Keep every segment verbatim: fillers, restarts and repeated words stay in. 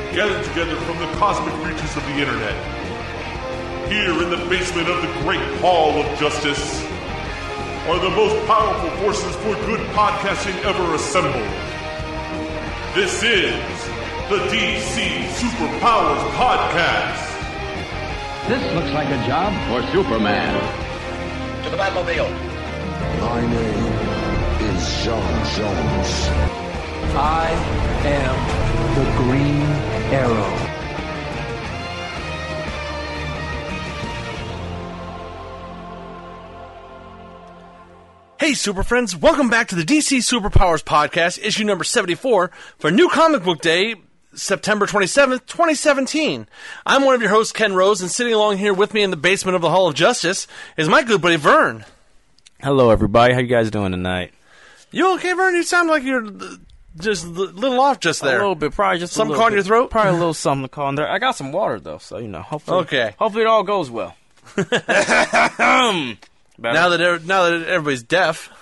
gathered together from the cosmic reaches of the internet. Here in the basement of the Great Hall of Justice are the most powerful forces for good podcasting ever assembled. This is the D C Superpowers Podcast. This looks like a job for Superman. To the Batmobile. My name is John Jones. I am the Green Arrow. Hey, Super Friends! Welcome back to the D C Superpowers Podcast, issue number seventy-four, for New Comic Book Day, September twenty-seventh, twenty seventeen. I'm one of your hosts, Ken Rose, and sitting along here with me in the basement of the Hall of Justice is my good buddy, Vern. Hello, everybody. How you guys doing tonight? You okay, Vern? You sound like you're just a little off just there. A little bit, probably just something a caught in bit. your throat? Probably a little something caught in there. I got some water, though, so, you know, hopefully, okay. hopefully it all goes well. Better. Now that now that everybody's deaf.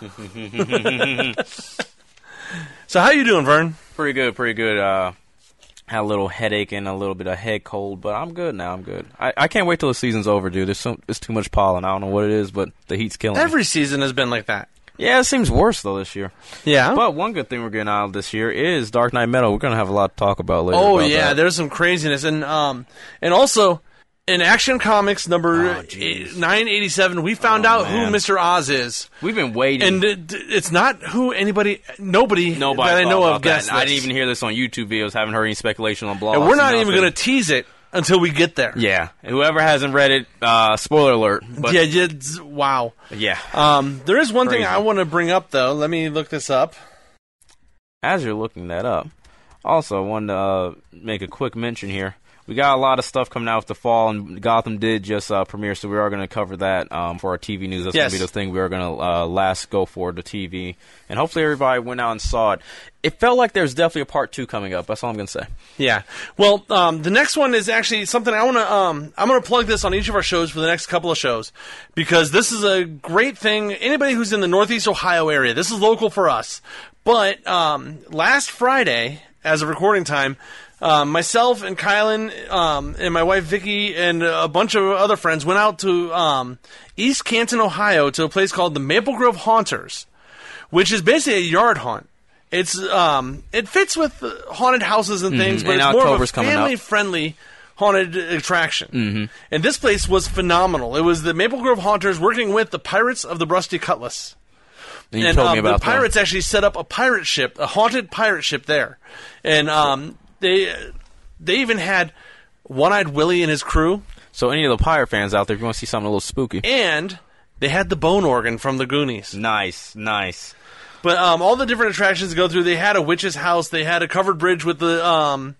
So how you doing, Vern? Pretty good, pretty good. Uh, had a little headache and a little bit of head cold, but I'm good now. I'm good. I, I can't wait till the season's over, dude. There's so, it's too much pollen. I don't know what it is, but the heat's killing Every me. season has been like that. Yeah, it seems worse, though, this year. Yeah. But one good thing we're getting out of this year is Dark Knight Metal. We're going to have a lot to talk about later. Oh, about yeah, that. there's some craziness. And um, and also, in Action Comics number Oh, nine eighty-seven, we found Oh, out man. who Mister Oz is. We've been waiting. And it, it's not who anybody, nobody, Nobody that I know thought of about guessed that. I this. didn't even hear this on YouTube videos. Haven't heard any speculation on blogs. And we're not even nothing. going to tease it until we get there. Yeah. And whoever hasn't read it, uh, spoiler alert. But yeah, yeah, it's- wow. Yeah. Um, there is one Crazy. thing I want to bring up, though. Let me look this up. As you're looking that up, also, I wanted to uh, make a quick mention here. We got a lot of stuff coming out with the fall, and Gotham did just uh, premiere, so we are going to cover that um, for our T V news. That's Yes. going to be the thing we are going to uh, last go for, the T V. And hopefully everybody went out and saw it. It felt like there's definitely a part two coming up. That's all I'm going to say. Yeah. Well, um, the next one is actually something I want to. Um, I'm going to plug this on each of our shows for the next couple of shows because this is a great thing. Anybody who's in the Northeast Ohio area, this is local for us. But um, last Friday, as of recording time, um, myself and Kylan um, and my wife Vicky and a bunch of other friends went out to um, East Canton, Ohio, to a place called the Maple Grove Haunters, which is basically a yard haunt. It's um, it fits with haunted houses and things, Mm-hmm. but And it's more October's of a coming up. family-friendly haunted attraction. Mm-hmm. And this place was phenomenal. It was the Maple Grove Haunters working with the Pirates of the Rusty Cutlass. And you And told um, me about the Pirates actually set up a pirate ship, a haunted pirate ship there. And um, they they even had One-Eyed Willie and his crew. that. So any of the Pirate fans out there, if you want to see something a little spooky. And they had the bone organ from the Goonies. Nice, nice. But um, all the different attractions to go through, they had a witch's house, they had a covered bridge with the um,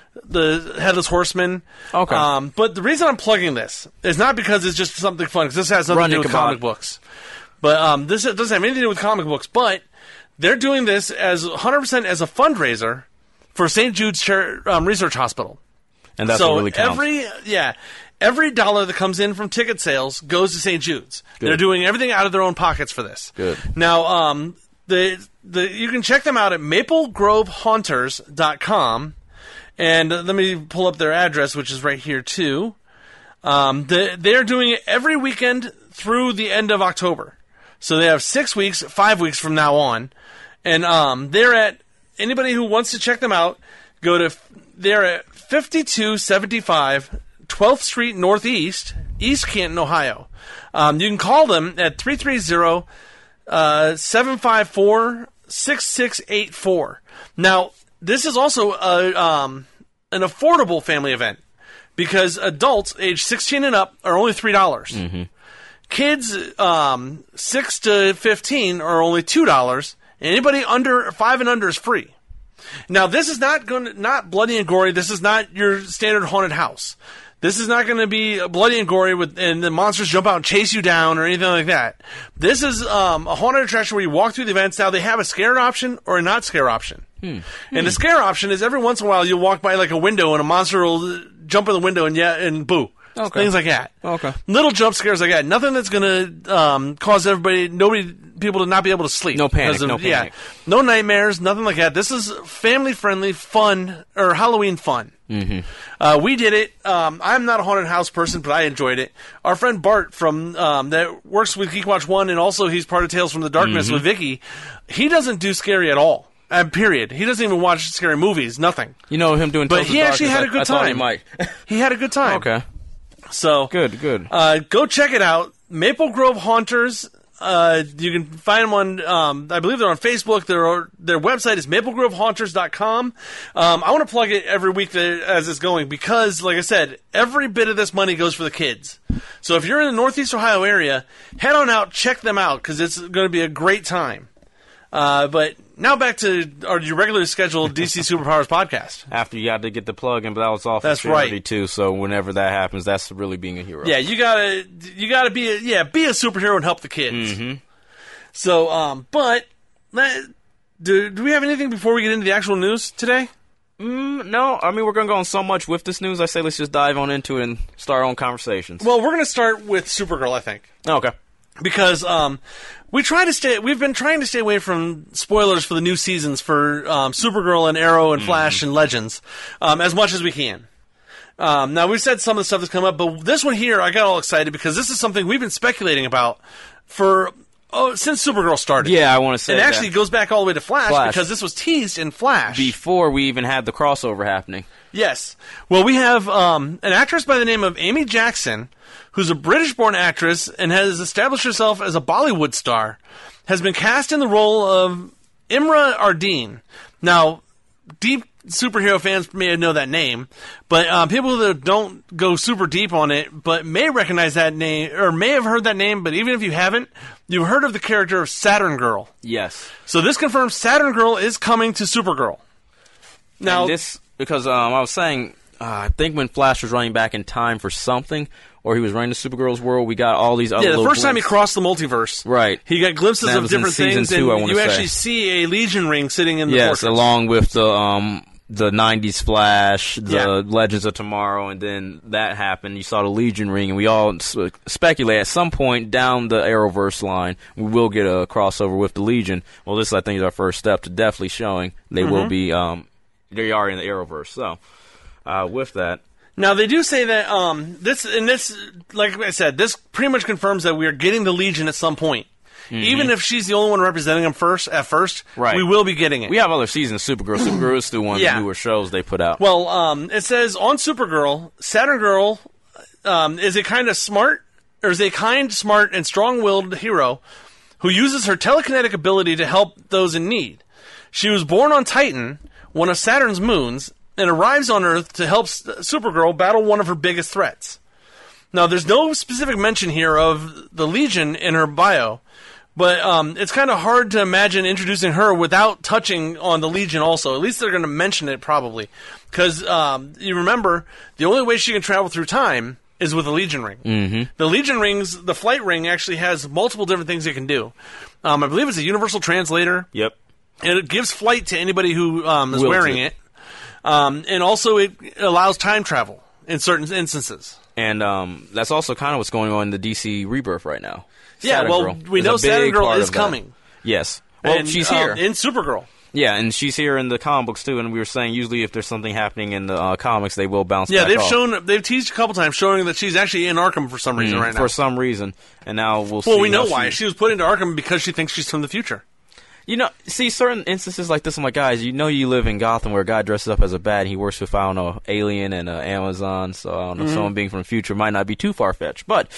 the Headless Horseman. Okay. Um, but the reason I'm plugging this is not because it's just something fun, because this has nothing Run to do it, with come on. comic books. But um, this doesn't have anything to do with comic books. But they're doing this as one hundred percent as a fundraiser for Saint Jude's Char- um, Research Hospital. And that's so what really counts. every yeah, every dollar that comes in from ticket sales goes to Saint Jude's. Good. They're doing everything out of their own pockets for this. Good. Now, um, the the you can check them out at maple grove haunters dot com, and uh, let me pull up their address, which is right here too. Um, the, they're doing it every weekend through the end of October, so they have six weeks, five weeks from now on, and um, they're at anybody who wants to check them out. Go to they're at fifty-two seventy-five twelfth Street Northeast, East Canton, Ohio. Um, you can call them at three three zero, seven five four, six six eight four. Now, this is also a, um, an affordable family event because adults age sixteen and up are only three dollars. Mm-hmm. Kids um, six to fifteen are only two dollars. And anybody under five and under is free. Now, this is not going to, not bloody and gory. This is not your standard haunted house. This is not going to be bloody and gory with and the monsters jump out and chase you down or anything like that. This is um, a haunted attraction where you walk through the events. Now, they have a scare option or a not scare option. Hmm. And hmm. the scare option is every once in a while you'll walk by like a window and a monster will jump in the window and yeah and boo. Okay. Things like that. Okay. Little jump scares like that. Nothing that's going to um, cause everybody, nobody, people to not be able to sleep. No panic, of, no panic. Yeah, no nightmares, nothing like that. This is family-friendly, fun, or Halloween fun. Mm-hmm. Uh, we did it. Um, I'm not a haunted house person, but I enjoyed it. Our friend Bart from um, that works with Geek Watch One, and also he's part of Tales from the Darkness mm-hmm. with Vicky. He doesn't do scary at all. Uh, period. He doesn't even watch scary movies. Nothing. You know him doing. But Tales he of actually Darkness, had a good I, I time. thought he might. He had a good time. Okay. So good, good. Uh, go check it out. Maple Grove Haunters. Uh, you can find them on, um, I believe they're on Facebook. Their their website is maple grove haunters dot com. Um, I want to plug it every week that, as it's going because, like I said, every bit of this money goes for the kids. So if you're in the Northeast Ohio area, head on out, check them out because it's going to be a great time. Uh, but now back to our your regularly scheduled D C Superpowers podcast. After you got to get the plug in, but that was off That's of Trinity right. too. So whenever that happens, that's really being a hero. Yeah, you gotta you gotta be a, yeah be a superhero and help the kids. Mm-hmm. So, um, but let, do do we have anything before we get into the actual news today? Mm, no, I mean we're gonna go on so much with this news. I say let's just dive on into it and start our own conversations. Well, we're gonna start with Supergirl, I think. Okay. Because um, we try to stay. We've been trying to stay away from spoilers for the new seasons for um, Supergirl and Arrow and Flash mm-hmm. and Legends um, as much as we can. Um, now we've said some of the stuff that's come up, but this one here I got all excited because this is something we've been speculating about for oh since Supergirl started. Yeah, I want to say it that. actually goes back all the way to Flash, Flash because this was teased in Flash before we even had the crossover happening. Yes. Well, we have um, an actress by the name of Amy Jackson, who's a British-born actress and has established herself as a Bollywood star, has been cast in the role of Imra Ardeen. Now, deep superhero fans may know that name, but um, people that don't go super deep on it, but may recognize that name, or may have heard that name, but even if you haven't, you've heard of the character of Saturn Girl. Yes. So this confirms Saturn Girl is coming to Supergirl. Now, and this, because um, I was saying, uh, I think when Flash was running back in time for something, or he was running to Supergirl's world, we got all these other yeah, the little first time he glimpses. crossed the multiverse, right? He got glimpses That of was in different season things, two, I and wanna you say. actually see a Legion ring sitting in the Yes, fortress. along with the um the nineties Flash, the Yeah. Legends of Tomorrow, and then that happened. You saw the Legion ring, and we all s- speculate at some point down the Arrowverse line we will get a crossover with the Legion. Well, this I think is our first step to definitely showing they Mm-hmm. will be um they are in the Arrowverse. So uh, with that. Now they do say that um this and this, like I said, this pretty much confirms that we are getting the Legion at some point. Mm-hmm. Even if she's the only one representing them first at first, Right. we will be getting it. We have other seasons of Supergirl. Supergirl is still one of Yeah. the newer shows they put out. Well, um, it says on Supergirl, Saturn Girl um, is a kind of smart, or is a kind, smart, and strong-willed hero who uses her telekinetic ability to help those in need. She was born on Titan, one of Saturn's moons, and arrives on Earth to help S- Supergirl battle one of her biggest threats. Now, there's no specific mention here of the Legion in her bio, but um, it's kind of hard to imagine introducing her without touching on the Legion also. At least they're going to mention it probably. Because um, you remember, the only way she can travel through time is with a Legion ring. Mm-hmm. The Legion rings, the flight ring actually has multiple different things it can do. Um, I believe it's a universal translator. Yep. And it gives flight to anybody who um, is Wields wearing it. it. Um, and also it allows time travel in certain instances. And um, that's also kind of what's going on in the D C Rebirth right now. Yeah, Saturn well, Girl we is know a big Saturn Girl part is of that. coming. Yes. Well, And, she's um, here. in Supergirl. Yeah, and she's here in the comic books too. And we were saying usually if there's something happening in the uh, comics, they will bounce Yeah, back they've off. shown, they've teased a couple times showing that she's actually in Arkham for some reason Mm, right now. for some reason. And now we'll see. well, we know how why. She, She was put into Arkham because she thinks she's from the future. you know, see certain instances like this. I'm like, guys, you know, you live in Gotham where a guy dresses up as a bat. And he works with I don't know, Alien and uh, Amazon. So I don't know, Mm-hmm. someone being from the future might not be too far fetched, but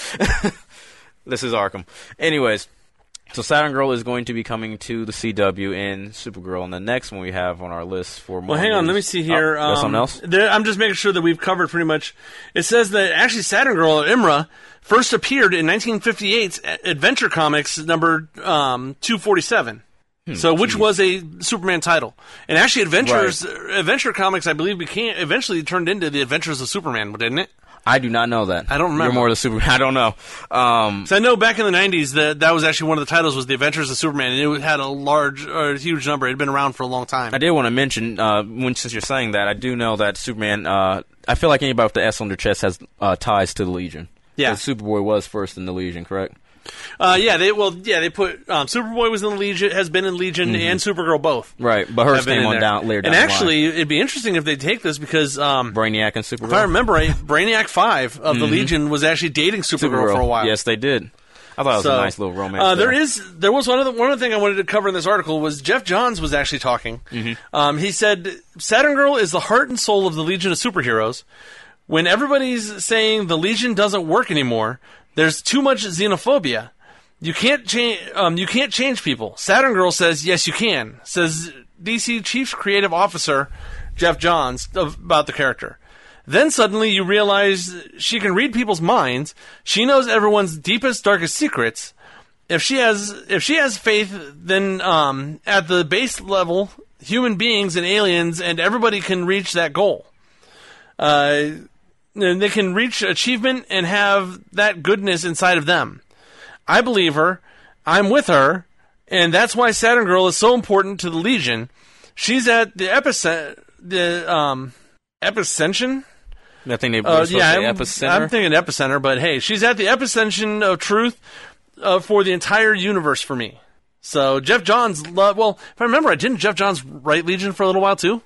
this is Arkham. Anyways. So Saturn Girl is going to be coming to the C W in Supergirl, and the next one we have on our list for more Well, hang on. news- Let me see here. Oh, there's um, something else? there- I'm just making sure that we've covered pretty much. It says that actually Saturn Girl, or Imra, first appeared in nineteen fifty-eight's Adventure Comics number um, two forty-seven. So, which geez. was a Superman title, and actually, Adventures, Adventure Comics, I believe, became eventually turned into the Adventures of Superman, didn't it? I do not know that. I don't remember. You're more the super. I don't know. Um, So I know back in the nineties that that was actually one of the titles was The Adventures of Superman, and it had a large, or a huge number. It had been around for a long time. I did want to mention, uh, when since you're saying that, I do know that Superman. Uh, I feel like anybody with the S on their chest has uh, ties to the Legion. Yeah. 'Cause Superboy was first in the Legion, correct? Uh, yeah, they well, yeah, they put um, Superboy was in the Legion, has been in Legion, Mm-hmm. and Supergirl both. Right, but hers have been came in on there. down later down And the actually, it'd be interesting if they take this because um, Brainiac and Supergirl. if I remember right, Brainiac Five of the Legion was actually dating Supergirl, for a while. Yes, they did. I thought it was So, a nice little romance. Uh, there there. is there was one other one other thing I wanted to cover in this article was Jeff Johns was actually talking. Mm-hmm. Um, he said Saturn Girl is the heart and soul of the Legion of Superheroes. When everybody's saying the Legion doesn't work anymore, there's too much xenophobia. You can't change. Um, you can't change people. Saturn Girl says yes, you can. Says D C Chief Creative Officer Jeff Johns of, about the character. Then suddenly you realize she can read people's minds. She knows everyone's deepest, darkest secrets. If she has, if she has faith, then um, at the base level, human beings and aliens and everybody can reach that goal. Uh, and they can reach achievement and have that goodness inside of them. I believe her. I'm with her, and that's why Saturn Girl is so important to the Legion. She's at the epicenter. The um, epicenter. I think they were Uh, supposed yeah, to say I'm, epicenter. I'm thinking epicenter, but hey, she's at the epicenter of truth uh, for the entire universe for me. So Jeff Johns, lo- well, if I remember right, didn't Jeff Johns write Legion for a little while too?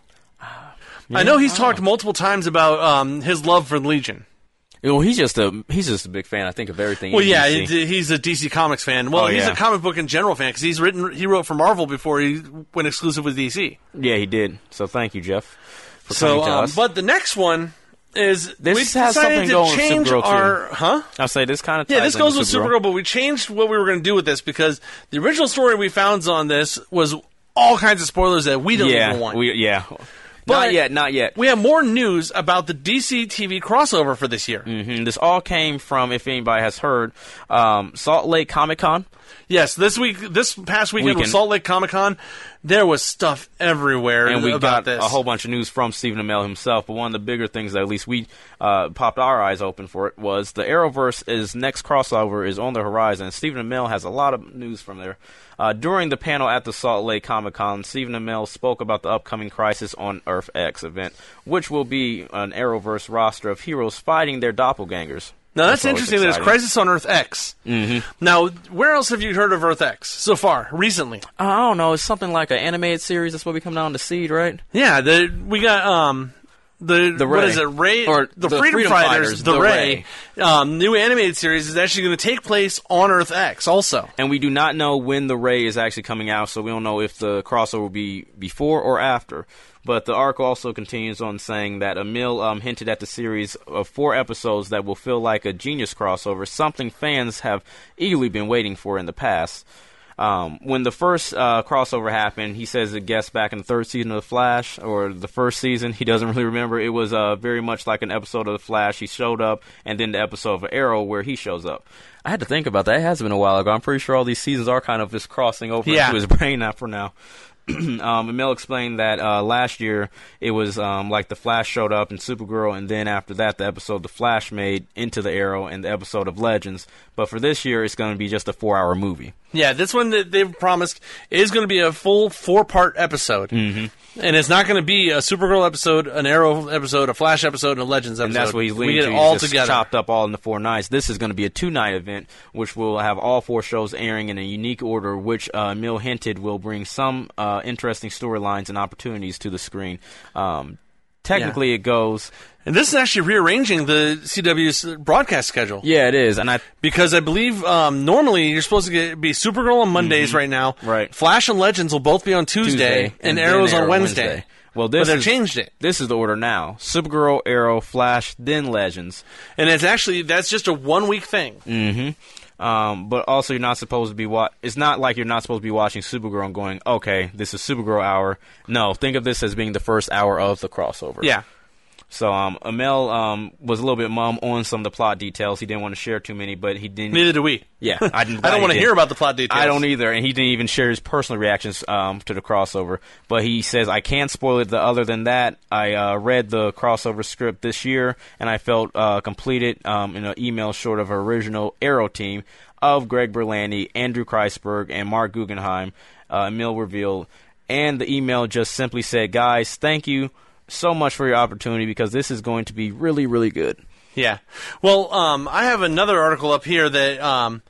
I know he's talked multiple times about um, his love for Legion. Well, he's just a he's just a big fan. I think of everything. Well, in yeah, D C. he- he's a D C Comics fan. Well, Oh, he's yeah. a comic book in general fan because he's written he wrote for Marvel before he went exclusive with D C. Yeah, he did. So thank you, Jeff, for So, coming to um, us. but the next one is This we has decided something to going with change Supergirl, too. our huh. I'll say this kind of Yeah, this goes with Supergirl, but we changed what we were going to do with this because the original story we found on this was all kinds of spoilers that we don't Yeah, even want. we yeah. But not yet, not yet. We have more news about the D C T V crossover for this year. hmm This all came from, if anybody has heard, um, Salt Lake Comic Con. Yes, this week, this past weekend, Weekend. was Salt Lake Comic Con. There was stuff everywhere And we about got this. a whole bunch of news from Stephen Amell himself. But one of the bigger things that at least we uh, popped our eyes open for it was the Arrowverse is next crossover is on the horizon. Stephen Amell has a lot of news from there. Uh, during the panel at the Salt Lake Comic Con, Stephen Amell spoke about the upcoming Crisis on Earth X event, which will be an Arrowverse roster of heroes fighting their doppelgangers. Now that's, That's always interesting. There's exciting. Crisis on Earth X. Mm-hmm. Now, where else have you heard of Earth X so far recently? Uh, I don't know. It's something like an animated series. That's what we come down to Seed, right? Yeah, the, we got um the, The what Ray. is it? Ray Or the, the Freedom, Freedom Fighters, Fighters, the, the Ray, Um, new animated series is actually going to take place on Earth X. Also, And we do not know when the Ray is actually coming out, so we don't know if the crossover will be before or after. But the article also continues on saying that Emil um, hinted at the series of four episodes that will feel like a genius crossover, something fans have eagerly been waiting for in the past. Um, when the first uh, crossover happened, he says it guessed back in the third season of The Flash, or the first season. He doesn't really remember. It was uh, very much like an episode of The Flash. He showed up, and then the episode of Arrow where he shows up. I had to think about that. It has been a while ago. I'm pretty sure all these seasons are kind of just crossing over Yeah. into his brain now for now. um, Emil explained that uh, last year it was um, like the Flash showed up and Supergirl, and then after that the episode the Flash made into the Arrow and the episode of Legends. But for this year it's going to be just a four-hour movie. yeah, this one that they've promised is going to be a full four-part episode, mm-hmm. and it's not going to be a Supergirl episode, an Arrow episode, a Flash episode, and a Legends episode. And that's what he's we leading get to. it He's all just together. chopped up all in the four nights. This is going to be a two-night event, which will have all four shows airing in a unique order, which uh, Emil hinted will bring some uh, interesting storylines and opportunities to the screen. Um, technically, Yeah. it goes. And this is actually rearranging the C W's broadcast schedule. Yeah, it is, and I. Because I believe um, normally you're supposed to get, be Supergirl on Mondays right now. Right. Flash and Legends will both be on Tuesday, Tuesday, and, then Arrow's on Arrow Wednesday. Well, this But they've is, changed it. This is the order now: Supergirl, Arrow, Flash, then Legends. And it's actually, that's just a one-week thing. Mm-hmm. Um, but also, you're not supposed to be wa- It's not like you're not supposed to be watching Supergirl and going, "Okay, this is Supergirl hour." No, think of this as being the first hour of the crossover. Yeah. So, um, Amel um was a little bit mum on some of the plot details. He didn't want to share too many, but he didn't. Neither do we. Yeah, I, didn't, I don't want to he hear didn't. about the plot details. I don't either, and he didn't even share his personal reactions um, to the crossover. But he says, I can't spoil it. The other than that, I uh, read the crossover script this year, and I felt uh, completed um, in an email short of our original Arrow team of Greg Berlanti, Andrew Kreisberg, and Mark Guggenheim. Uh, Emil revealed, and the email just simply said, guys, thank you so much for your opportunity, because this is going to be really, really good. Yeah. Well, um, I have another article up here that um,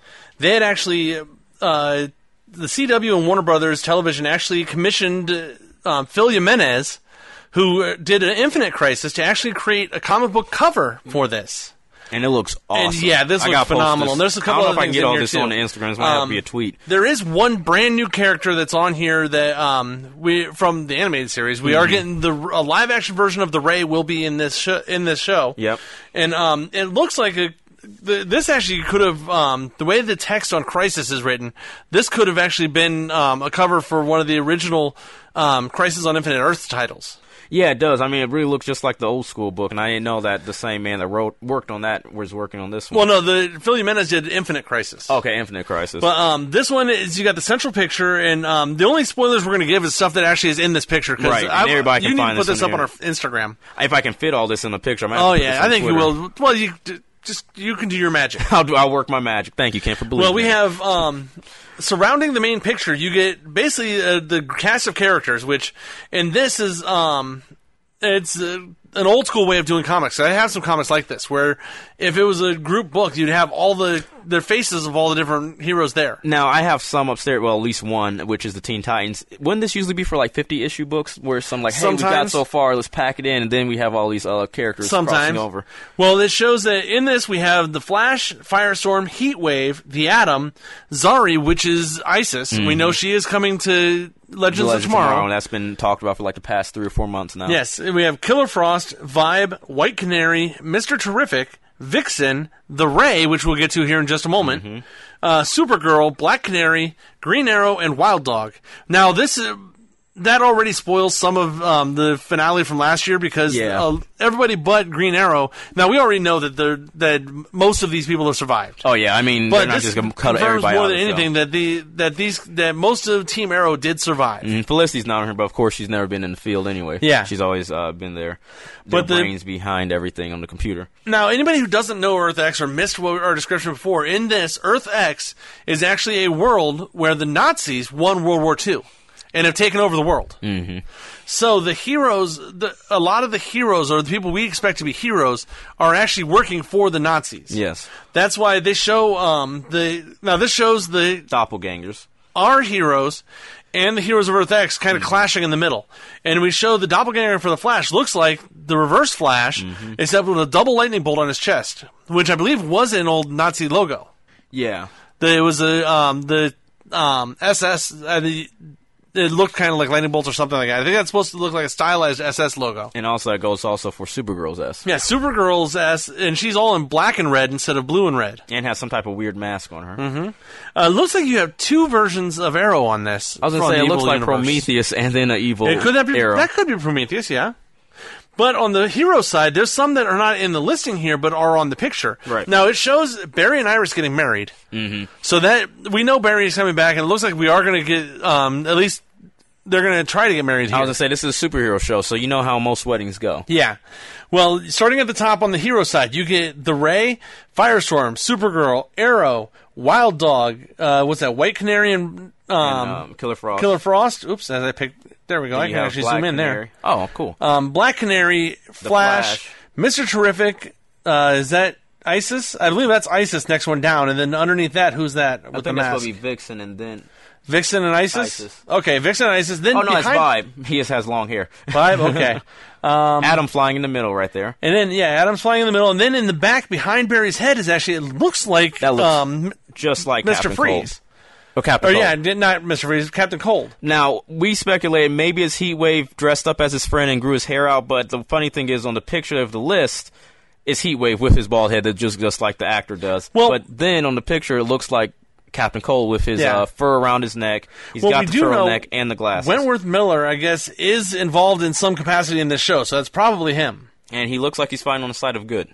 they had actually uh, the C W and Warner Brothers Television actually commissioned um, Phil Jimenez, who did an Infinite Crisis, to actually create a comic book cover for this. And it looks awesome. And yeah, this I looks phenomenal. This. There's a couple I don't other know if I can things get in all here this too. on the Instagram. This might have to be a tweet. There is one brand new character that's on here that um, we from the animated series. We mm-hmm. are getting the a live action version of the Ray will be in this sh- in this show. Yep. And um, it looks like a. The, this actually could have, um, the way the text on Crisis is written, this could have actually been um, a cover for one of the original um, Crisis on Infinite Earths titles. Yeah, it does. I mean, it really looks just like the old school book, and I didn't know that the same man that wrote worked on that was working on this one. Well, no, the Phil Jimenez did Infinite Crisis. Okay, Infinite Crisis. But um, this one is you got the central picture, and um, the only spoilers we're going to give is stuff that actually is in this picture. Cause right, I, and everybody you can need find to put this this up on on our Instagram. If I can fit all this in the picture, I might have Oh to put yeah, this I on think Twitter. you will. Well, you just you can do your magic. I'll do. I'll work my magic. Thank you, Ken, for believing. Well, we me. have um, surrounding the main picture. You get basically uh, the cast of characters, which and this is um, it's uh, an old school way of doing comics. I have some comics like this, where if it was a group book, you'd have all the their faces of all the different heroes there. Now, I have some upstairs, well, at least one, which is the Teen Titans. Wouldn't this usually be for like fifty issue books, where some like, hey, we got Sometimes. so far, let's pack it in, and then we have all these uh, characters Sometimes. crossing over. Well, it shows that in this we have the Flash, Firestorm, Heatwave, the Atom, Zari, which is Isis. We know she is coming to Legends, Legends of Tomorrow. and that's been talked about for like the past three or four months now. Yes, we have Killer Frost, Vibe, White Canary, Mister Terrific, Vixen, the Ray, which we'll get to here in just a moment, Mm-hmm. uh, Supergirl, Black Canary, Green Arrow, and Wild Dog. Now, this uh, that already spoils some of um, the finale from last year because Yeah. uh, everybody but Green Arrow. Now, we already know that they're, that most of these people have survived. Oh yeah, I mean, But they're not this just going to cut confirms everybody more out than of the show. anything that the that these that most of Team Arrow did survive. Mm, Felicity's not on here, but of course she's never been in the field anyway. Yeah. She's always uh, been there. But Their the- brains behind everything on the computer. Now, anybody who doesn't know Earth X or missed what our description before, in this, Earth X is actually a world where the Nazis won World War Two and have taken over the world. Mm-hmm. So the heroes, the, a lot of the heroes, or the people we expect to be heroes, are actually working for the Nazis. Yes. That's why they show um, the. Now, this shows the Doppelgangers. our heroes and the heroes of Earth X kind of clashing in the middle. And we show the doppelganger for the Flash looks like the reverse Flash, except with a double lightning bolt on his chest, which I believe was an old Nazi logo. Yeah. The, it was a, um, the um, S S, uh, the, it looked kind of like lightning bolts or something like that. I think that's supposed to look like a stylized S S logo. And also that goes also for Supergirl's S. Yeah, Supergirl's S, and she's all in black and red instead of blue and red. And has some type of weird mask on her. Mm-hmm. Uh, looks like you have two versions of Arrow on this. I was going from to say, the it looks Evil like universe. Prometheus and then an evil It could that be Arrow. that could be Prometheus, yeah. But on the hero side, there's some that are not in the listing here, but are on the picture. Right. Now it shows Barry and Iris getting married, mm-hmm. so that we know Barry is coming back, and it looks like we are going to get um, at least they're going to try to get married here. I was going to say, this is a superhero show, so you know how most weddings go. Yeah. Well, starting at the top on the hero side, you get the Ray, Firestorm, Supergirl, Arrow, Wild Dog. Uh, what's that? White Canary and, um, and um, Killer Frost. Killer Frost. Oops, as I picked. There we go. And I you can have actually Black zoom in Canary. there. Oh, cool. Um, Black Canary, Flash, Flash. Mister Terrific. Uh, is that Isis? I believe that's Isis. Next one down, and then underneath that, who's that with I the think that's mask? supposed to be Vixen and then... Vixen and Isis? Isis. Okay, Vixen and Isis. Then Oh, no, it's behind Vibe. He just has long hair. Vibe. Okay. Um, Adam flying in the middle right there. and then yeah, Adam's flying in the middle, and then in the back behind Barry's head is actually it looks like That looks um, just like Mister Captain Freeze. Cold. Or Captain Or Cold. yeah, did- not Mister Freeze, Captain Cold. Now, we speculated maybe it's Heatwave dressed up as his friend and grew his hair out, but the funny thing is on the picture of the list, it's Heatwave with his bald head, that just just like the actor does. Well- but then on the picture, it looks like Captain Cold with his Yeah. uh, fur around his neck. He's Well, got we the do know turtleneck and the glasses. Wentworth Miller, I guess, is involved in some capacity in this show, so that's probably him. And he looks like he's fighting on the side of good.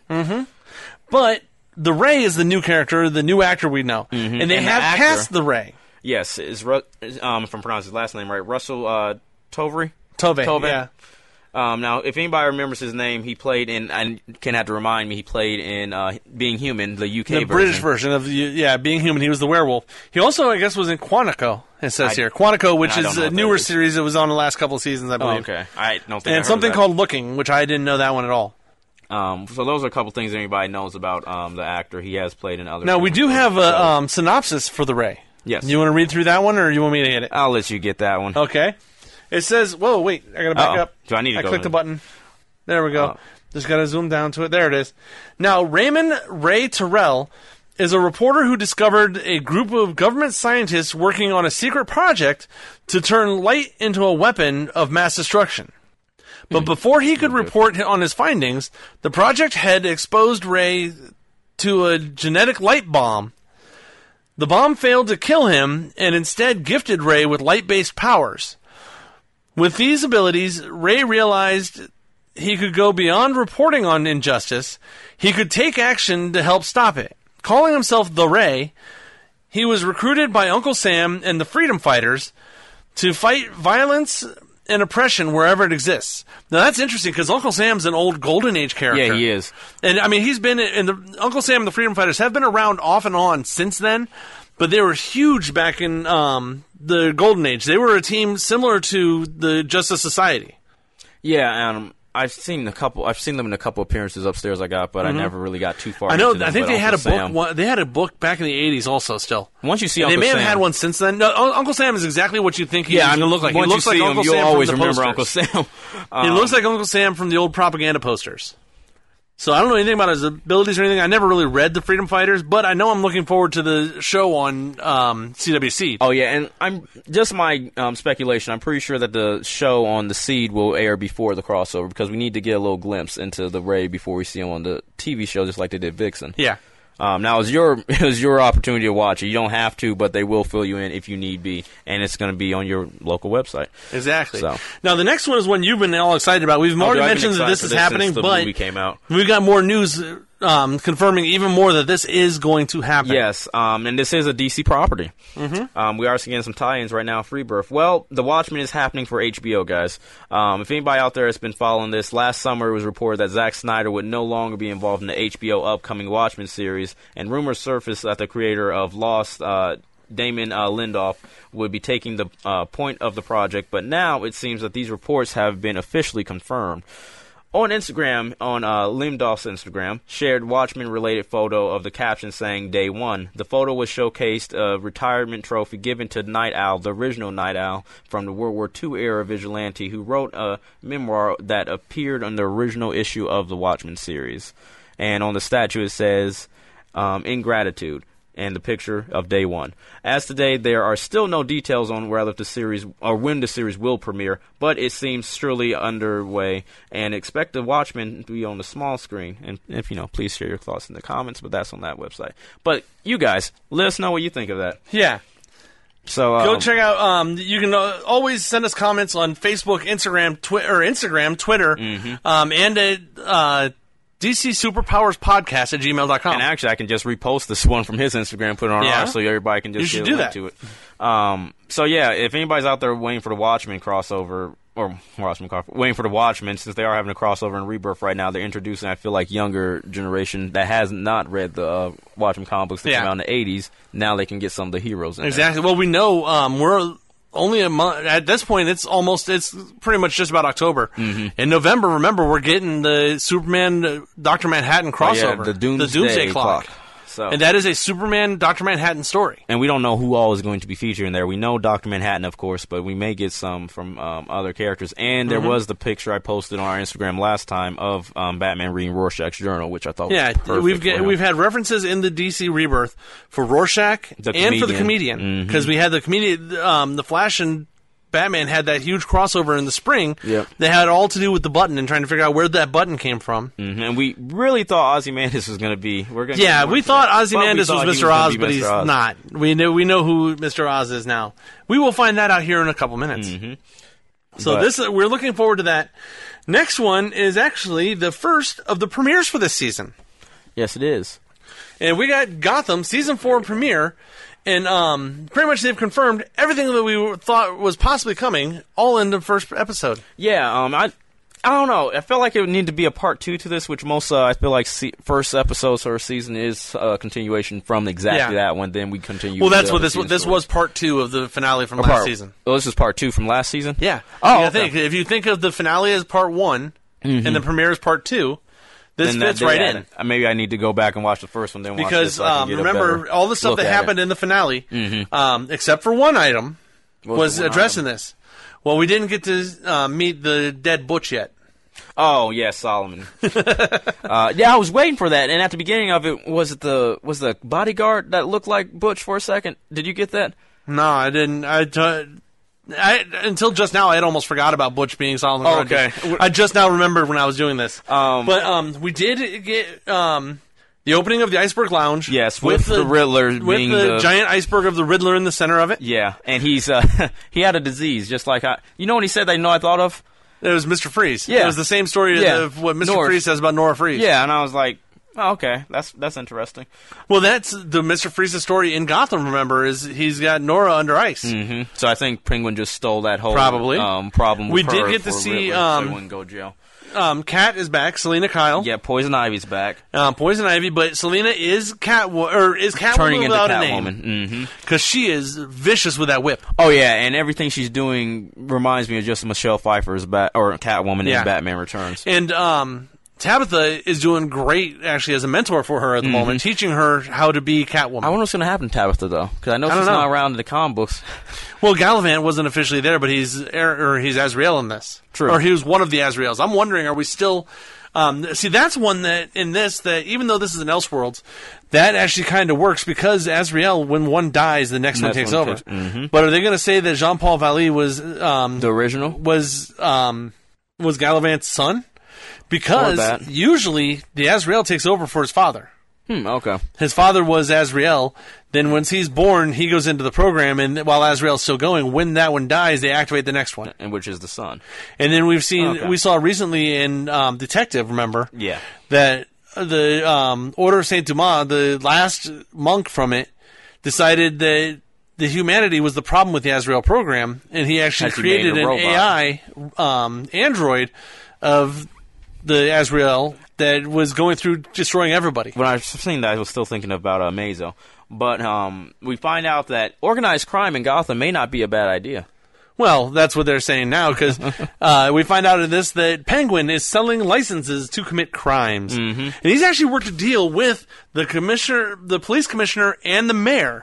But the Ray is the new character, the new actor we know, and they And the have actor- cast the Ray. Yes, is Ru- um, if I'm pronouncing his last name right, Russell uh, Tovey. Tove, Tove. yeah. Um, now, if anybody remembers his name, he played in, and Ken had to remind me, he played in uh, Being Human, the U K The version. British version of the, yeah, Being Human. He was the werewolf. He also, I guess, was in Quantico. It says I- here Quantico, which I don't is know a what that newer is. series that was on the last couple of seasons, I Oh, believe. okay. I don't think I And heard something of that. called Looking, which I didn't know that one at all. Um, so those are a couple things anybody knows about um, the actor. He has played in other. Now we do have a shows. um, synopsis for the Ray. Yes. You want to read through that one, or you want me to hit it? I'll let you get that one. Okay. It says, "Whoa, wait! I gotta back Uh-oh. up. Do I need to I go clicked the in? button. There we go. Oh. Just gotta zoom down to it. There it is. Now, Raymond Ray Terrell is a reporter who discovered a group of government scientists working on a secret project to turn light into a weapon of mass destruction. But before he could report on his findings, the project had exposed Ray to a genetic light bomb. The bomb failed to kill him and instead gifted Ray with light-based powers. With these abilities, Ray realized he could go beyond reporting on injustice. He could take action to help stop it. Calling himself the Ray, he was recruited by Uncle Sam and the Freedom Fighters to fight violence and oppression wherever it exists. Now that's interesting because Uncle Sam's an old Golden Age character. Yeah, he is. And I mean, he's been in the Uncle Sam and the Freedom Fighters have been around off and on since then, but they were huge back in um, the Golden Age. They were a team similar to the Justice Society. Yeah, um, I've seen a couple. I've seen them in a couple appearances upstairs I got, but mm-hmm. I never really got too far. I know. Into them, I think but they had a Uncle book. Sam, One, they had a book back in the eighties, also. Still, once you see, and Uncle they may Sam, have had one since then. No, Un- Uncle Sam is exactly what you think he's yeah, going to look like. He once looks you like see Uncle him, you'll Sam always from the remember posters. Uncle Sam. um, He looks like Uncle Sam from the old propaganda posters. So I don't know anything about his abilities or anything. I never really read the Freedom Fighters, but I know I'm looking forward to the show on um, C W C. Oh yeah, and I'm just my um, speculation. I'm pretty sure that the show on the Seed will air before the crossover because we need to get a little glimpse into the Ray before we see him on the T V show, just like they did Vixen. Yeah. Um, now it's your it's your opportunity to watch it. You don't have to, but they will fill you in if you need be, and it's going to be on your local website. Exactly. So. Now the next one is one you've been all excited about. We've Oh, already dude, I've been mentioned that excited this for is this happening, since the but movie came out. we've got more news um, confirming even more that this is going to happen. Yes, um, and this is a D C property. Mm-hmm. Um, we are getting some tie-ins right now. Freebirth. Well, The Watchmen is happening for H B O, guys. Um, if anybody out there has been following this, last summer it was reported that Zack Snyder would no longer be involved in the H B O upcoming Watchmen series, and rumors surfaced that the creator of Lost, uh, Damon uh, Lindelof, would be taking the uh, point of the project. But now it seems that these reports have been officially confirmed. On Instagram, on uh, Lindelof's Instagram, shared Watchmen-related photo of the caption saying Day One. The photo was showcased a retirement trophy given to Night Owl, the original Night Owl from the World War Two era vigilante who wrote a memoir that appeared on the original issue of the Watchmen series. And on the statue it says, um, in gratitude, and the picture of Day One. As today, there are still no details on whether the series or when the series will premiere, but it seems surely underway. And expect the Watchmen to be on the small screen. And if you know, please share your thoughts in the comments. But that's on that website. But you guys, let us know what you think of that. Yeah. So um, go check out. Um, you can uh, always send us comments on Facebook, Instagram, Twi- or Instagram, Twitter, mm-hmm. um, and at uh, D C Superpowers Podcast at gmail dot com. And actually, I can just repost this one from his Instagram, put it on yeah. ours, so everybody can just you should get a do link that. to it. Um, so yeah, if anybody's out there waiting for the Watchmen crossover, or Watchmen crossover, waiting for the Watchmen, since they are having a crossover and Rebirth right now, they're introducing, I feel like, younger generation that has not read the uh, Watchmen comic books that yeah. came out in the eighties. Now they can get some of the heroes in exactly. there. Well, we know um, we're only a month at this point. It's almost it's pretty much just about October. Mm-hmm. In November, remember, we're getting the Superman uh, Doctor Manhattan crossover, oh, yeah, the Doomsday, the Doomsday Clock. Clock. So. And that is a Superman Doctor Manhattan story. And we don't know who all is going to be featured in there. We know Doctor Manhattan, of course, but we may get some from um, other characters. And there mm-hmm. was the picture I posted on our Instagram last time of um, Batman reading Rorschach's journal, which I thought yeah, was perfect. we've get, we've had references in the D C Rebirth for Rorschach the and comedian. for the comedian because mm-hmm. we had the comedian, um, the Flash and Batman had that huge crossover in the spring. Yep. They had all to do with the button and trying to figure out where that button came from. Mm-hmm. And we really thought Ozymandias was going to be. We're gonna yeah, we thought Ozymandias was Mister was Oz, but Mister he's Oz. not. We know we know who Mister Oz is now. We will find that out here in a couple minutes. Mm-hmm. So but, this we're looking forward to that. Next one is actually the first of the premieres for this season. Yes, it is. And we got Gotham season four premiere. And um, pretty much they've confirmed everything that we thought was possibly coming, all in the first episode. Yeah, um, I, I don't know. I felt like it would need to be a part two to this, which most uh, I feel like se- first episodes or season is a continuation from exactly yeah. that one. Then we continue. Well, with that's the what this season this story. was part two of the finale from Or last part, season. Oh, this is part two from last season. Yeah. Oh, I okay. think if you think of the finale as part one mm-hmm. and the premiere as part two, This then fits that, right then, in. Maybe I need to go back and watch the first one, then watch Because this so I can um, get a remember, better all the stuff look that at happened it. in the finale, Mhm. um, except for one item, What was the one addressing item? this. Well, we didn't get to uh, meet the dead Butch yet. Oh yeah, Solomon. uh, yeah, I was waiting for that, and at the beginning of it, was it the was the bodyguard that looked like Butch for a second? Did you get that? No, I didn't. I, t- I until just now, I had almost forgot about Butch being Solomon Oh, Grundy. okay. I just now remembered when I was doing this. Um, but um, we did get um, the opening of the Iceberg Lounge. Yes, with the Riddler with being the, the- giant iceberg of the Riddler in the center of it. Yeah, and he's uh, he had a disease, just like I. You know what he said? That you know I thought of. It was Mister Freeze. Yeah. It was the same story Yeah. of what Mister North. Freeze says about Nora Freeze. Yeah, and I was like, oh, okay, that's that's interesting. Well, that's the Mister Freeze's story in Gotham, remember, is he's got Nora under ice. hmm So I think Penguin just stole that whole Probably. um, problem. We With did her get to for see, Riddler, so um, he wouldn't go to jail. Um, Cat is back, Selena Kyle. Yeah, Poison Ivy's back, Um, Poison Ivy, but Selena is Cat or is Catwoman turning into without a name. Catwoman. hmm Because she is vicious with that whip. Oh yeah, and everything she's doing reminds me of just Michelle Pfeiffer's Bat or Catwoman Yeah. in Batman Returns. And um, Tabitha is doing great, actually, as a mentor for her at the moment, teaching her how to be Catwoman. I wonder what's going to happen to Tabitha though, because I know I don't she's know. not around in the comic books. Well, Gallivant wasn't officially there, but he's er, or he's Azrael in this. True. Or he was one of the Azraels. I'm wondering, are we still... Um, see, that's one that, in this, that even though this is an Elseworlds, that actually kind of works because Azrael, when one dies, the next one Next takes one over. takes- mhm. But are they going to say that Jean-Paul Vallée was... Um, The original. was um, was Gallivant's son? Because Or that. usually the Azrael takes over for his father. Hmm. Okay. His father was Azrael. Then once he's born, he goes into the program, and while Azrael's still going, when that one dies, they activate the next one. And which is the son. And then we've seen, Okay. we saw recently in um, Detective, remember? Yeah. That the um, Order of Saint Dumas, the last monk from it, decided that the humanity was the problem with the Azrael program, and he actually Actually made created a an robot. A I um, android of the Azrael that was going through destroying everybody. When I was seeing that, I was still thinking about uh, Mazo. But um, we find out that organized crime in Gotham may not be a bad idea. Well, that's what they're saying now, because uh, we find out in this that Penguin is selling licenses to commit crimes, mm-hmm. and he's actually worked a deal with the commissioner, the police commissioner, and the mayor,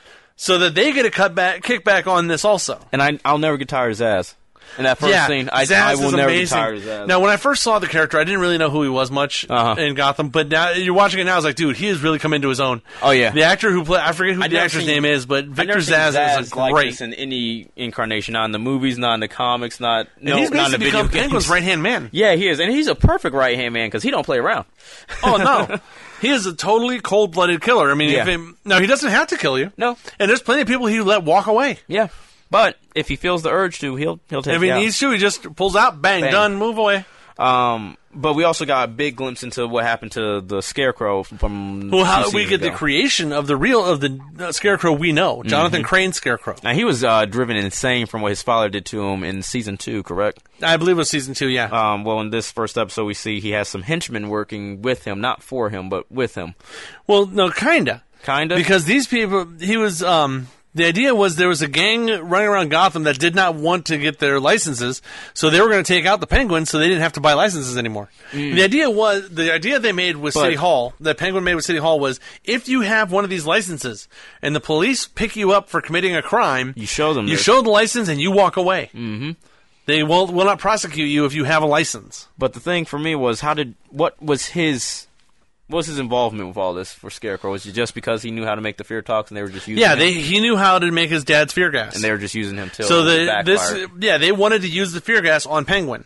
so that they get a cut back, kickback on this also. And I, I'll never get tired of Zaz. In that first yeah, scene, I, Zaz I will is never amazing. get tired of Zaz. Now, when I first saw the character, I didn't really know who he was much Uh-huh. in Gotham, but now you're watching it now, it's like, dude, he has really come into his own. Oh, yeah. The actor who played, I forget who I've the never actor's seen- name is, but I've Victor never seen Zaz, Zaz is a like great. this in any incarnation, not in the movies, not in the comics, not no, and he's not in the basically video become games. Penguin's right-hand man. Yeah, he is, and he's a perfect right hand man because he don't play around. Oh, no. He is a totally cold-blooded killer. I mean, Yeah. if it, no, he doesn't have to kill you. No. And there's plenty of people he let walk away. Yeah, but if he feels the urge to, he'll he'll take. If he you out. needs to, he just pulls out, bang, Bang. done, move away. Um, but we also got a big glimpse into what happened to the Scarecrow from. Well, how two we seasons get the ago. creation of the real of the uh, Scarecrow we know, Jonathan Mm-hmm. Crane's Scarecrow. Now he was uh, driven insane from what his father did to him in season two, correct? I believe it was season two. Yeah. Um, well, in this first episode, we see he has some henchmen working with him, not for him, but with him. Well, no, kinda, Kinda? because these people. He was. Um, the idea was there was a gang running around Gotham that did not want to get their licenses, so they were going to take out the Penguin, so they didn't have to buy licenses anymore. The idea was the idea they made with But- City Hall, that Penguin made with City Hall, was if you have one of these licenses and the police pick you up for committing a crime, You show them you this. show the license and you walk away. Mm-hmm. They will will not prosecute you if you have a license. But the thing for me was, how did what was his what was his involvement with all this for Scarecrow? Was it just because he knew how to make the fear talks and they were just using Yeah, him? they he knew how to make his dad's fear gas, and they were just using him till so it the this backfired. yeah they wanted to use the fear gas on Penguin.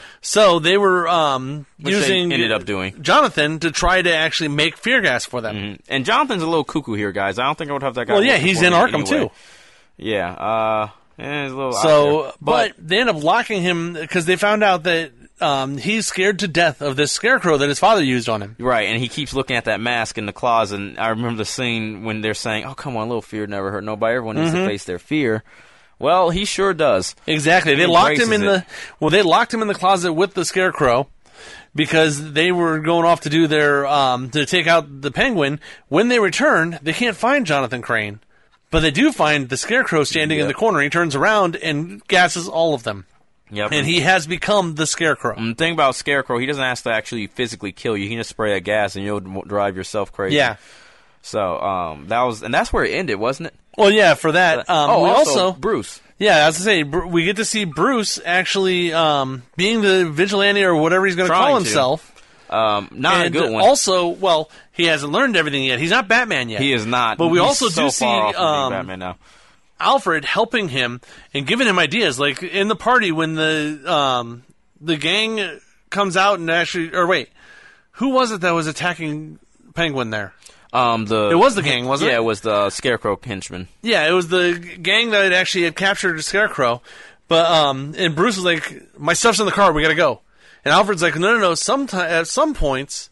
So they were um, Which they using ended up doing. Jonathan to try to actually make fear gas for them. Mhm. And Jonathan's a little cuckoo here, guys. I don't think I would have that guy. Well, yeah, working he's for in me Arkham anyway. too. Yeah, uh, yeah, he's a little out So, there. but, they end up locking him because they found out that um, he's scared to death of this scarecrow that his father used on him. Right, and he keeps looking at that mask in the closet. And I remember the scene when they're saying, "Oh, come on, little fear never hurt nobody. Everyone needs Mm-hmm. to face their fear." Well, he sure does. Exactly. They He locked him in embraces the well. They locked him in the closet with the scarecrow because they were going off to do their um, to take out the Penguin. When they return, they can't find Jonathan Crane, but they do find the scarecrow standing in Yep. the corner. He turns around and gasses all of them. Yep. And he has become the Scarecrow. The thing about Scarecrow, he doesn't have to actually physically kill you. He can just spray that gas and you'll drive yourself crazy. Yeah. So um, that was, and that's where it ended, wasn't it? Well, yeah, for that. Um, oh, we also, also Bruce. Yeah, as I say, Br- we get to see Bruce actually um, being the vigilante or whatever he's going to call himself. Um, not and a good one. Also, well, he hasn't learned everything yet. He's not Batman yet. He is not. But we He's also so do see far off from being um, Batman now. Alfred helping him and giving him ideas. Like in the party when the um, the gang comes out and actually, or wait, who was it that was attacking Penguin there? Um, the It was the gang, wasn't yeah, it? it was the Scarecrow henchman. Yeah, it was the gang that had actually had captured the Scarecrow. But um, and Bruce was like, "My stuff's in the car. We got to go." And Alfred's like, "No, no, no. Sometime at some points,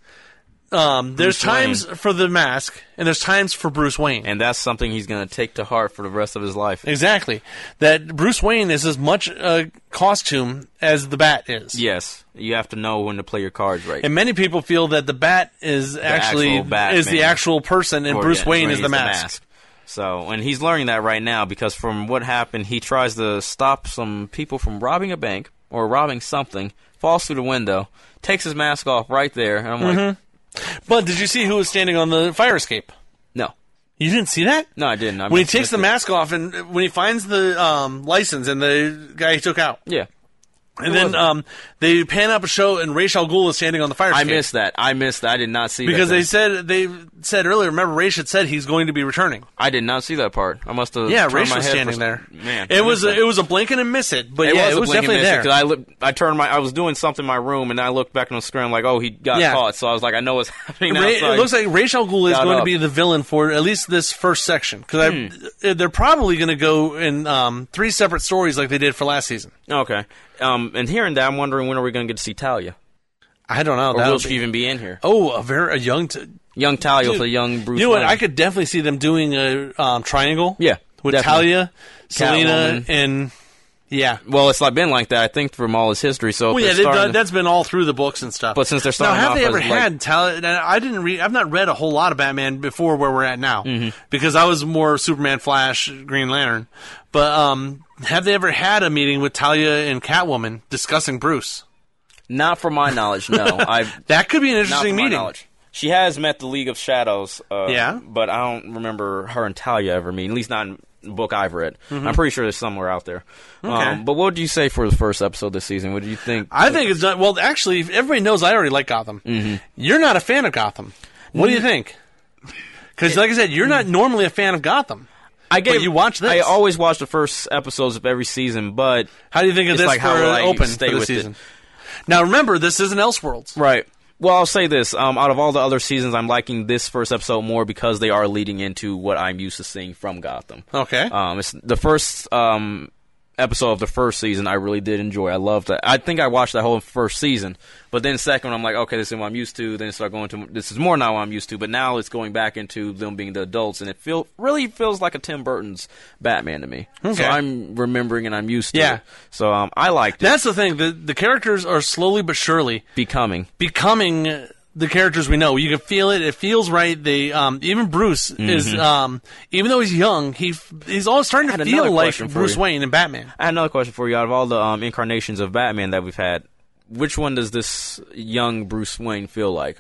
um, there's Bruce times Wayne. for the mask, and there's times for Bruce Wayne." And that's something he's going to take to heart for the rest of his life. Exactly. That Bruce Wayne is as much a costume as the Bat is. Yes, you have to know when to play your cards right. And many people feel that the Bat is actually actual Batman. is the actual person, and Or, Bruce yeah, Wayne Wayne is the mask. So, and he's learning that right now because from what happened, he tries to stop some people from robbing a bank or robbing something, falls through the window, takes his mask off right there, and I'm like, But did you see who was standing on the fire escape? no. You didn't see that? No, I didn't. I When he missed- takes missed the it. mask off and when he finds the um, license and the guy he took out. Yeah. And Who then was it? um, they pan up a show and Ra's al Ghul is standing on the fire I escape. missed that. I missed that. I did not see Because that. they thing. said they said earlier, remember Ra's had said he's going to be returning. I did not see that part. I must have Yeah, turned Ra's my was head standing for- there. Man, It I was missed a, that. it was a blink and a miss it, but It yeah, was, it was a blink and definitely miss it, there. 'cause I look, I turned my, I was doing something in my room, and I looked back on the screen. I'm like, oh, he got Yeah. caught. So I was like, I know what's happening now. Ra- So I it looks like Ra's al Ghul is got going to up. be the villain for at least this first section because Hmm. they're probably going to go in um, three separate stories like they did for last season. okay. Um, and hearing that, I'm wondering when are we going to get to see Talia, I don't know. or that will would she be- even be in here? Oh, a very a young. T- Young Talia Dude, with a young Bruce. you know what? Wayne. I could definitely see them doing a um, triangle. Yeah, with definitely. Talia, Selena, Catwoman. and yeah. Well, it's like been like that, I think, from all his history. So, if Well, yeah, they're they, starting to- that's been all through the books and stuff. But since they're now, starting have off they ever as, like- had Talia? Now, I didn't read. I've not read a whole lot of Batman before where we're at now Mm-hmm. because I was more Superman, Flash, Green Lantern. But um, have they ever had a meeting with Talia and Catwoman discussing Bruce? not from my knowledge. No, I've That could be an not interesting from my meeting. knowledge. She has met the League of Shadows. Uh, Yeah? but I don't remember her and Talia ever meeting. At least not in the book I've read. I'm pretty sure there's somewhere out there. Mm-hmm. Okay. Um, but what would you say for the first episode this season? What do you think? I think it's done. Well, actually, everybody knows I already like Gotham. Mm-hmm. You're not a fan of Gotham. What do you think? Because, like I said, you're not normally a fan of Gotham. I But you watch this. I always watch the first episodes of every season, but How do you think of It's this like, for how will uh, I open stay for the with season? it? Now, remember, this isn't Elseworlds. right. Well, I'll say this: um, out of all the other seasons, I'm liking this first episode more because they are leading into what I'm used to seeing from Gotham. Okay. Um, it's the first um, episode of the first season I really did enjoy. I loved it. I think I watched that whole first season, but then second I'm like, okay, this is what I'm used to. Then it started going to this is more now what I'm used to. But now it's going back into them being the adults, and it feel really feels like a Tim Burton's Batman to me. Okay. So I'm remembering and I'm used to Yeah. it. So um, I liked it. That's the thing. The, the characters are slowly but surely Becoming. becoming uh, the characters we know. You can feel it. It feels right. They um, even Bruce is um, even though he's young, he f- he's all starting I to had feel another like question for Bruce you. Wayne and Batman. I had another question for you. Out of all the um, incarnations of Batman that we've had, which one does this young Bruce Wayne feel like?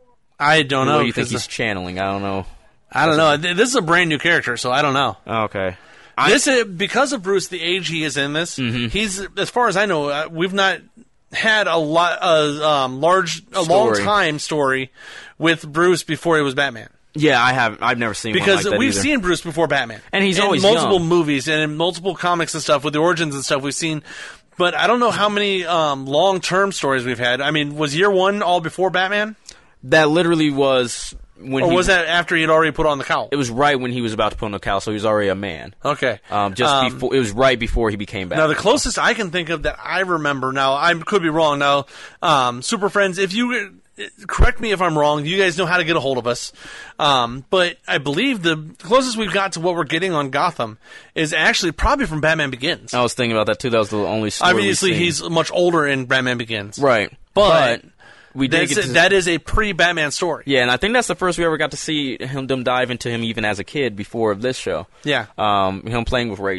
I don't know. What do you think 'cause, he's channeling? I don't know. I don't know. Th- This is a brand new character, so I don't know. Okay. This is, because of Bruce, the age he is in this, Mm-hmm. he's as far as I know, uh, we've not had a lot, a um, large, a long Story. time story with Bruce before he was Batman. Yeah, I have. I've never seen Because one like that we've either. seen Bruce before Batman, And he's in always multiple young. movies and in multiple comics and stuff with the origins and stuff we've seen. But I don't know how many um, long term stories we've had. I mean, was year one all before Batman, that literally was when or he, was that after he had already put on the cowl? It was right when he was about to put on the cowl, so he was already a man. Okay, Um, just Um, before it was right before he became Batman. Now, the closest I can think of that I remember, now, I could be wrong. Now, um, Super Friends, if you correct me if I'm wrong, you guys know how to get a hold of us. Um, but I believe the closest we've got to what we're getting on Gotham is actually probably from Batman Begins. I was thinking about that too. That was the only story we've Obviously, seen. he's much older in Batman Begins. right, But, we did that's, get to, that is a pre-Batman story. yeah, and I think that's the first we ever got to see him them dive into him even as a kid before this show. Yeah. Um, him playing with Rachel.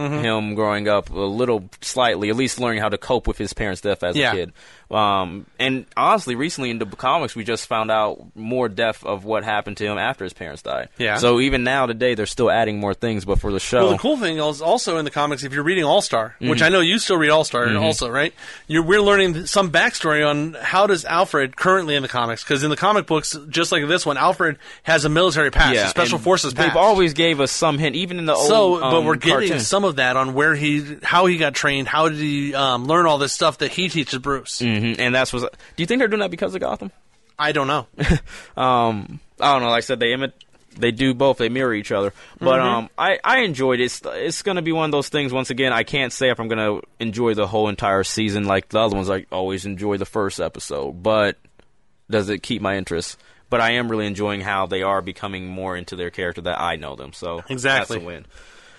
Mm-hmm. Him growing up a little slightly, at least learning how to cope with his parents' death as yeah. a kid. Um, and honestly, recently in the comics, we just found out more depth of what happened to him after his parents died. Yeah. So even now, today, they're still adding more things, but for the show... Well, the cool thing is also in the comics, if you're reading All-Star, mm-hmm. which I know you still read All-Star mm-hmm. also, right? You're, we're learning some backstory on how does Alfred currently in the comics, because in the comic books, just like this one, Alfred has a military past, yeah, a special forces past. They've always gave us some hint, even in the so, old um, but we're getting cartoon. some of that on where he, how he got trained, how did he um, learn all this stuff that he teaches Bruce. Mm-hmm. And that's what... Do you think they're doing that because of Gotham? I don't know. um, I don't know. Like I said, they imit, they do both. They mirror each other. But mm-hmm. um, I, I enjoyed it. It's, it's going to be one of those things, once again, I can't say if I'm going to enjoy the whole entire season like the other ones. I always enjoy the first episode. But does it keep my interest? But I am really enjoying how they are becoming more into their character that I know them. So exactly. That's a win.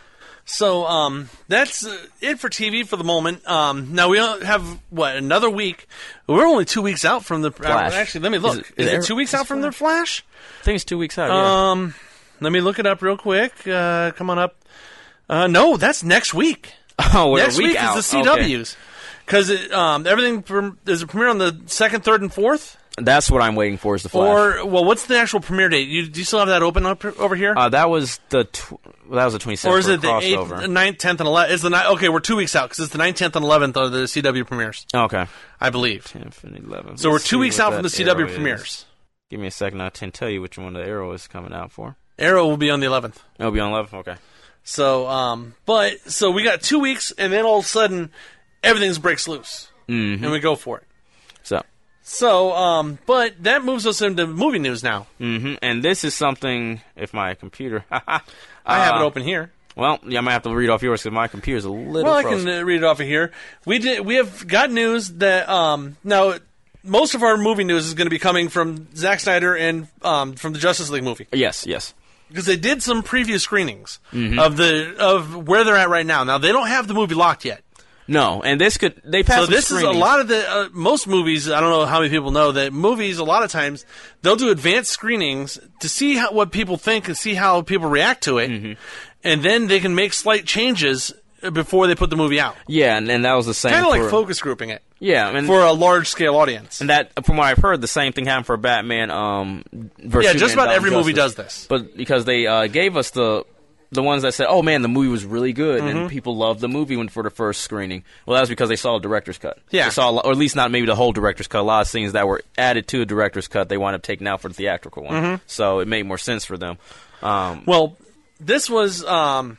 So um, that's uh, it for T V for the moment. Um, now we have, what, another week? We're only two weeks out from the... Flash. Uh, actually, let me look. Is it, is is it two weeks out from the Flash? I think it's two weeks out, yeah. Um, let me look it up real quick. Uh, come on up. Uh, no, that's next week. Oh, we're next a week, week out. is the C Ws. Because okay. um, everything... From, does it premiere on the second, third, and fourth? That's what I'm waiting for is the Flash. Or, well, what's the actual premiere date? You, do you still have that open up over here? Uh, that was the tw- well, that was the twenty-seventh. Or is it the crossover. eighth, ninth, tenth, and eleventh? Is the ni- okay, we're two weeks out because it's the ninth, tenth, and eleventh are the C W premieres. Okay. I believe. tenth and eleventh. So Let's we're two weeks out from the C W is. premieres. Give me a second. I can tell you which one the Arrow is coming out for. Arrow will be on the eleventh. It'll be on eleventh? Okay. So, um, but, so we got two weeks, and then all of a sudden, everything breaks loose. Mm-hmm. And we go for it. So. So, um, but that moves us into movie news now. Mm-hmm. And this is something, if my computer... I have it open here. Well, yeah, I might have to read off yours because my computer's a little Well, frozen. I can uh, read it off of here. We did. We have got news that, um, now, most of our movie news is going to be coming from Zack Snyder and um, from the Justice League movie. Yes, yes. Because they did some preview screenings mm-hmm. of the of where they're at right now. Now, they don't have the movie locked yet. No, and this could they pass. So this is a lot of the uh, most movies. I don't know how many people know that movies. A lot of times they'll do advanced screenings to see how, what people think and see how people react to it, mm-hmm. and then they can make slight changes before they put the movie out. Yeah, and, and that was the same. Kind of like for, focus grouping it. Yeah, and for a large scale audience. And that, from what I've heard, the same thing happened for Batman. Um, versus yeah, just Superman about every Justice. movie does this. But because they uh, gave us the. The ones that said, "Oh man, the movie was really good," mm-hmm. and people loved the movie when for the first screening. Well, that was because they saw a director's cut. Yeah, they saw, a lot, or at least not maybe the whole director's cut. A lot of scenes that were added to a director's cut, they wound up taking out for the theatrical one. Mm-hmm. So it made more sense for them. Um, well, this was, um,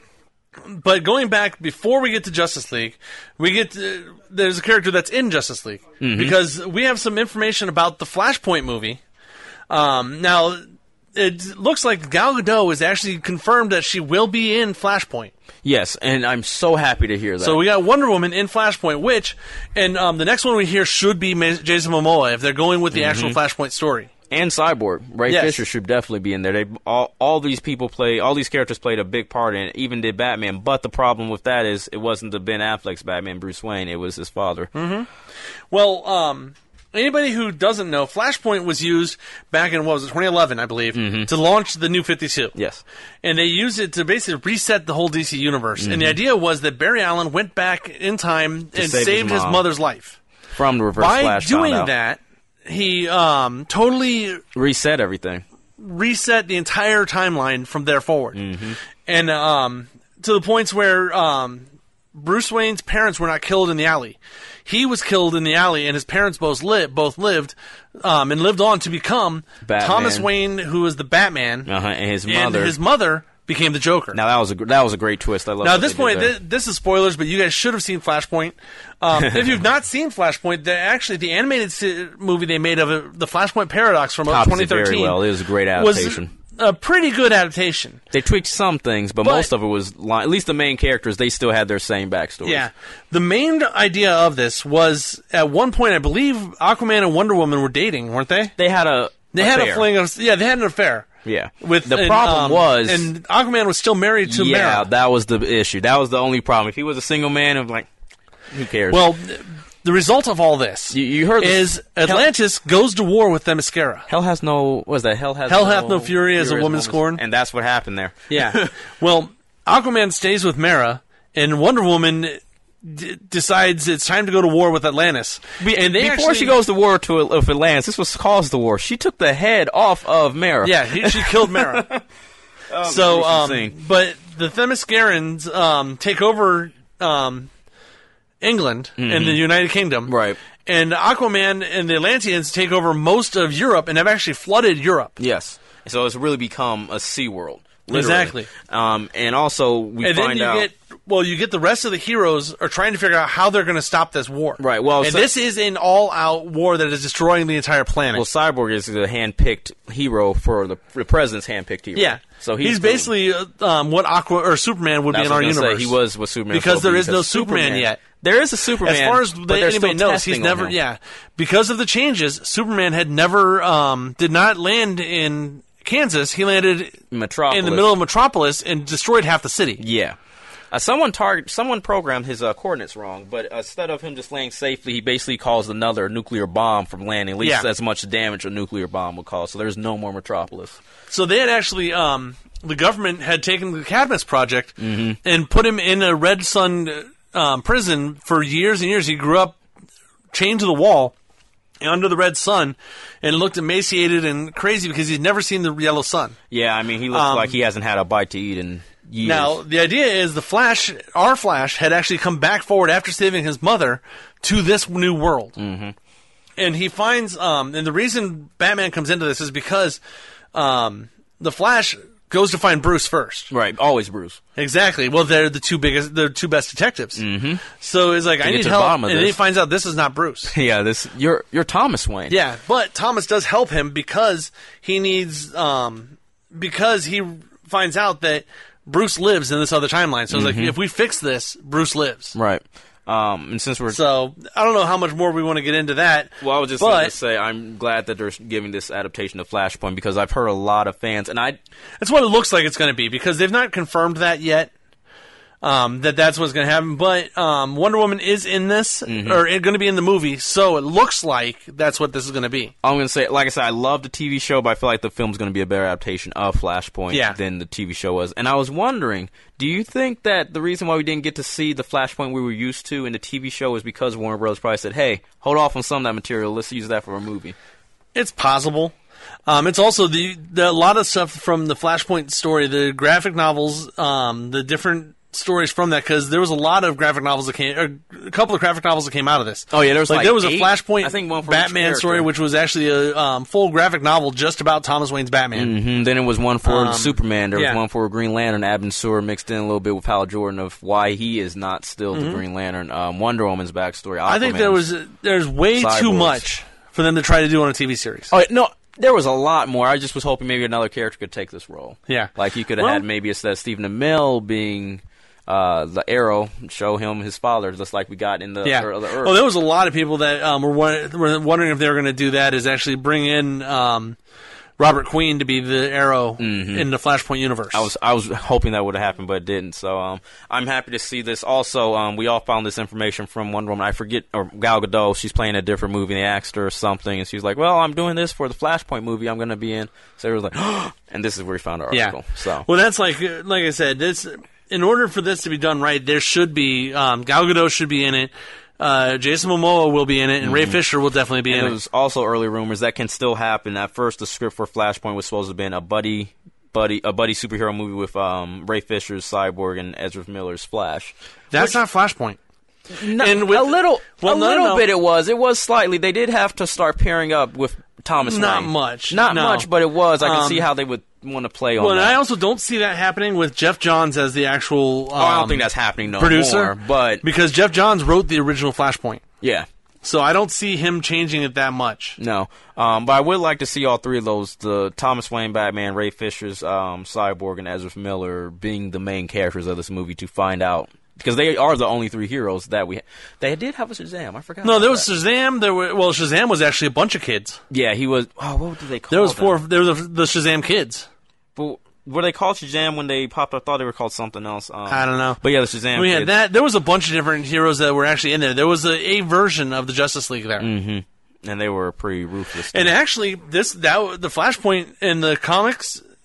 but going back before we get to Justice League, we get to, there's a character that's in Justice League mm-hmm. because we have some information about the Flashpoint movie. Um, now. It looks like Gal Gadot is actually confirmed that she will be in Flashpoint. Yes, and I'm so happy to hear that. So we got Wonder Woman in Flashpoint, which, and um, the next one we hear should be Ma- Jason Momoa if they're going with the mm-hmm. actual Flashpoint story. And Cyborg, Ray yes. Fisher should definitely be in there. They all all these people play, all these characters played a big part in it. Even did Batman, but the problem with that is it wasn't the Ben Affleck's Batman, Bruce Wayne. It was his father. Mm-hmm. Well, um. Anybody who doesn't know, Flashpoint was used back in, what was it, twenty eleven, I believe, mm-hmm. to launch the New fifty-two. Yes. And they used it to basically reset the whole D C universe. Mm-hmm. And the idea was that Barry Allen went back in time to and save saved his, his mother's life. From the Reverse By Flash. By doing that, he um, totally... reset everything. Reset the entire timeline from there forward. Mm-hmm. And um, to the points where um, Bruce Wayne's parents were not killed in the alley. He was killed in the alley, and his parents both lived, both lived, um, and lived on to become Batman. Thomas Wayne, who was the Batman, uh-huh, and his and mother. his mother became the Joker. Now that was a that was a great twist. I love. Now at this point, th- this is spoilers, but you guys should have seen Flashpoint. Um, if you've not seen Flashpoint, the, actually the animated si- movie they made of it, the Flashpoint Paradox from Tops twenty it thirteen, very well. It was a great adaptation. Was a pretty good adaptation. They tweaked some things, but, but most of it was li- at least the main characters. They still had their same backstories. Yeah, the main idea of this was at one point, I believe Aquaman and Wonder Woman were dating, weren't they? They had a they affair. had a fling of yeah, they had an affair. Yeah. With the and, problem um, was, and Aquaman was still married to yeah, Mara. that was the issue. That was the only problem. If he was a single man, I'm like, who cares? Well, the result of all this you, you heard is Atlantis Hell, goes to war with Themyscira. Hell has no. What was that? Hell has. Hell no, hath no fury as a woman scorned. And that's what happened there. Yeah. Well, Aquaman stays with Mara, and Wonder Woman d- decides it's time to go to war with Atlantis. Be- and they before actually, she goes to war to with Atlantis, this was caused the war. She took the head off of Mara. Yeah, he, she killed Mara. Oh, so, um, scene. but the Themyscirans um, take over um, England Mm-hmm. and the United Kingdom. Right. And Aquaman and the Atlanteans take over most of Europe and have actually flooded Europe. Yes. So it's really become a sea world. Literally. Exactly. Um, and also we and find then you out. get well, you get the rest of the heroes are trying to figure out how they're going to stop this war. Right, well, and so- this is an all-out war that is destroying the entire planet. Well, Cyborg is the hand-picked hero for the, the president's hand-picked hero. yeah, so he's, he's basically uh, um, what Aqua or Superman would That's be in what our I was gonna universe. say. He was what Superman because was there supposed is to be, no because Superman yet. There is a Superman, As far as but they, they're anybody still knows, he's testing on never. him. Yeah, because of the changes, Superman had never um, did not land in Kansas. He landed Metropolis. in the middle of Metropolis and destroyed half the city. Yeah. Uh, someone target, someone programmed his uh, coordinates wrong, but instead of him just landing safely, he basically caused another nuclear bomb from landing, at least Yeah. as much damage a nuclear bomb would cause. So there's no more Metropolis. So they had actually, um, the government had taken the Cadmus project Mm-hmm. and put him in a Red Sun um, prison for years and years. He grew up chained to the wall under the red sun and looked emaciated and crazy because he'd never seen the yellow sun. Yeah, I mean, he looks Um, like he hasn't had a bite to eat in years. Now, the idea is the Flash, our Flash, had actually come back forward after saving his mother to this new world. Mm-hmm. And he finds, um, and the reason Batman comes into this is because um, the Flash goes to find Bruce first. Right, always Bruce. Exactly. Well, they're the two biggest, they're two best detectives. Mm-hmm. So it's like, I get need to the help, bottom of and then he this. finds out this is not Bruce. Yeah, this you're you're Thomas Wayne. Yeah, but Thomas does help him because he needs, um, because he finds out that Bruce lives in this other timeline. So it's Mm-hmm. like, if we fix this, Bruce lives. Right. Um, and since we're So I don't know how much more we want to get into that. well, I was just but going to say I'm glad that they're giving this adaptation of Flashpoint because I've heard a lot of fans, and I that's what it looks like it's going to be because they've not confirmed that yet. Um, that that's what's going to happen, but um, Wonder Woman is in this, Mm-hmm. or going to be in the movie, so it looks like that's what this is going to be. I'm going to say, like I said, I love the T V show, but I feel like the film's going to be a better adaptation of Flashpoint Yeah. than the T V show was. And I was wondering, do you think that the reason why we didn't get to see the Flashpoint we were used to in the T V show is because Warner Bros. Probably said, hey, hold off on some of that material, let's use that for a movie? It's possible. Um, it's also the, the a lot of stuff from the Flashpoint story, the graphic novels, um, the different stories from that, because there was a lot of graphic novels that came, or a couple of graphic novels that came out of this. Oh, yeah, there was like there was eight? a Flashpoint I think one for each Batman story, character. which was actually a um, full graphic novel just about Thomas Wayne's Batman. Mm-hmm. Then it was one for Um, Superman, there was yeah. one for Green Lantern, Abin Sur mixed in a little bit with Hal Jordan of why he is not still the Green Lantern, um, Wonder Woman's backstory, Mm-hmm. I think there Aquaman's. was there's way too Cyborgs. much for them to try to do on a T V series. Oh, no, there was a lot more. I just was hoping maybe another character could take this role. Yeah. Like you could have Well- had maybe instead of Stephen Amell being uh, the Arrow, show him his father, just like we got in the, Yeah. Earth, the Earth. Well, there was a lot of people that um, were, won- were wondering if they were going to do that. Is actually bring in um, Robert Queen to be the Arrow in the Flashpoint universe. I was I was hoping that would have happened, but it didn't. So um, I'm happy to see this. Also, um, we all found this information from Wonder Woman. I forget, or Gal Gadot. She's playing a different movie. And they asked her something, and she was like, "Well, I'm doing this for the Flashpoint movie. I'm going to be in." So it was like, and this is where we found our yeah. article. So Well, that's like uh, like I said. This in order for this to be done right, there should be um, Gal Gadot should be in it. Uh, Jason Momoa will be in it, and Ray Fisher will definitely be and in there it. was also early rumors that can still happen. At first, the script for Flashpoint was supposed to have been a buddy. Buddy, a buddy superhero movie with um, Ray Fisher's Cyborg and Ezra Miller's Flash. That's not Flashpoint. No, And with- a little, well, a no, no, little no. bit. It was. It was slightly. They did have to start pairing up with Thomas Not Wayne. much, Not no. much, but it was. I can Um, see how they would want to play on Well, and that. I also don't see that happening with Jeff Johns as the actual. Um, oh, I don't think that's happening no producer, more. But because Jeff Johns wrote the original Flashpoint, yeah, so I don't see him changing it that much. no. Um, but I would like to see all three of those: the Thomas Wayne Batman, Ray Fisher's um, Cyborg, and Ezra Miller being the main characters of this movie to find out. Because they are the only three heroes that we. Ha- they did have a Shazam. I forgot. No, about there was that. Shazam. There were well, Shazam was actually a bunch of kids. Yeah, he was. Oh, what did they call? There was them? four. There were the, the Shazam kids. But were they called Shazam when they popped up? I thought they were called something else. Um, I don't know. But yeah, the Shazam. We had kids. that. There was a bunch of different heroes that were actually in there. There was a, a version of the Justice League there. Mm-hmm. And they were pretty ruthless. And actually, this that the Flashpoint in the comics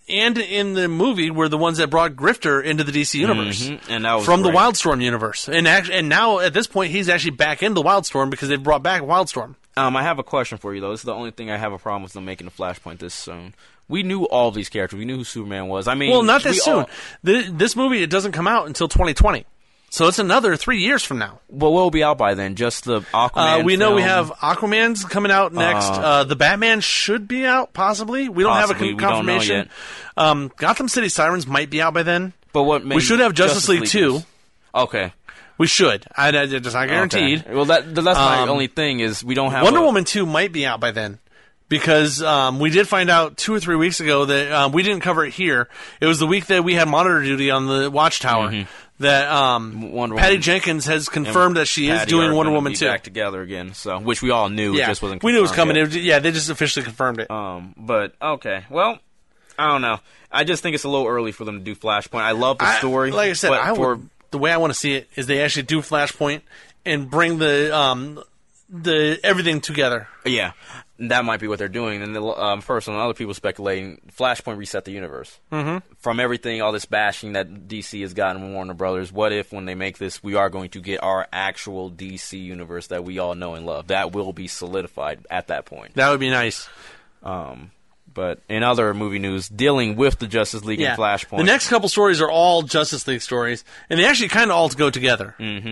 and in the movie were the ones that brought Grifter into the D C universe, mm-hmm. and that was from great. the Wildstorm universe. And act- and now at this point, he's actually back into Wildstorm because they've brought back Wildstorm. Um, I have a question for you though. This is the only thing I have a problem with them making the Flashpoint this soon. We knew all these characters. We knew who Superman was. I mean, well, not this we soon. all- The, this movie it doesn't come out until twenty twenty. So it's another three years from now. Well, what will be out by then? Just the Aquaman Uh, we know film? we have Aquaman's coming out next. Uh, Uh, the Batman should be out, possibly. We don't Possibly. have a We con- don't know confirmation. yet. Um, Gotham City Sirens might be out by then. But what made We should have Justice, League two. is- Okay. We should. I, I, it's not guaranteed. Okay. Well, that that's my Um, only thing is we don't have Wonder a, Woman two might be out by then. Because um, we did find out two or three weeks ago that um, we didn't cover it here. It was the week that we had monitor duty on the Watchtower Mm-hmm. that um, Wonder Patty Woman. Jenkins has confirmed that she is Patty doing are Wonder gonna Woman be two. back together again. So, which we all knew. Yeah, It just wasn't. we knew it was confirmed coming. yet. It was, yeah, they just officially confirmed it. Um, but okay, well, I don't know. I just think it's a little early for them to do Flashpoint. I love the I- story. like I said, but I for would, the way I want to see it is they actually do Flashpoint and bring the um, the everything together. yeah, that might be what they're doing. And the, um, first, and other people speculating, Flashpoint reset the universe mm-hmm. from everything, all this bashing that D C has gotten from Warner Brothers. What if, when they make this, we are going to get our actual D C universe that we all know and love? That will be solidified at that point. That would be nice. Um, but in other movie news, dealing with the Justice League Yeah. and Flashpoint, The next couple stories are all Justice League stories, and they actually kind of all go together. Mm-hmm.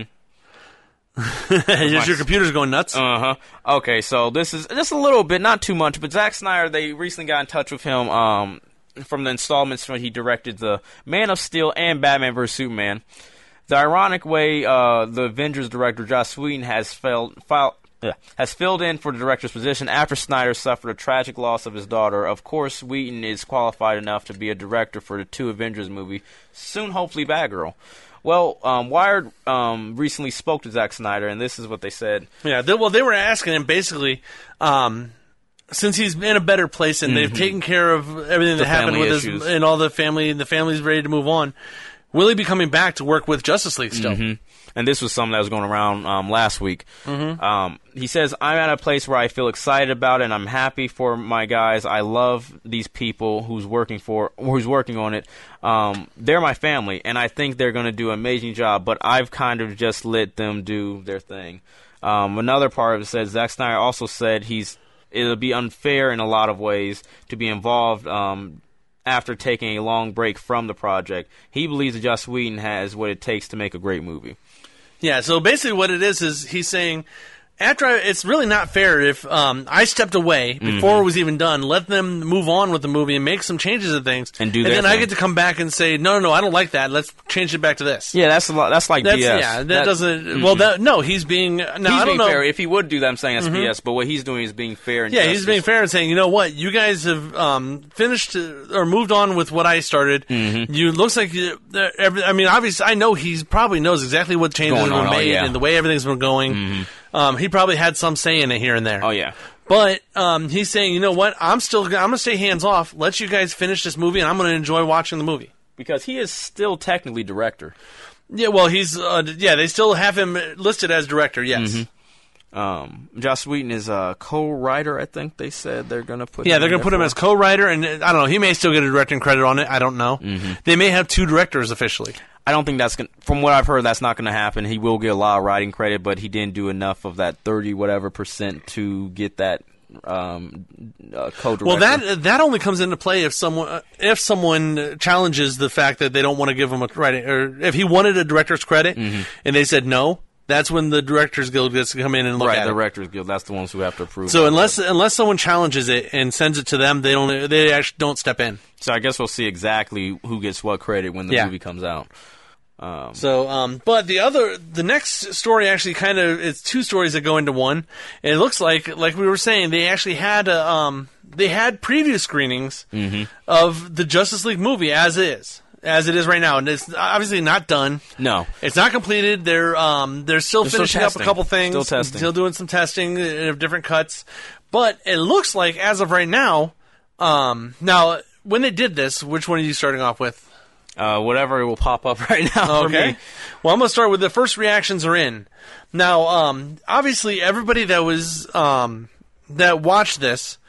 Just your computer's going nuts. Uh huh. Okay, so this is just a little bit, not too much, but Zack Snyder, they recently got in touch with him um, from the installments when he directed the Man of Steel and Batman versus. Superman. The ironic way uh, the Avengers director Joss Whedon has failed, filed, uh, has filled in for the director's position after Snyder suffered a tragic loss of his daughter. Of course, Whedon is qualified enough to be a director for the two Avengers movie, soon hopefully Batgirl. Well, um, Wired um, recently spoke to Zack Snyder, and this is what they said. Yeah, they, well, they were asking him basically, um, since he's in a better place and they've taken care of everything The that happened family with issues. his and all the family, and the family's ready to move on. Will he be coming back to work with Justice League still? Mm-hmm. And this was something that was going around um, last week. Mm-hmm. Um, he says, I'm at a place where I feel excited about it, and I'm happy for my guys. I love these people who's working for, who's working on it. Um, they're my family, and I think they're going to do an amazing job, but I've kind of just let them do their thing. Um, another part of it says, Zack Snyder also said he's it'll be unfair in a lot of ways to be involved um, after taking a long break from the project. He believes that Joss Whedon has what it takes to make a great movie. Yeah, so basically what it is is he's saying, after I, it's really not fair if um, I stepped away before Mm-hmm. it was even done, let them move on with the movie and make some changes and things, And do and their then I thing. get to come back and say, no, no, no, I don't like that. Let's change it back to this. Yeah, that's a lot. That's like That's, B S. yeah, that, doesn't. Well, that no, he's being. Now He's I don't being know. fair. If he would do that, I'm saying that's B S. But what he's doing is being fair. And Yeah, he's justice. being fair and saying, you know what, you guys have um, finished uh, or moved on with what I started. Mm-hmm. You looks like you. Uh, every, I mean, obviously, I know he probably knows exactly what changes Going have on, been oh, made yeah. and the way everything's been going. Mm-hmm. Um, he probably had some say in it here and there. Oh yeah. But um, he's saying, you know what, I'm still. I'm going to stay hands off. Let you guys finish this movie, and I'm going to enjoy watching the movie. Because he is still technically director. Yeah, well, he's. Uh, yeah, they still have him listed as director. Yes. Mm-hmm. Um, Joss Whedon is a co-writer. I think they said they're going to put. Yeah, him they're going to put him there as co-writer, and uh, I don't know. He may still get a directing credit on it. I don't know. Mm-hmm. They may have two directors officially. I don't think that's going. From what I've heard, that's not going to happen. He will get a lot of writing credit, but he didn't do enough of that thirty whatever percent to get that um, uh, co-director. Well, that that only comes into play if someone if someone challenges the fact that they don't want to give him a writing, or if he wanted a director's credit Mm-hmm. and they said no. That's when the Directors Guild gets to come in and look right, at the it. Directors Guild. That's the ones who have to approve. So it. unless unless someone challenges it and sends it to them, they don't. They actually don't step in. so I guess we'll see exactly who gets what credit when the Yeah. movie comes out. Um, So, um, but the other, the next story actually kind of it's two stories that go into one. And it looks like, like we were saying, they actually had a, um, they had preview screenings Mm-hmm. of the Justice League movie as is. As it is right now, and it's obviously not done. no, It's not completed. They're um they're still They're still finishing up a testing. couple things, Still testing. still doing some testing of different cuts. But it looks like as of right now, um now when they did this, which one are you starting off with? uh, whatever will pop up right now. For Okay. me. Well, I'm gonna start with the first reactions are in. Now, um obviously everybody that was um that watched this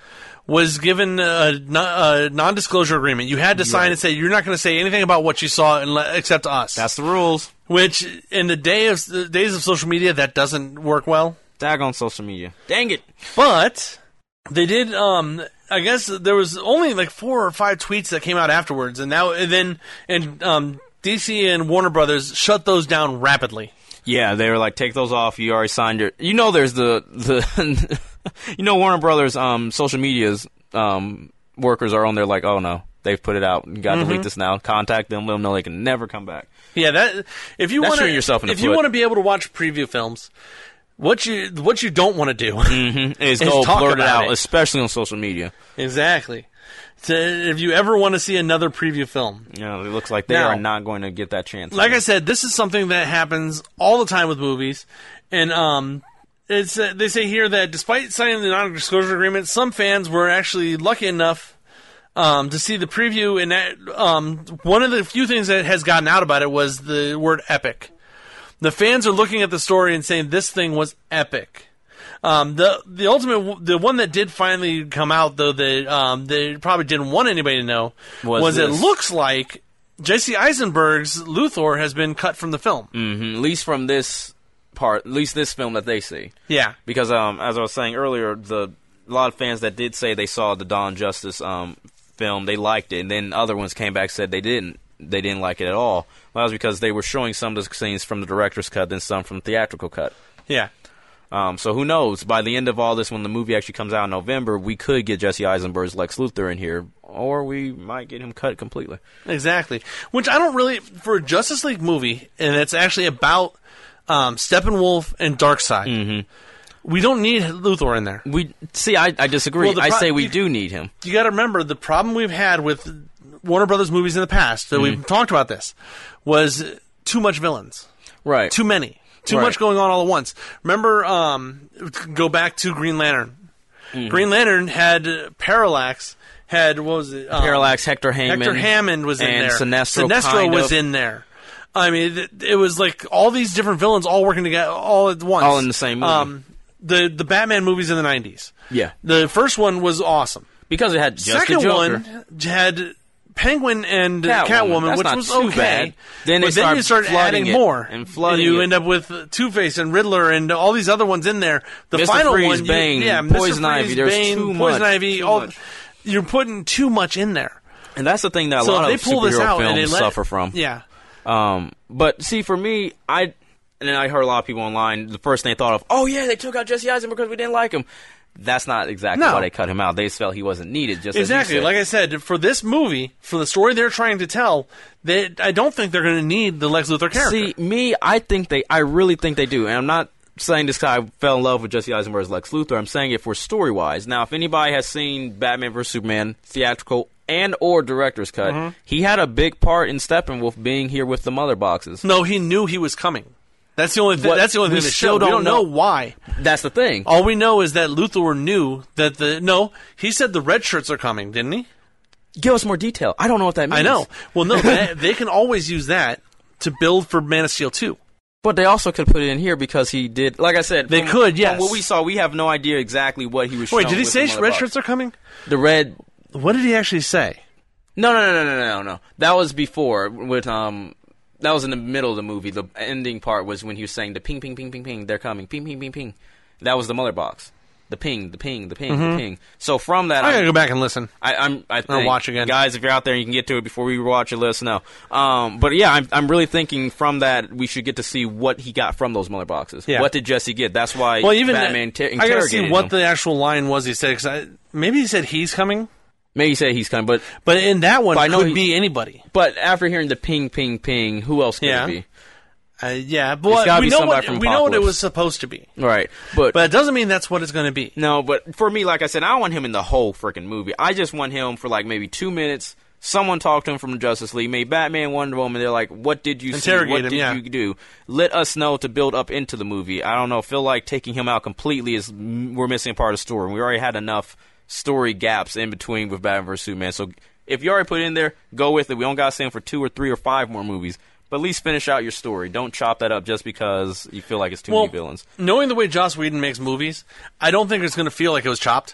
was given a, a non-disclosure agreement. You had to sign Right. and say you're not going to say anything about what you saw unle- except us. That's the rules. Which, in the day of the days of social media, that doesn't work well. Tag on social media. Dang it. But they did. Um, I guess there was only like four or five tweets that came out afterwards, and now and then and um, D C and Warner Brothers shut those down rapidly. Yeah, they were like, take those off. You already signed your. You know, there's the the. You know, Warner Brothers um social media's um workers are on there like, oh no, they've put it out. You got to Mm-hmm. delete this now. Contact them. Let them know they can never come back. Yeah, that if you That's want shooting yourself in the if you foot. want to be able to watch preview films, what you what you don't want to do Mm-hmm. Is is go talk blurt it about out, it. especially on social media. Exactly. So if you ever want to see another preview film, You know, it looks like they Now- are not going to get that chance. like I said, this is something that happens all the time with movies, and um, it's uh, they say here that despite signing the non-disclosure agreement, some fans were actually lucky enough um, to see the preview, and that um, one of the few things that has gotten out about it was the word epic. The fans are looking at the story and saying this thing was epic. Um, the the ultimate the one that did finally come out, though, that um, they probably didn't want anybody to know Was was, it this. looks like Jesse Eisenberg's Luthor has been cut from the film. Mm-hmm. At least from this part, at least this film that they see. Yeah. Because um, as I was saying earlier, the a lot of fans that did say they saw the Dawn Justice um, film, they liked it, and then other ones came back and said they didn't. They didn't like it at all. Well, that was because they were showing some of the scenes from the director's cut, then some from the theatrical cut. Yeah. Um, so who knows? By the end of all this, when the movie actually comes out in November, we could get Jesse Eisenberg's Lex Luthor in here, or we might get him cut completely. Exactly. Which I don't really, for a Justice League movie, and it's actually about um, Steppenwolf and Darkseid, Mm-hmm. we don't need Luthor in there. We see. I, I disagree. Well, the I pro- say we you- do need him. You got to remember, the problem we've had with Warner Brothers movies in the past, that Mm-hmm. we've talked about this, was too much villains. Right. Too many. Too Right. much going on all at once. Remember, um, go back to Green Lantern. Mm-hmm. Green Lantern had Parallax, had, what was it? Um, Parallax, Hector Hammond. Hector Hammond was in and there. Sinestro Sinestro kind was of. in there. I mean, it, it was like all these different villains all working together all at once. All in the same movie. Um, the, the Batman movies in the nineties. Yeah. The first one was awesome. Because it had just Second the Joker. one had Penguin and Catwoman. Catwoman, That's which not was too okay. bad. Then they but then you start start adding flooding it more, and flooding you it. end up with Two-Face and Riddler and all these other ones in there. The Mister final Freeze, one, you- Bane, yeah, Poison Mister Freeze, Ivy, there's Bane, too Poison much, Ivy. too all, much. You're putting too much in there. And that's the thing that a So lot if of they pull this superhero out and films they let, suffer from. yeah, Um, but see, for me, I and then I heard a lot of people online. The first thing they thought of, oh yeah, they took out Jesse Eisenberg because we didn't like him. That's not exactly No. why they cut him out. They just felt he wasn't needed. Just exactly. As you said. Like I said, for this movie, for the story they're trying to tell, they, I don't think they're going to need the Lex Luthor character. See, me, I think they, I really think they do. And I'm not saying this guy fell in love with Jesse Eisenberg's Lex Luthor. I'm saying it for story wise. Now, if anybody has seen Batman versus Superman theatrical and or director's cut, Mm-hmm. he had a big part in Steppenwolf being here with the mother boxes. No, he knew he was coming. That's the only thing. What- That's the only we thing they still showed. We don't don't know know. why. That's the thing. All we know is that Luthor knew that the no. He said the red shirts are coming, didn't he? Give us more detail. I don't know what that means. I know. Well, no, they, they can always use that to build for Man of Steel two. But they also could put it in here because he did. Like I said, They from- could, from yes. what we saw, we have no idea exactly what he was. Wait, shown did he with say the mother red box. shirts are coming? The red. What did he actually say? No, no, no, no, no, no, no. That was before with um. That was in the middle of the movie. The ending part was when he was saying the ping, ping, ping, ping, ping. They're coming. Ping, ping, ping, ping. That was the mother box. The ping, the ping, the ping, the ping. So from that, I gotta I'm- go back and listen. I, I'm. I think, watch again. guys. If you're out there, and you can get to it before we watch it. Let us know. Um, but yeah, I'm. I'm really thinking from that we should get to see what he got from those mother boxes. Yeah. What did Jesse get? That's why Well, even Batman ter- I gotta interrogated see what him. the actual line was he said. Cause I, maybe he said he's coming, Maybe he said he's coming, but but in that one, But I know could he- be anybody. but after hearing the ping, ping, ping, who else could Yeah. it be? Uh, yeah, but gotta we be know somebody what from we know what it Apocalypse. was supposed to be. Right, but But it doesn't mean that's what it's going to be. no, but for me, like I said, I don't want him in the whole freaking movie. I just want him for like maybe two minutes. Someone talk to him from the Justice League, maybe Batman, Wonder Woman. They're like, "What did you see? Interrogate What him, did yeah. you do?" Let us know to build up into the movie. I don't know. Feel like taking him out completely is we're missing a part of the story. We already had enough story gaps in between with Batman versus Superman. So if you already put it in there, go with it. We don't got to see him for two or three or five more movies. But at least finish out your story. Don't chop that up just because you feel like it's too Well, many villains. knowing the way Joss Whedon makes movies, I don't think it's going to feel like it was chopped.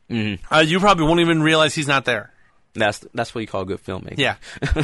Mm-hmm. Uh, you probably won't even realize he's not there. That's that's what you call good filmmaking. Yeah.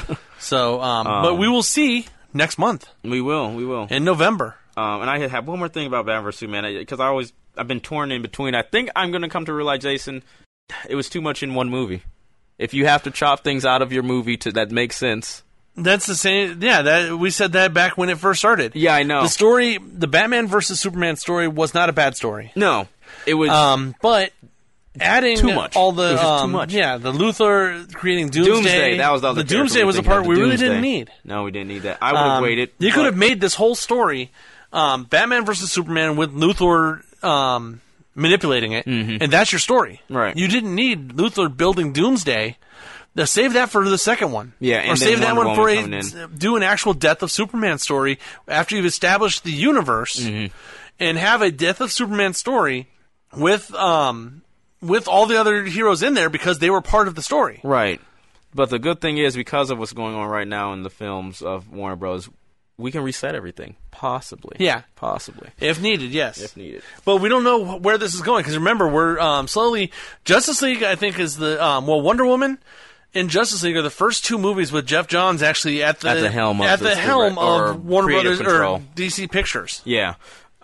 so, um, Um, but we will see next month We will, we will. in November. Um, and I have one more thing about Batman versus Superman, because I always I've been torn in between. I think I'm going to come to realize, Jason, it was too much in one movie. If you have to chop things out of your movie to that makes sense. That's the same. Yeah, that we said that back when it first started. Yeah, I know. The story, the Batman versus Superman story, was not a bad story. No, it was Um, but adding Too much. all the It was just too um, much. yeah, the Luthor creating Doomsday. Doomsday. That was the other. the Doomsday was a part we really didn't need. No, we didn't need that. I would have Um, waited. You but- could have made this whole story, um, Batman versus Superman with Luthor um, manipulating it, and that's your story. Right. You didn't need Luthor building Doomsday. Now, save that for the second one. Yeah, and or then save that Wonder one for Woman a coming in. do an actual Death of Superman story after you've established the universe, Mm-hmm. and have a Death of Superman story with um with all the other heroes in there because they were part of the story. Right. But the good thing is, because of what's going on right now in the films of Warner Bros., we can reset everything. Possibly. Yeah. Possibly. If needed, yes. If needed. But we don't know where this is going because remember, we're um, slowly. Justice League, I think, is the um, well, Wonder Woman and Justice League are the first two movies with Jeff Johns actually at the At the helm of at the this- helm or of Warner creative Brothers control. or D C Pictures. Yeah.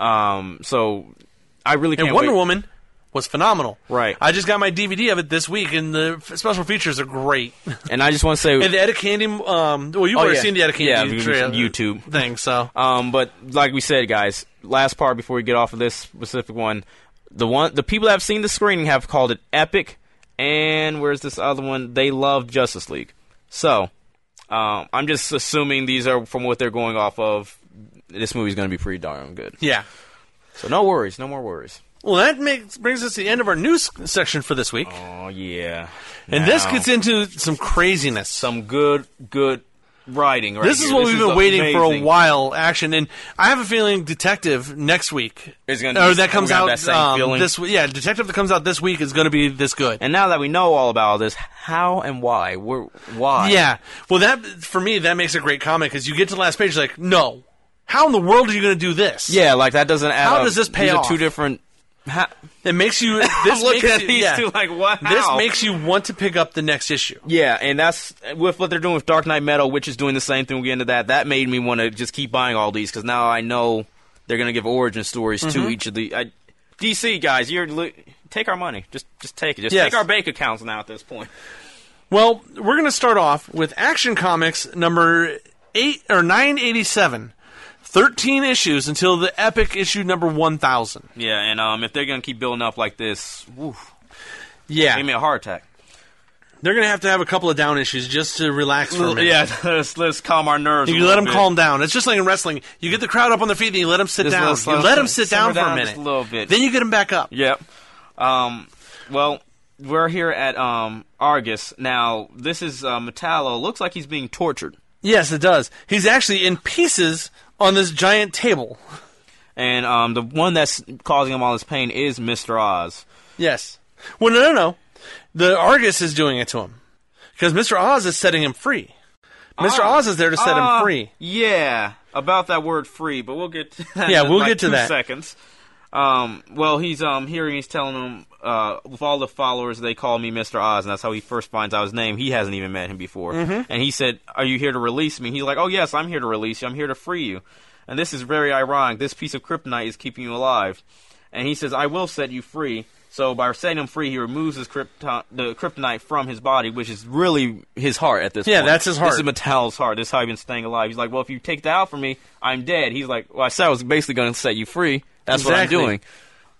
Um, so, I really can't And Wonder wait. Woman was phenomenal. Right. I just got my D V D of it this week, and the f- special features are great. And I just want to say... and the Etta Candy, um, well, you've Oh, already yeah. seen the Etta Candy Yeah, because trail- it's on YouTube. thing, so. Um, but like we said, guys, last part before we get off of this specific one, the one the people that have seen the screening have called it epic, and where's this other one? They love Justice League. So, um, I'm just assuming these are from what they're going off of. This movie's going to be pretty darn good. Yeah. So no worries, no more worries. Well, that makes brings us to the end of our news section for this week. Oh yeah, And this Now, gets into some craziness. some good, good writing. Right This is here. what This we've been waiting for a amazing. while. Action, and I have a feeling Detective next week, Is gonna or be- that comes we're gonna out have that same um, feeling. this week. Yeah, Detective that comes out this week is going to be this good. And now that we know all about all this, how and why? We're, why? Yeah, well, that for me that makes a great comic because you get to the last page like, no, how in the world are you going to do this? Yeah, like that doesn't add How up. does this pay These off? are two different. Ha- It makes you. This I'm looking makes at you, these yeah. two like, what? This How? makes you want to pick up the next issue. Yeah, and that's with what they're doing with Dark Knight Metal, which is doing the same thing. We'll get into that. That made me want to just keep buying all these because now I know they're going to give origin stories Mm-hmm. to each of the I, D C guys. You're li- take our money, just just take it, just Yes. take our bank accounts now at this point. Well, we're going to start off with Action Comics number eight or nine eighty seven. Thirteen issues until the epic issue number one thousand. Yeah, and um, if they're going to keep building up like this, woof, Yeah, give me a heart attack. they're going to have to have a couple of down issues just to relax for a minute. Yeah, let's, let's calm our nerves. You a let little them bit. calm down. It's just like in wrestling. You get the crowd up on their feet, and you let them sit Just down. let- You let let them them sit simmer down for a down minute. just a little bit. Then you get them back up. Yep. Um, well, we're here at um, Argus. Now, this is uh, Metallo. Looks like he's being tortured. Yes, it does. He's actually in pieces on this giant table. And um, the one that's causing him all this pain is Mister Oz. Yes. Well, no, no, no. The Argus is doing it to him. Because Mister Oz is setting him free. Mister Ah. Oz is there to set Uh, him free. Yeah, about that word free, but we'll get to that Yeah, in we'll like get to two that. seconds. Um, well, he's um hearing he's telling him uh with all the followers they call me Mister Oz, and that's how he first finds out his name. He hasn't even met him before, Mm-hmm. and he said, "Are you here to release me?" He's like, "Oh yes, I'm here to release you. I'm here to free you." And this is very ironic. This piece of kryptonite is keeping you alive, and he says, "I will set you free." So by setting him free, he removes his krypton- the kryptonite from his body, which is really his heart at this Yeah, point. that's his heart. This is Metallo's heart. This is how he's been staying alive. He's like, well, if you take that out from me, I'm dead. He's like, well, I said I was basically going to set you free. That's Exactly. what I'm doing.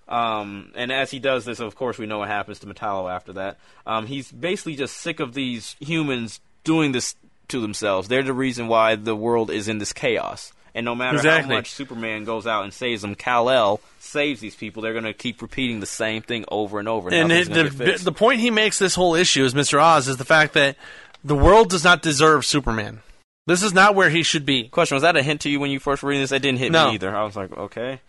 Um, and as he does this, of course, we know what happens to Metallo after that. Um, he's basically just sick of these humans doing this to themselves. They're the reason why the world is in this chaos. And no matter Exactly. how much Superman goes out and saves them, Kal-El saves these people. They're going to keep repeating the same thing over and over. And nothing's it, gonna the, get fixed. the point he makes this whole issue is Mister Oz is the fact that the world does not deserve Superman. This is not where he should be. Question, was that a hint to you when you first were reading this? It didn't hit No. me either. I was like, okay.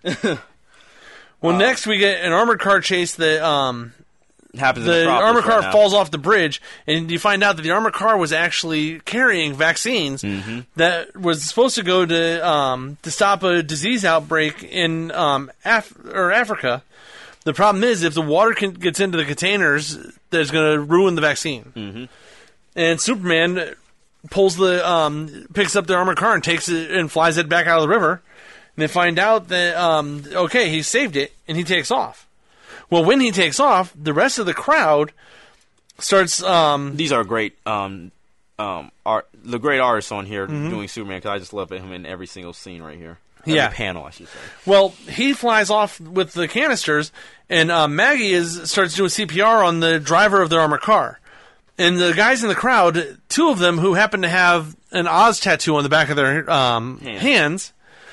Well, Uh, next we get an armored car chase that um, Happens in the Metropolis armored car right now. falls off the bridge, and you find out that the armored car was actually carrying vaccines Mm-hmm. that was supposed to go to um, to stop a disease outbreak in um, Af- or Africa. The problem is, if the water can, gets into the containers, that's going to ruin the vaccine. Mm-hmm. And Superman pulls the, um, picks up the armored car and takes it and flies it back out of the river. And they find out that, um, okay, he saved it, and he takes off. Well, when he takes off, the rest of the crowd starts... Um, These are great, um, um, art, the great artists on here mm-hmm. doing Superman, because I just love him in every single scene right here. Every yeah. panel, I should say. Well, he flies off with the canisters, and uh, Maggie is starts doing C P R on the driver of the armored car. And the guys in the crowd, two of them who happen to have an Oz tattoo on the back of their um, hands, hands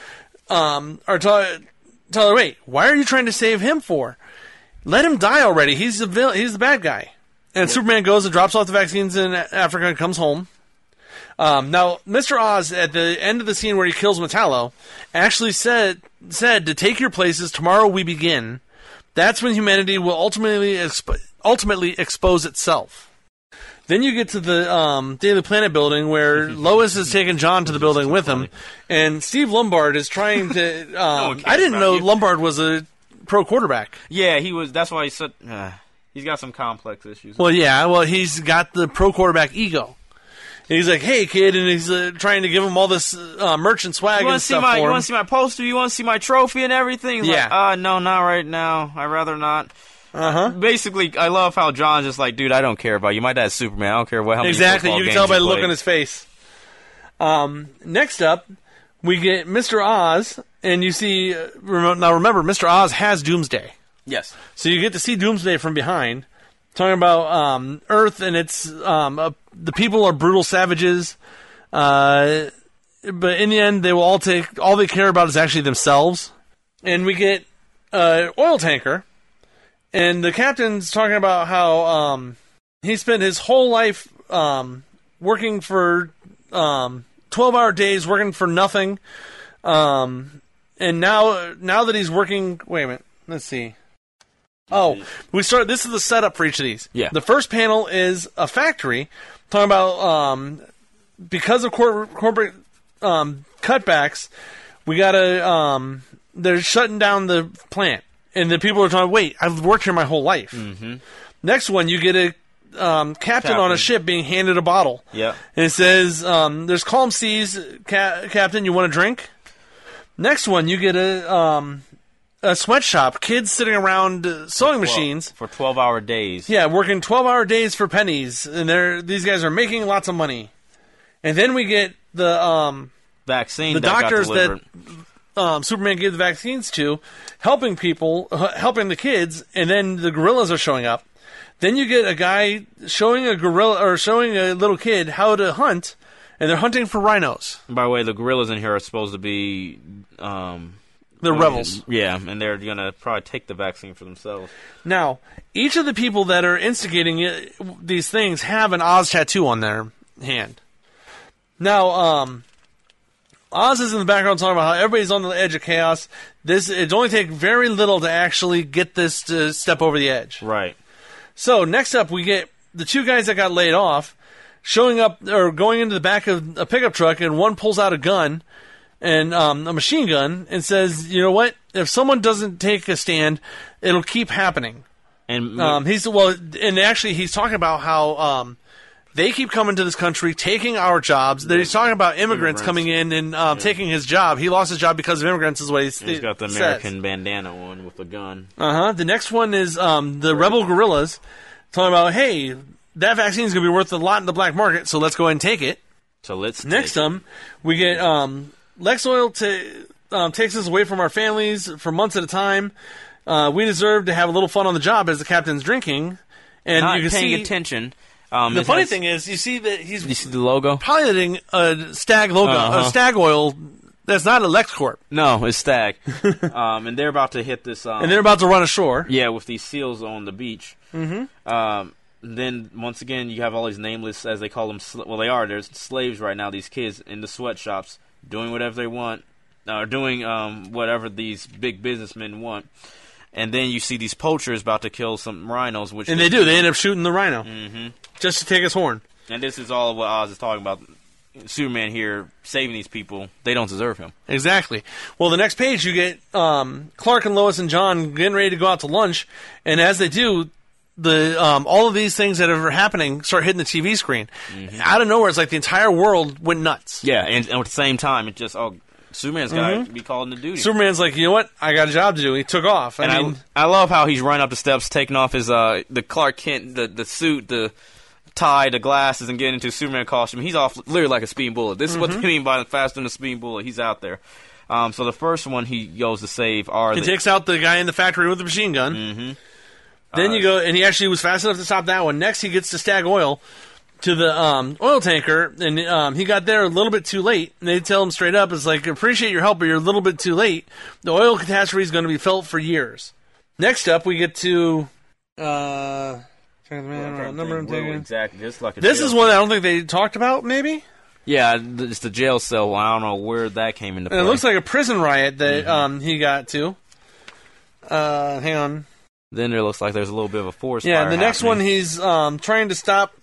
um, are t- tell her, wait, why are you trying to save him for? Let him die already. He's the vill- he's the bad guy. And yeah. Superman goes and drops off the vaccines in Africa and comes home. Um, now, Mister Oz, at the end of the scene where he kills Metallo, actually said said to take your places, tomorrow we begin. That's when humanity will ultimately exp- ultimately expose itself. Then you get to the um, Daily Planet building where Lois has taken John to the building with him, and Steve Lombard is trying to... Um, no I didn't know you. Lombard was a pro quarterback. Yeah, he was. That's why he's such... Uh, he's got some complex issues. Well, yeah, well, he's got the pro quarterback ego. And he's like, hey, kid, and he's uh, trying to give him all this uh, merch and swag you and stuff my, for You him. want to see my poster? You want to see my trophy and everything? Yeah. Like, uh, no, not right now. I'd rather not. Uh-huh. Basically, I love how John's just like, dude, I don't care about you. My dad's Superman. I don't care what how many Exactly. football You can games tell by you the look play. on his face. Um, next up, we get Mister Oz, and you see... Uh, rem- now, remember, Mister Oz has Doomsday. Yes. So you get to see Doomsday from behind, talking about um, Earth, and it's... Um, uh, the people are brutal savages, uh, but in the end, they will all take... All they care about is actually themselves. And we get an uh, oil tanker... And the captain's talking about how um, he spent his whole life um, working for um, twelve-hour days, working for nothing. Um, and now now that he's working... Wait a minute. Let's see. Oh, we start. This is the setup for each of these. Yeah. The first panel is a factory talking about um, because of cor- corporate um, cutbacks, we got to... Um, they're shutting down the plant. And the people are talking, wait, I've worked here my whole life. Mm-hmm. Next one, you get a um, captain, captain on a ship being handed a bottle. Yeah. And it says, um, there's calm seas, ca- Captain, you want a drink? Next one, you get a um, a sweatshop, kids sitting around uh, sewing for twelve, machines. For twelve-hour days. Yeah, working twelve-hour days for pennies. And they're these guys are making lots of money. And then we get the... Um, Vaccine the that doctors got delivered. that... Um, Superman gave the vaccines to, helping people, uh, helping the kids, and then the gorillas are showing up. Then you get a guy showing a gorilla or showing a little kid how to hunt, and they're hunting for rhinos. By the way, the gorillas in here are supposed to be um, the rebels. Yeah, and they're gonna probably take the vaccine for themselves. Now, each of the people that are instigating it, these things have an Oz tattoo on their hand. Now, um. Oz is in the background talking about how everybody's on the edge of chaos. This it only takes very little to actually get this to step over the edge. Right. So next up, we get the two guys that got laid off showing up or going into the back of a pickup truck, and one pulls out a gun and um, a machine gun and says, "You know what? If someone doesn't take a stand, it'll keep happening." And um, he's well, and actually, he's talking about how. Um, They keep coming to this country, taking our jobs. He's talking about immigrants, immigrants. coming in and um, yeah. taking his job. He lost his job because of immigrants, is what he's, he's got the American says. bandana one with the gun. Uh-huh. The next one is um, the Rebel Guerrillas talking about, hey, that vaccine is going to be worth a lot in the black market, so let's go ahead and take it. So let's Next um, we get um, Lex Oil t- um, takes us away from our families for months at a time. Uh, we deserve to have a little fun on the job as the captain's drinking. And Not you can paying see, attention. Um, the funny has, thing is, you see that he's you see the logo? piloting a Stag logo, uh-huh. a Stag Oil that's not a LexCorp. No, it's Stag. um, and they're about to hit this. Um, and they're about to run ashore. Yeah, with these seals on the beach. Mm-hmm. Um, then, once again, you have all these nameless, as they call them, sl- well, they are, there's slaves right now, these kids in the sweatshops, doing whatever they want, or uh, doing um, whatever these big businessmen want. And then you see these poachers about to kill some rhinos, which and they do. They end up shooting the rhino mm-hmm. just to take his horn. And this is all of what Oz is talking about. Superman here saving these people, they don't deserve him. Exactly. Well, the next page you get um, Clark and Lois and John getting ready to go out to lunch, and as they do, the um, all of these things that are happening start hitting the T V screen. Mm-hmm. Out of nowhere, it's like the entire world went nuts. Yeah, and, and at the same time, it just oh, Superman's got mm-hmm. to be called into duty. Superman's like, you know what? I got a job to do. He took off. I and mean, I, I love how he's running up the steps, taking off his uh, the Clark Kent, the the suit, the tie, the glasses, and getting into Superman costume. He's off literally like a speeding bullet. This is mm-hmm. what they mean by faster than a speeding bullet. He's out there. Um, so the first one he goes to save are he the, takes out the guy in the factory with the machine gun. Mm-hmm. Then uh, you go, and he actually was fast enough to stop that one. Next, he gets to Stag Oil to the um, oil tanker, and um, he got there a little bit too late. And they tell him straight up, "It's like appreciate your help, but you're a little bit too late. The oil catastrophe is going to be felt for years." Next up, we get to. Uh, Man, number I'm taking. Exactly. This, like this is one I don't think they talked about, maybe? Yeah, it's the jail cell. I don't know where that came into play. And it looks like a prison riot that mm-hmm. um, he got to. Uh, hang on. Then there looks like there's a little bit of a forest yeah, fire the next happening. one he's um, trying to stop...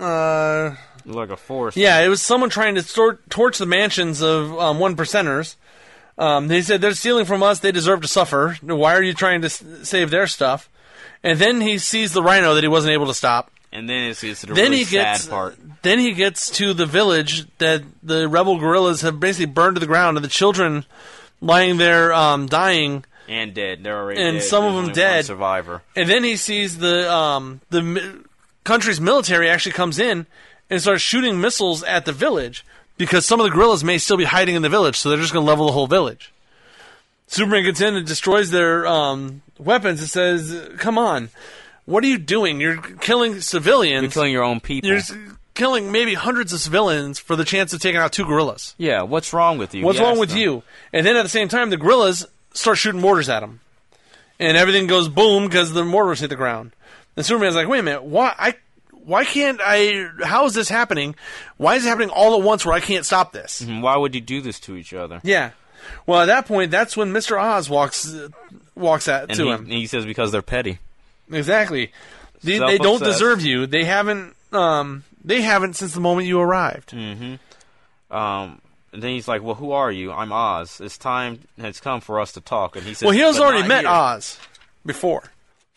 Uh, like a forest. Yeah, it was someone trying to tor- torch the mansions of um, one percenters. Um, they said, they're stealing from us, they deserve to suffer. Why are you trying to s- save their stuff? And then he sees the rhino that he wasn't able to stop. And then it's, it's the then really he gets, sad part. Then he gets to the village that the rebel guerrillas have basically burned to the ground, and the children lying there um, dying. And dead. They're already and dead. And some There's of them only dead. One survivor. And then he sees the um, the mi- country's military actually comes in and starts shooting missiles at the village because some of the guerrillas may still be hiding in the village, so they're just going to level the whole village. Superman gets in and destroys their um, weapons and says, come on, what are you doing? You're killing civilians. You're killing your own people. You're killing maybe hundreds of civilians for the chance of taking out two guerrillas. Yeah, what's wrong with you? What's He wrong asked with them. you? And then at the same time, the guerrillas start shooting mortars at him. And everything goes boom because the mortars hit the ground. And Superman's like, wait a minute, why, I, why can't I, how is this happening? Why is it happening all at once where I can't stop this? Mm-hmm. Why would you do this to each other? Yeah. Well, at that point, that's when Mister Oz walks uh, walks at and to he, him. And he says because they're petty. Exactly. They, they don't deserve you. They haven't. Um, they haven't since the moment you arrived. Mm-hmm. Um, and then he's like, "Well, who are you? I'm Oz. It's time has come for us to talk." And he says, "Well, he has but already met here. Oz before."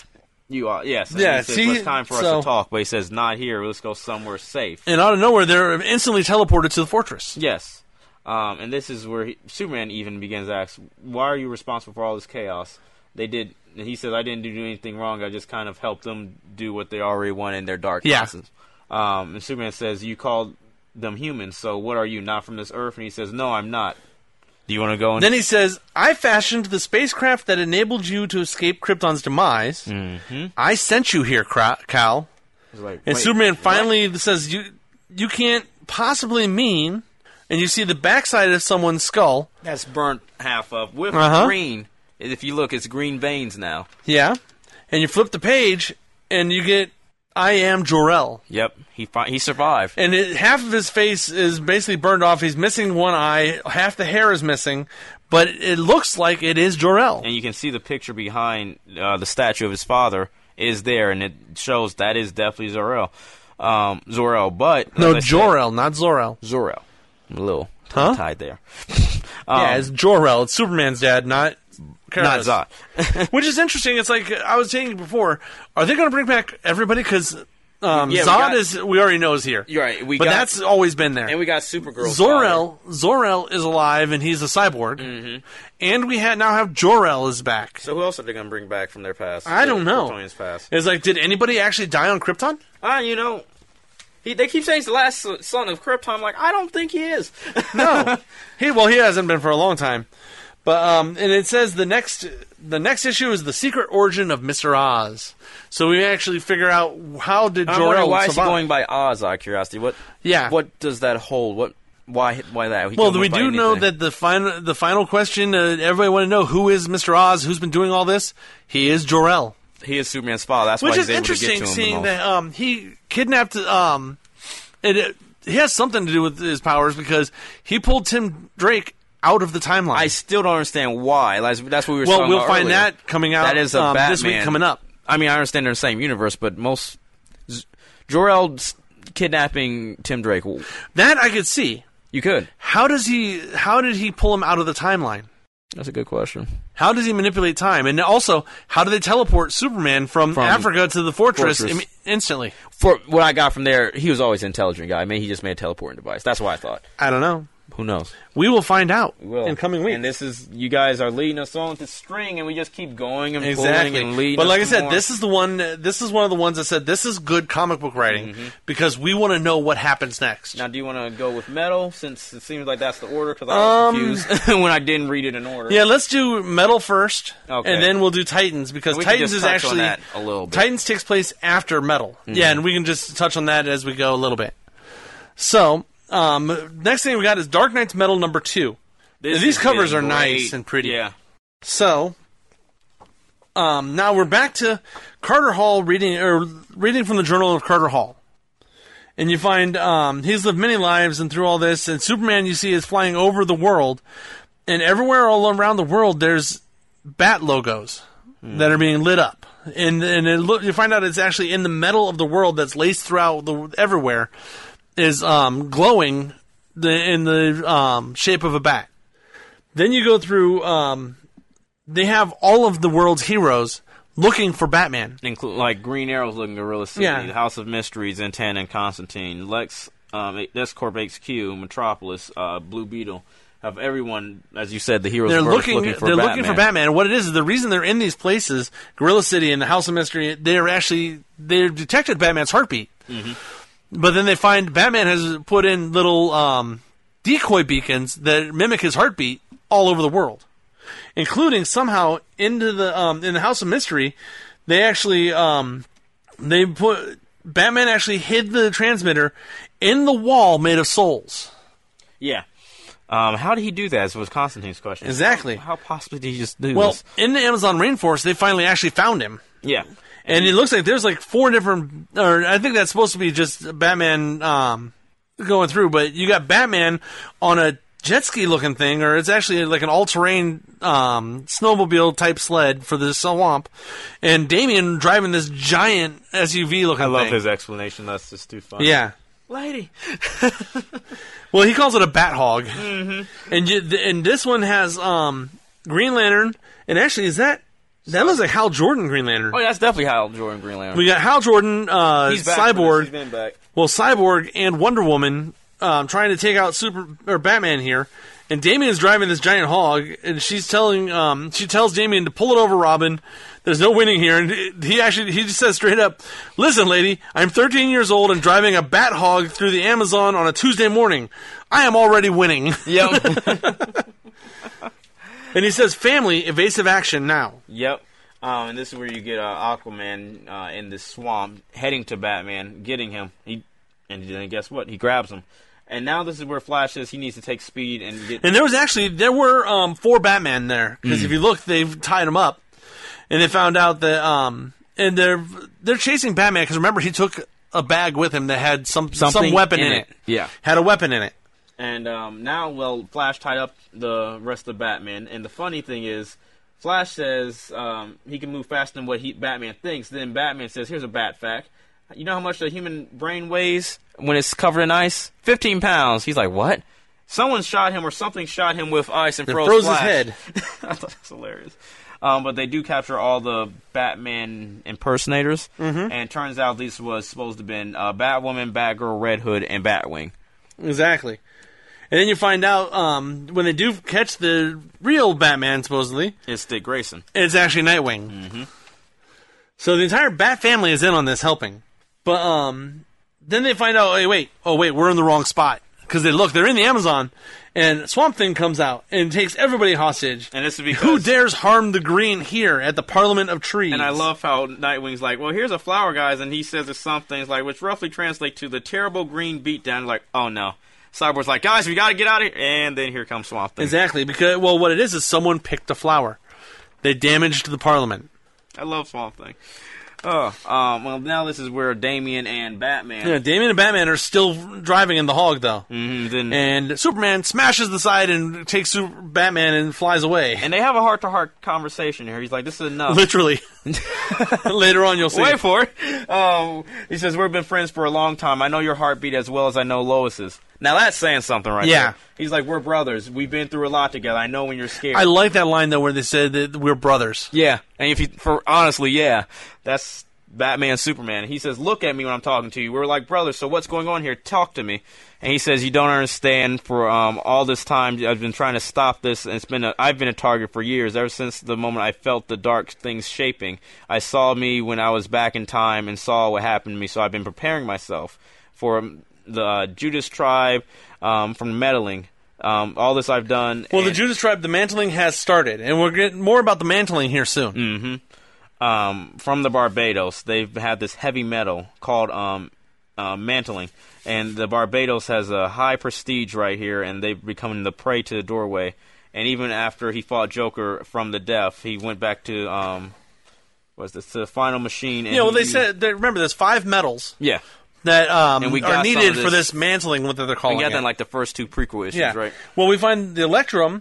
You are yes. And yeah. He says, see, it's time for so, us to talk. But he says, "Not here. Let's go somewhere safe." And out of nowhere, they're instantly teleported to the fortress. Yes. Um, and this is where he, Superman even begins to ask, "Why are you responsible for all this chaos?" They did. And he says, "I didn't do anything wrong. I just kind of helped them do what they already want in their dark yeah. causes." Um, and Superman says, "You called them humans, so what are you? Not from this Earth?" And he says, "No, I'm not." Do you want to go? And then he says, "I fashioned the spacecraft that enabled you to escape Krypton's demise. Mm-hmm. I sent you here, Cal." Like, and wait, Superman finally what? says, "You, you can't possibly mean." And you see the backside of someone's skull. That's burnt half up with uh-huh. green. If you look, it's green veins now. Yeah. And you flip the page, and you get, I am Jor-El. Yep. He fi- he survived. And it, half of his face is basically burned off. He's missing one eye. Half the hair is missing. But it looks like it is Jor-El. And you can see the picture behind uh, the statue of his father is there, and it shows that is definitely Zor-El. Um, Zor-El, but... No, Jor-El, not Zor-El. Zor-El. I'm a little huh? tied there. um, yeah, it's Jor-El. It's Superman's dad, not Not Zod. Which is interesting. It's like I was saying before, are they going to bring back everybody? Because um, yeah, Zod got, is, we already know is here. You're right. We but got, that's always been there. And we got Supergirl. Zor-El, Zor-El is alive, and he's a cyborg. Mm-hmm. And we ha- now have Jor-El is back. So who else are they going to bring back from their past? I don't know. Kryptonian's past. It's like, did anybody actually die on Krypton? Ah, uh, you know... He, they keep saying he's the last son of Krypton. I'm like, I don't think he is. No, he well, he hasn't been for a long time. But um, and it says the next the next issue is the secret origin of Mister Oz. So we actually figure out how did I'm Jor-El why survive. is he going by Oz? Out of curiosity, what? Yeah, what does that hold? What? Why? Why that? He well, we do do know that the final the final question uh, everybody want to know who is Mister Oz? Who's been doing all this? He is Jor-El. He is Superman's father. That's Which why he's is able to get to interesting, him seeing the most. that um, he kidnapped. Um, it, it he has something to do with his powers because he pulled Tim Drake out of the timeline. I still don't understand why. That's, that's what we were well, talking we'll about find earlier. that coming out. That is a um, Batman. this week coming up. I mean, I understand they're in the same universe, but most Z- Jor-El kidnapping Tim Drake. That I could see. You could. How does he? How did he pull him out of the timeline? That's a good question. How does he manipulate time? And also, how do they teleport Superman from, From Africa to the fortress, fortress. Im- instantly? For what I got from there, he was always an intelligent guy. Maybe he just made a teleporting device. That's what I thought. I don't know. Who knows? We will find out We will. in coming weeks. And this is, you guys are leading us on to string, and we just keep going and Exactly. pulling and leading But like I us said, more. this is the one. This is one of the ones that said this is good comic book writing Mm-hmm. because we want to know what happens next. Now, do you want to go with metal, since it seems like that's the order? Because I was Um, confused when I didn't read it in order. Yeah, let's do Metal first, Okay. and then we'll do Titans because And we can Titans just is touch on actually that a little bit. Titans takes place after Metal. Yeah, and we can just touch on that as we go a little bit. So, um, next thing we got is Dark Knight's Metal number two. This These is covers are getting nice great. and pretty. Yeah. So, um, now we're back to Carter Hall reading or reading from the Journal of Carter Hall. And you find um, he's lived many lives, and through all this, and Superman you see is flying over the world, and everywhere all around the world there's bat logos that are being lit up, and and it look, you find out it's actually in the metal of the world that's laced throughout the everywhere is um, glowing the in the um, shape of a bat. Then you go through. Um, they have all of the world's heroes looking for Batman. Include like Green Arrow's looking Gorilla City, Yeah. the House of Mysteries, Antenna and Constantine, Lex, um, Descorp H Q, Metropolis, uh, Blue Beetle. Have everyone, as you said, the heroes They're of Earth looking. looking for they're Batman. looking for Batman. And what it is is the reason they're in these places, Gorilla City and the House of Mystery. They're actually they detected Batman's heartbeat, Mm-hmm. but then they find Batman has put in little um, decoy beacons that mimic his heartbeat all over the world, including somehow into the um, in the House of Mystery. They actually um, they put Batman actually hid the transmitter in the wall made of souls. Yeah. Um, how did he do that? Was Constantine's question. Exactly. How, how possibly did he just do Well, this? in the Amazon rainforest, they finally actually found him. Yeah. And it looks like there's like four different, or I think that's supposed to be just Batman um, going through, but you got Batman on a jet ski looking thing, or it's actually like an all-terrain um, snowmobile type sled for the swamp, and Damian driving this giant S U V looking I love thing. his explanation. That's just too funny. Yeah. Lady. Well, he calls it a bat hog. Mm-hmm. And you, th- and this one has um, Green Lantern, and actually, is that, that looks like Hal Jordan Green Lantern. Oh, yeah, that's definitely Hal Jordan Green Lantern. We got Hal Jordan, uh, He's back for this. Cyborg. He's been back. Well, Cyborg and Wonder Woman um, trying to take out Super or Batman here, and Damian is driving this giant hog, and she's telling um, she tells Damian to pull it over, Robin. There's no winning here, and he actually he just says straight up, "Listen, lady, I'm thirteen years old and driving a bat hog through the Amazon on a Tuesday morning. I am already winning." Yep. And he says, "Family, evasive action now." Yep. Um, and this is where you get uh, Aquaman uh, in this swamp, heading to Batman, getting him. He, and then guess what? He grabs him. And now this is where Flash says he needs to take speed and get. And there was actually there were um, four Batman there because if you look, they've tied him up, and they found out that um, and they're they're chasing Batman because remember he took a bag with him that had some Something some weapon in, in it. it. Yeah. had a weapon in it. And um, now, well, Flash tied up the rest of Batman. And the funny thing is, Flash says um, he can move faster than what he, Batman thinks. Then Batman says, "Here's a bat fact. You know how much the human brain weighs when it's covered in ice? fifteen pounds. He's like, "What?" Someone shot him or something shot him with ice and It froze, froze his Flash. head. I thought that was hilarious. Um, but they do capture all the Batman impersonators. Mm-hmm. And it turns out this was supposed to have been uh, Batwoman, Batgirl, Red Hood, and Batwing. Exactly. And then you find out um, when they do catch the real Batman, supposedly, It's Dick Grayson. it's actually Nightwing. Mm-hmm. So the entire Bat family is in on this helping. But um, then they find out, hey, wait, oh, wait, we're in the wrong spot. Because they look, they're in the Amazon, and Swamp Thing comes out and takes everybody hostage. And this is because... Who dares harm the green here at the Parliament of Trees? And I love how Nightwing's like, well, here's a flower, guys, and he says it's something, it's like, which roughly translates to the terrible green beatdown. Like, oh no. Cyborg's like, guys, we gotta get out of here. And then here comes Swamp Thing. Exactly, because, well, what it is is someone picked a flower. They damaged the Parliament. I love Swamp Thing. Oh, um, well, now this is where Damian and Batman... Yeah, Damian and Batman are still driving in the Hog, though. Mhm, then, And Superman smashes the side and takes Super- Batman and flies away. and they have a heart-to-heart conversation here. He's like, this is enough. Literally. Later on, you'll see. Wait for it. Um, he says, we've been friends for a long time. I know your heartbeat as well as I know Lois's. Now that's saying something right Yeah. there. He's like, we're brothers. We've been through a lot together. I know when you're scared. I like that line, though, where they said that we're brothers. Yeah, and if you, for honestly, yeah, that's Batman, Superman. He says, look at me when I'm talking to you. We're like brothers, so what's going on here? Talk to me. And he says, you don't understand. For um, all this time, I've been trying to stop this, and it's been a, I've been a target for years, ever since the moment I felt the dark things shaping. I saw me when I was back in time and saw what happened to me, so I've been preparing myself for the uh, Judas tribe, um, from meddling. Um, all this I've done. Well, and the Judas tribe, the mantling has started, and we'll get more about the mantling here soon. Mm-hmm. Um, from the Barbados, they've had this heavy metal called um, uh, mantling, and the Barbados has a high prestige right here, and they've become the prey to the doorway. And even after he fought Joker from the death, he went back to um, what's this? To the Final Machine. And Yeah, well, they he- said that, remember, there's five metals yeah. that um, And we are got some needed of this- for this mantling, what they're calling We got it. that in like the first two prequel issues, yeah. right? Well, we find the Electrum.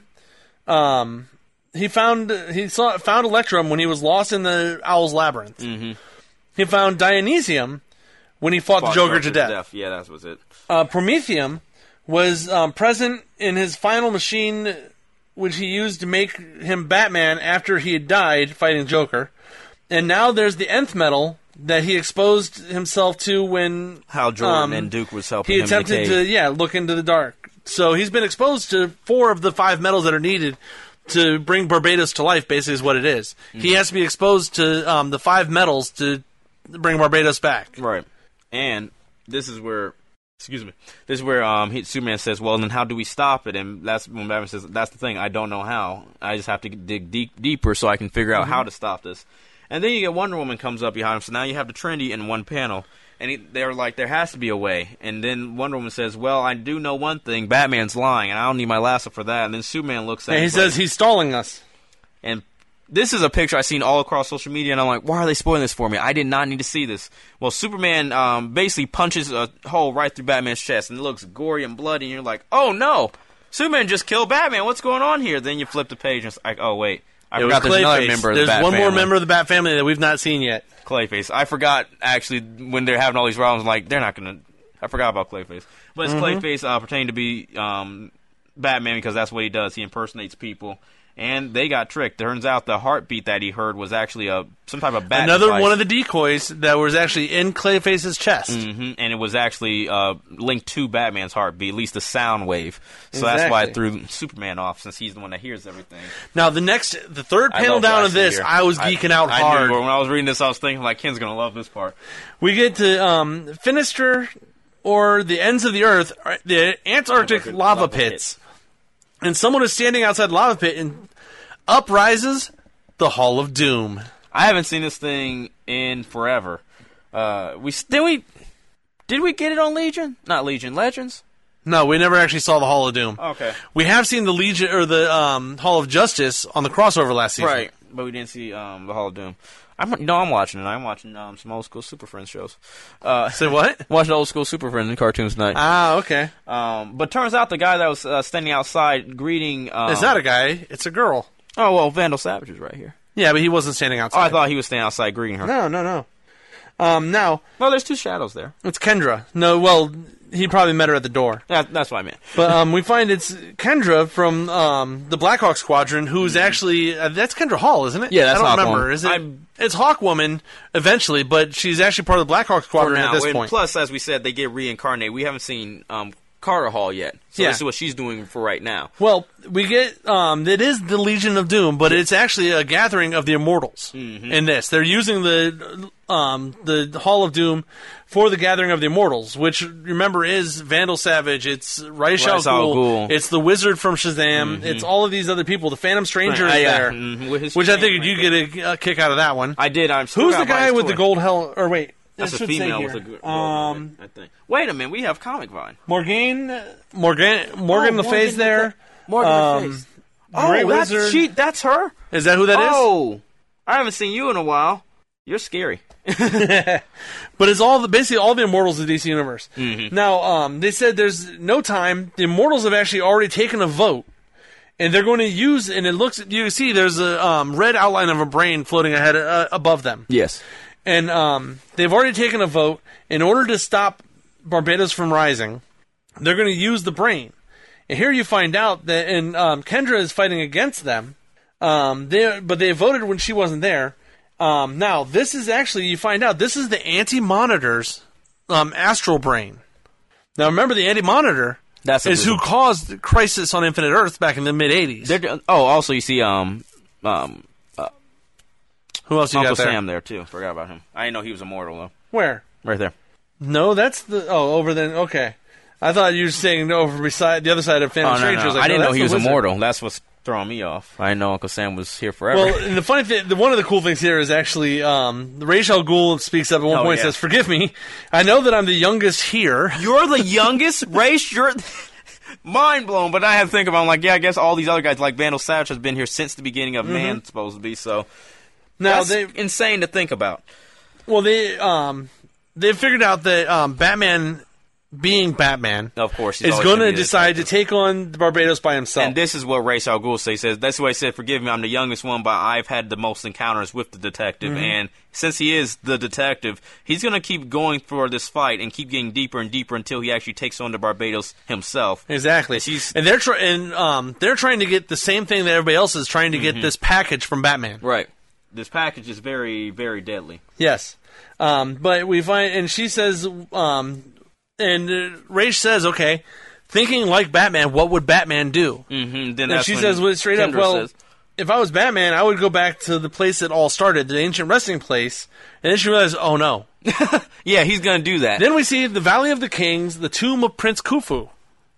Um, he found he saw found Electrum when he was lost in the Owl's Labyrinth. Mm-hmm. He found Dionysium when he fought, Fought the Joker, to death. Yeah, that was it. Uh, Prometheum was um, present in his final machine, which he used to make him Batman after he had died fighting Joker. And now there's the nth metal that he exposed himself to when Hal Jordan um, and Duke was helping he him in the attempted cave. to yeah look into the dark. So he's been exposed to four of the five metals that are needed to bring Barbados to life. Basically, is what it is. Mm-hmm. He has to be exposed to um, the five metals to bring Barbados back. Right. And this is where, excuse me, this is where um, he, Superman says, well, then how do we stop it? And that's when Batman says, that's the thing, I don't know how. I just have to dig deep, deeper so I can figure out Mm-hmm. how to stop this. And then you get Wonder Woman comes up behind him, so now you have the Trinity in one panel. And he, they're like, there has to be a way. And then Wonder Woman says, well, I do know one thing, Batman's lying, and I don't need my lasso for that. And then Superman looks at And him he says like- he's stalling us. and this is a picture I've seen all across social media, and I'm like, why are they spoiling this for me? I did not need to see this. Well, Superman um, basically punches a hole right through Batman's chest, and it looks gory and bloody, and you're like, oh no, Superman just killed Batman. What's going on here? Then you flip the page, and it's like, oh wait, I It was forgot there's another Clayface. member of There's the Bat one more family. member of the Bat family that we've not seen yet. Clayface. I forgot, actually, when they're having all these problems, I'm like, they're not going to... I forgot about Clayface. But it's Mm-hmm. Clayface uh, pretending to be um, Batman because that's what he does. He impersonates people. And they got tricked. Turns out the heartbeat that he heard was actually a some type of bat Another device. one of the decoys that was actually in Clayface's chest. hmm And it was actually uh, linked to Batman's heartbeat, at least the sound wave. So that's why it Exactly. threw Superman off, since he's the one that hears everything. Now, the next, the third I panel love what down I of see this, here. I was geeking out I hard. Knew, when I was reading this, I was thinking, like, Ken's going to love this part. We get to um, Finister, or the ends of the Earth, are the Antarctic Antarctic lava, lava pits. And someone is standing outside the lava pit, and up rises the Hall of Doom. I haven't seen this thing in forever. Uh, we did we did we get it on Legion? Not Legion, Legends. No, we never actually saw the Hall of Doom. Okay, We have seen the Legion or the um, Hall of Justice on the crossover last season. right, but we didn't see um, the Hall of Doom. I'm no, I'm watching it. I'm watching um, some old school Super Friends shows. Uh, Say what? watching old school Super Friends and cartoons tonight. Ah, okay. Um, but turns out the guy that was uh, standing outside greeting. Um, It's not a guy; it's a girl. Oh well, Vandal Savage is right here. Yeah, but he wasn't standing Oh, outside. I thought he was standing outside greeting her. No, no, no. Um, now Well, there's two shadows there. it's Kendra. No, well, he probably met her at the door. That, that's what I meant. But um, we find it's Kendra from um, the Blackhawk Squadron, who's actually uh, that's Kendra Hall, isn't it? Yeah, that's I don't Hawkwoman. remember. Is it? I'm- It's Hawkwoman eventually, but she's actually part of the Blackhawk For Squadron now, at this and point. plus, as we said, they get reincarnated. We haven't seen um, Carter Hall yet, so Yeah. this is what she's doing for right now. Well, we get um, it is the Legion of Doom, but it's actually a gathering of the Immortals. Mm-hmm. In this, they're using the um, the Hall of Doom for the gathering of the Immortals, which remember is Vandal Savage, it's Ra's al Ra's al Ghul, Ghul. it's the Wizard from Shazam, it's all of these other people. The Phantom Stranger Right, is yeah, there, mhm, with his which I chain figured right you get a, a kick out of that one. I did. I'm still Who's got the guy Vice with the toy. gold hell? Or wait, That's it a should say female here. with a gold um, I think. Wait a minute, we have Comic Vine. Morgan, Morgan, Morgan Oh, Le Fay's Morgan there. Morgan Um, Le Fay's. Oh, Grey that's Wizard. she. That's her. Is that who that is? Oh, I haven't seen you in a while. You're scary. But it's all the, basically all the Immortals of the D C Universe. Mm-hmm. Now, um, they said there's no time. The Immortals have actually already taken a vote, and they're going to use. And it looks, you see, there's a um, red outline of a brain floating ahead uh, above them, Yes. and um, they've already taken a vote in order to stop Barbados from rising. they're going to use the brain. And here you find out that, and um, Kendra is fighting against them. Um, they, but they voted when she wasn't there. Um, now, this is actually, you find out, this is the Anti-Monitor's um, astral brain. Now, remember, the Anti-Monitor That's is who caused Crisis on Infinite Earth back in the mid-eighties. They're, oh, also, you see um, um, uh, Who else you Uncle got there? Sam there, too. Forgot about him. I didn't know he was immortal, though. Where? Right there. No, that's the, oh, over then, okay. I thought you were saying over beside the other side of Phantom Oh, no, Stranger. no. I, was like, I didn't no, know that's he the was wizard. immortal. That's what's throwing me off. I didn't know Uncle Sam was here forever. Well, and the funny thing, the, one of the cool things here is actually, um, Ra's al Ghul speaks up at one Oh, point and yeah. says, "Forgive me, I know that I'm the youngest here." You're the youngest race. You're mind blown. But I have to think about. I'm like, yeah, I guess all these other guys, like Vandal Savage, has been here since the beginning of man, supposed to be. So Now that's they, insane to think about. well, they, um, they figured out that um, Batman, being Batman, Of course, he's is always going gonna to be a decide to detective. take on Barbados by himself. And this is what Ra's al Ghul says. He says, that's why he said, forgive me, I'm the youngest one, but I've had the most encounters with the detective. Mm-hmm. And since he is the detective, he's going to keep going for this fight and keep getting deeper and deeper until he actually takes on the Barbados himself. Exactly, He's- and they're try- and um, they're trying to get the same thing that everybody else is trying to Mm-hmm. get this package from Batman. Right. This package is very, very deadly. Yes, um, but we find, and she says, um, and uh, Ra's says, "Okay, thinking like Batman, what would Batman do?" Mm-hmm. Then And that's she when says, well, straight up, Kendra "Well, says, if I was Batman, I would go back to the place that all started, the ancient resting place." And then she realizes, "Oh no." yeah, he's going to do that. Then we see the Valley of the Kings, the tomb of Prince Khufu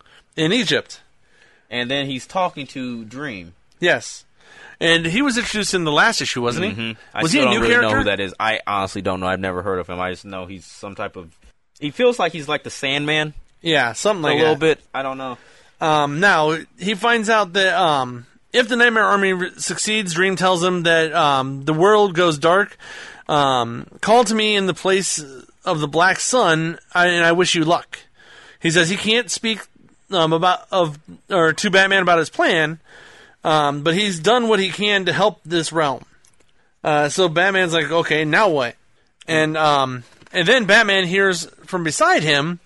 in Egypt. And then he's talking to Dream. Yes. And he was introduced in the last issue, wasn't he? Mm-hmm. I Was still he a don't new really character? know who that is. I honestly don't know. I've never heard of him. I just know he's some type of... He feels like he's like the Sandman Yeah, something a like little that. bit. I don't know. Um, now, he finds out that um, if the Nightmare Army re- succeeds, Dream tells him that um, the world goes dark. Um, call to me in the place of the Black Sun, I, and I wish you luck. He says he can't speak um, about of or to Batman about his plan, um, but he's done what he can to help this realm. Uh, so Batman's like, okay, now what? And um, and then Batman hears from beside him,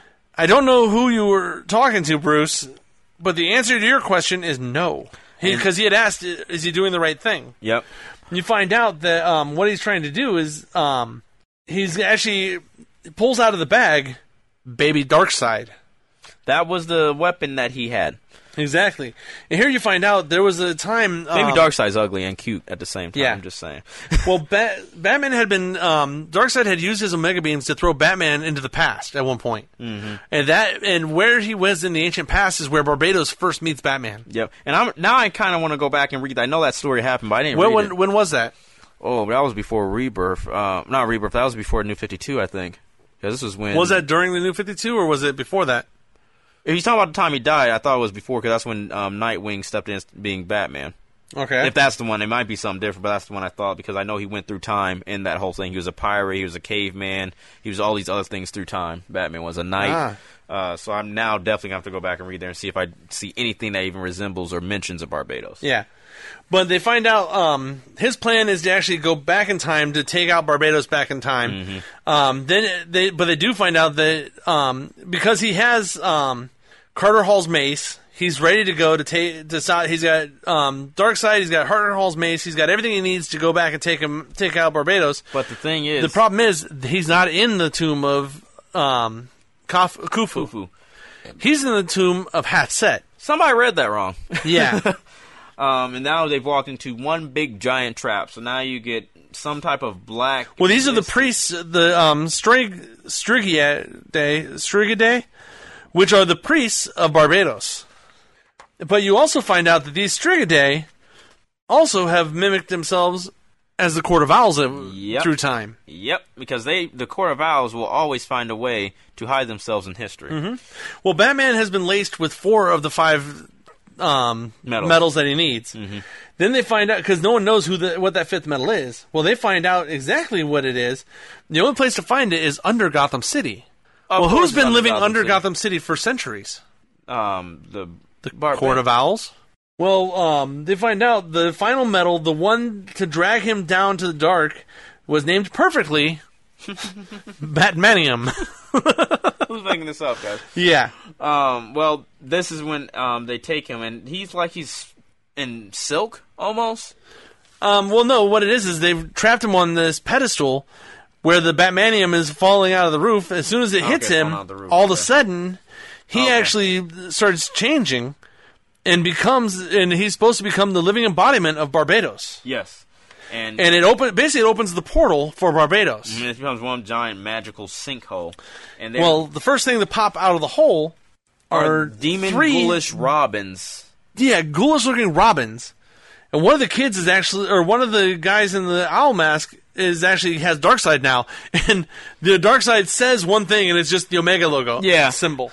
I don't know who you were talking to, Bruce, but the answer to your question is no. Because he, he had asked, is he doing the right thing? Yep. You find out that um, what he's trying to do is um, he's actually pulls out of the bag Baby Darkseid. That was the weapon that he had. Exactly. And here you find out there was a time... Maybe um, Darkseid's ugly and cute at the same time. Yeah. I'm just saying. well, ba- Batman had been... Um, Darkseid had used his Omega Beams to throw Batman into the past at one point. Mm-hmm. And that and where he was in the ancient past is where Barbados first meets Batman. Yep. And I'm now I kind of want to go back and read. I know that story happened, but I didn't When, read when, it. when was that? Oh, but that was before Rebirth. Uh, not Rebirth. That was before New fifty-two, I think. Because this was when... Was that during the New fifty-two, or was it before that? If he's talking about the time he died, I thought it was before, because that's when um, Nightwing stepped in as being Batman. Okay. If that's the one, it might be something different, but that's the one I thought, because I know he went through time in that whole thing. He was a pirate, he was a caveman, he was all these other things through time. Batman was a knight. Ah. Uh, so I'm now definitely going to have to go back and read there and see if I see anything that even resembles or mentions of Barbados. Yeah. But they find out um, his plan is to actually go back in time to take out Barbados back in time. Mm-hmm. Um, then they, but they do find out that um, because he has um, Carter Hall's mace, he's ready to go to take. To stop, he's got um, Darkseid. He's got Carter Hall's mace. He's got everything he needs to go back and take him take out Barbados. But the thing is, The problem is he's not in the tomb of um, Kaf- Khufu. Khufu. He's in the tomb of Hatset. Somebody read that wrong. Yeah. Um, and now they've walked into one big giant trap. So now you get some type of black. Well, these are the priests, the um, Strig- Strigidae, Strigidae, which are the priests of Barbados. But you also find out that these Strigidae also have mimicked themselves as the Court of Owls Yep. through time. Yep, because they the Court of Owls will always find a way to hide themselves in history. Mm-hmm. Well, Batman has been laced with four of the five um, Metals. metals that he needs. Mm-hmm. Then they find out, because no one knows who the, what that fifth metal is. Well, they find out exactly what it is. The only place to find it is under Gotham City. Of well, course who's it's been under living Gotham under City. Gotham City for centuries? Um, the The Barbarian. Court of Owls? Well, um, they find out the final metal, the one to drag him down to the dark, was named perfectly Batmanium. Who's making this up, guys? Yeah. Um, well, this is when um, they take him, and he's like he's in silk, almost. Um, well, no, what it is is they've trapped him on this pedestal where the Batmanium is falling out of the roof. As soon as it Okay, hits falling him, out of the roof, all of okay. a sudden, he Okay. actually starts changing and becomes, and he's supposed to become the living embodiment of Barbados. Yes. And, And it open basically it opens the portal for Barbados. it becomes one giant magical sinkhole. And they Well, the first thing to pop out of the hole are are demon three, ghoulish robins. yeah, ghoulish-looking robins. And one of the kids is actually, or one of the guys in the owl mask is actually has Darkseid now, and the Darkseid says one thing, and it's just the Omega logo, Yeah. symbol.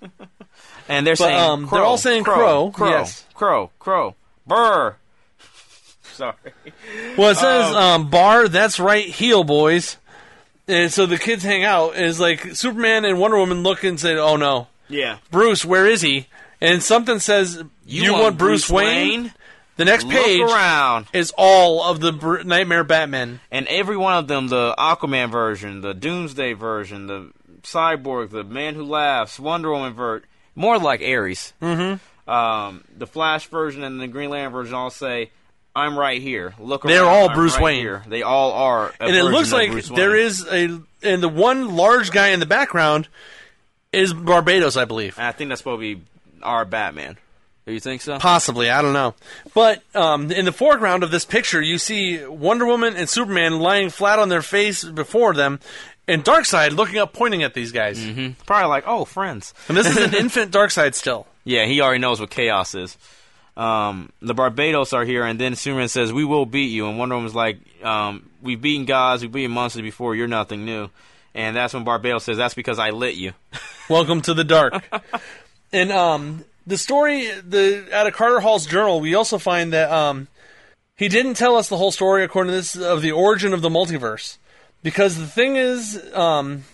And they're But, saying um, crow, they're all saying crow, crow, crow, yes. crow, crow, burr. Sorry. Well, it says um, bar. That's right, heel boys. And so the kids hang out. And it's like Superman and Wonder Woman look and say, "Oh no, Yeah. Bruce, where is he?" And something says, "You, want, Bruce, Wayne?" The next page Look around. is all of the Br- Nightmare Batman. And every one of them, the Aquaman version, the Doomsday version, the Cyborg, the Man Who Laughs, Wonder Woman version, more like Ares. Mm-hmm. Um, the Flash version and the Green Lantern version all say, I'm right here. Look around. They're all I'm Bruce right Wayne. Here. They all are a And it version looks of like Bruce there Wayne. is a, and the one large guy in the background is Barbados, I believe. And I think that's supposed to be our Batman. Do you think so? Possibly, I don't know. But um, in the foreground of this picture, you see Wonder Woman and Superman lying flat on their face before them, and Darkseid looking up, pointing at these guys. Mm-hmm. Probably like, oh, friends. And this is an infant Darkseid still. Yeah, he already knows what chaos is. Um, the Barbados are here, and then Superman says, we will beat you. And Wonder Woman's like, um, we've beaten gods, we've beaten monsters before, you're nothing new. And that's when Barbados says, that's because I lit you. Welcome to the dark. And um, the story, the out of Carter Hall's journal, we also find that um, he didn't tell us the whole story, according to this, of the origin of the multiverse. Because the thing is, um,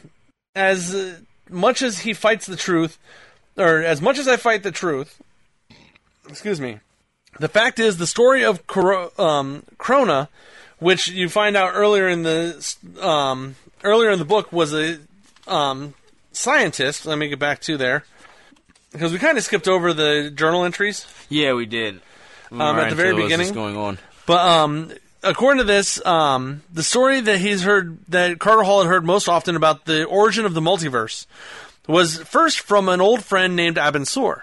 as much as he fights the truth, or as much as I fight the truth, excuse me, the fact is the story of Cor- um, Krona, which you find out earlier in the um, earlier in the book, was a um, scientist. Let me get back to there. Because we kind of skipped over the journal entries. Yeah, we did. We Um, right at the very into what's beginning. going on. But um, according to this, um, the story that he's heard, that Carter Hall had heard most often about the origin of the multiverse, was first from an old friend named Abin Sur.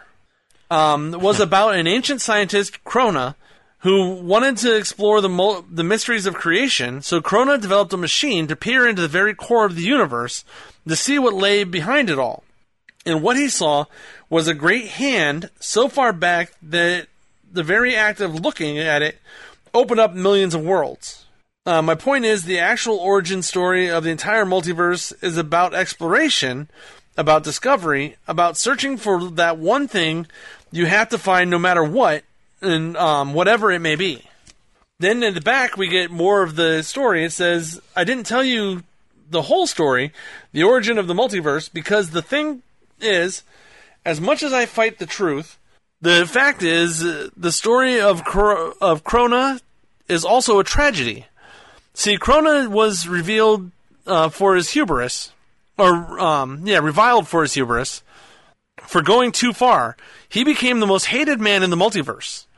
Um, was about an ancient scientist, Krona, who wanted to explore the mul- the mysteries of creation. So Krona developed a machine to peer into the very core of the universe to see what lay behind it all. And what he saw was a great hand so far back that the very act of looking at it opened up millions of worlds. Uh, my point is, the actual origin story of the entire multiverse is about exploration, about discovery, about searching for that one thing you have to find no matter what, and um, whatever it may be. Then in the back, we get more of the story. It says, I didn't tell you the whole story, the origin of the multiverse, because the thing is, as much as I fight the truth, the fact is, uh, the story of Cro- of Krona is also a tragedy. See, Krona was revealed uh, for his hubris, or, um, yeah, reviled for his hubris, for going too far. He became the most hated man in the multiverse.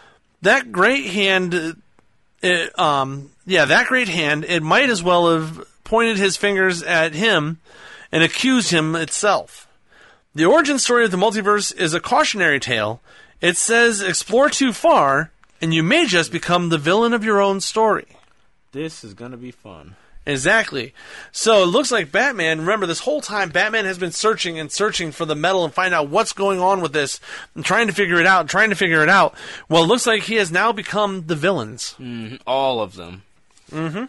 That great hand, uh, it, um, yeah, that great hand, it might as well have pointed his fingers at him and accused him itself. The origin story of the multiverse is a cautionary tale. It says, explore too far, and you may just become the villain of your own story. This is going to be fun. Exactly. So it looks like Batman, remember this whole time, Batman has been searching and searching for the metal and find out what's going on with this, and trying to figure it out, trying to figure it out. Well, it looks like he has now become the villains. Mm-hmm. All of them. Mm-hmm.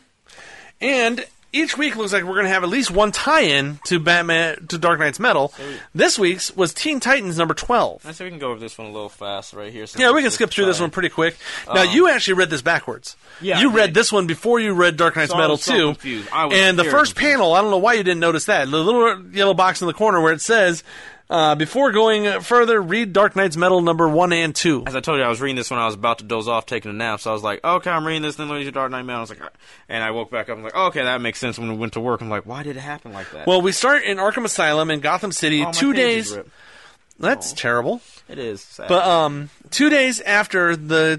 And each week looks like we're going to have at least one tie-in to Batman, to Dark Knight's Metal. So we, this week's was Teen Titans number twelve. I say we can go over this one a little fast right here. Yeah, we can skip through this one pretty quick. Now, um, you actually read this backwards. Yeah, you read this one before you read Dark Knight's so Metal I was so too. Confused. I was and the first confused. panel, I don't know why you didn't notice that. The little yellow box in the corner where it says, Uh, before going further, read Dark Knight's Metal number one and two. As I told you, I was reading this when I was about to doze off, taking a nap. So I was like, okay, I'm reading this, then let me do Dark Knight Metal. I was like, and I woke back up. I'm like, okay, that makes sense. When we went to work, I'm like, why did it happen like that? Well, we start in Arkham Asylum in Gotham City. Oh, my two page is days. ripped. That's Oh. terrible. It is sad. But um, two days after the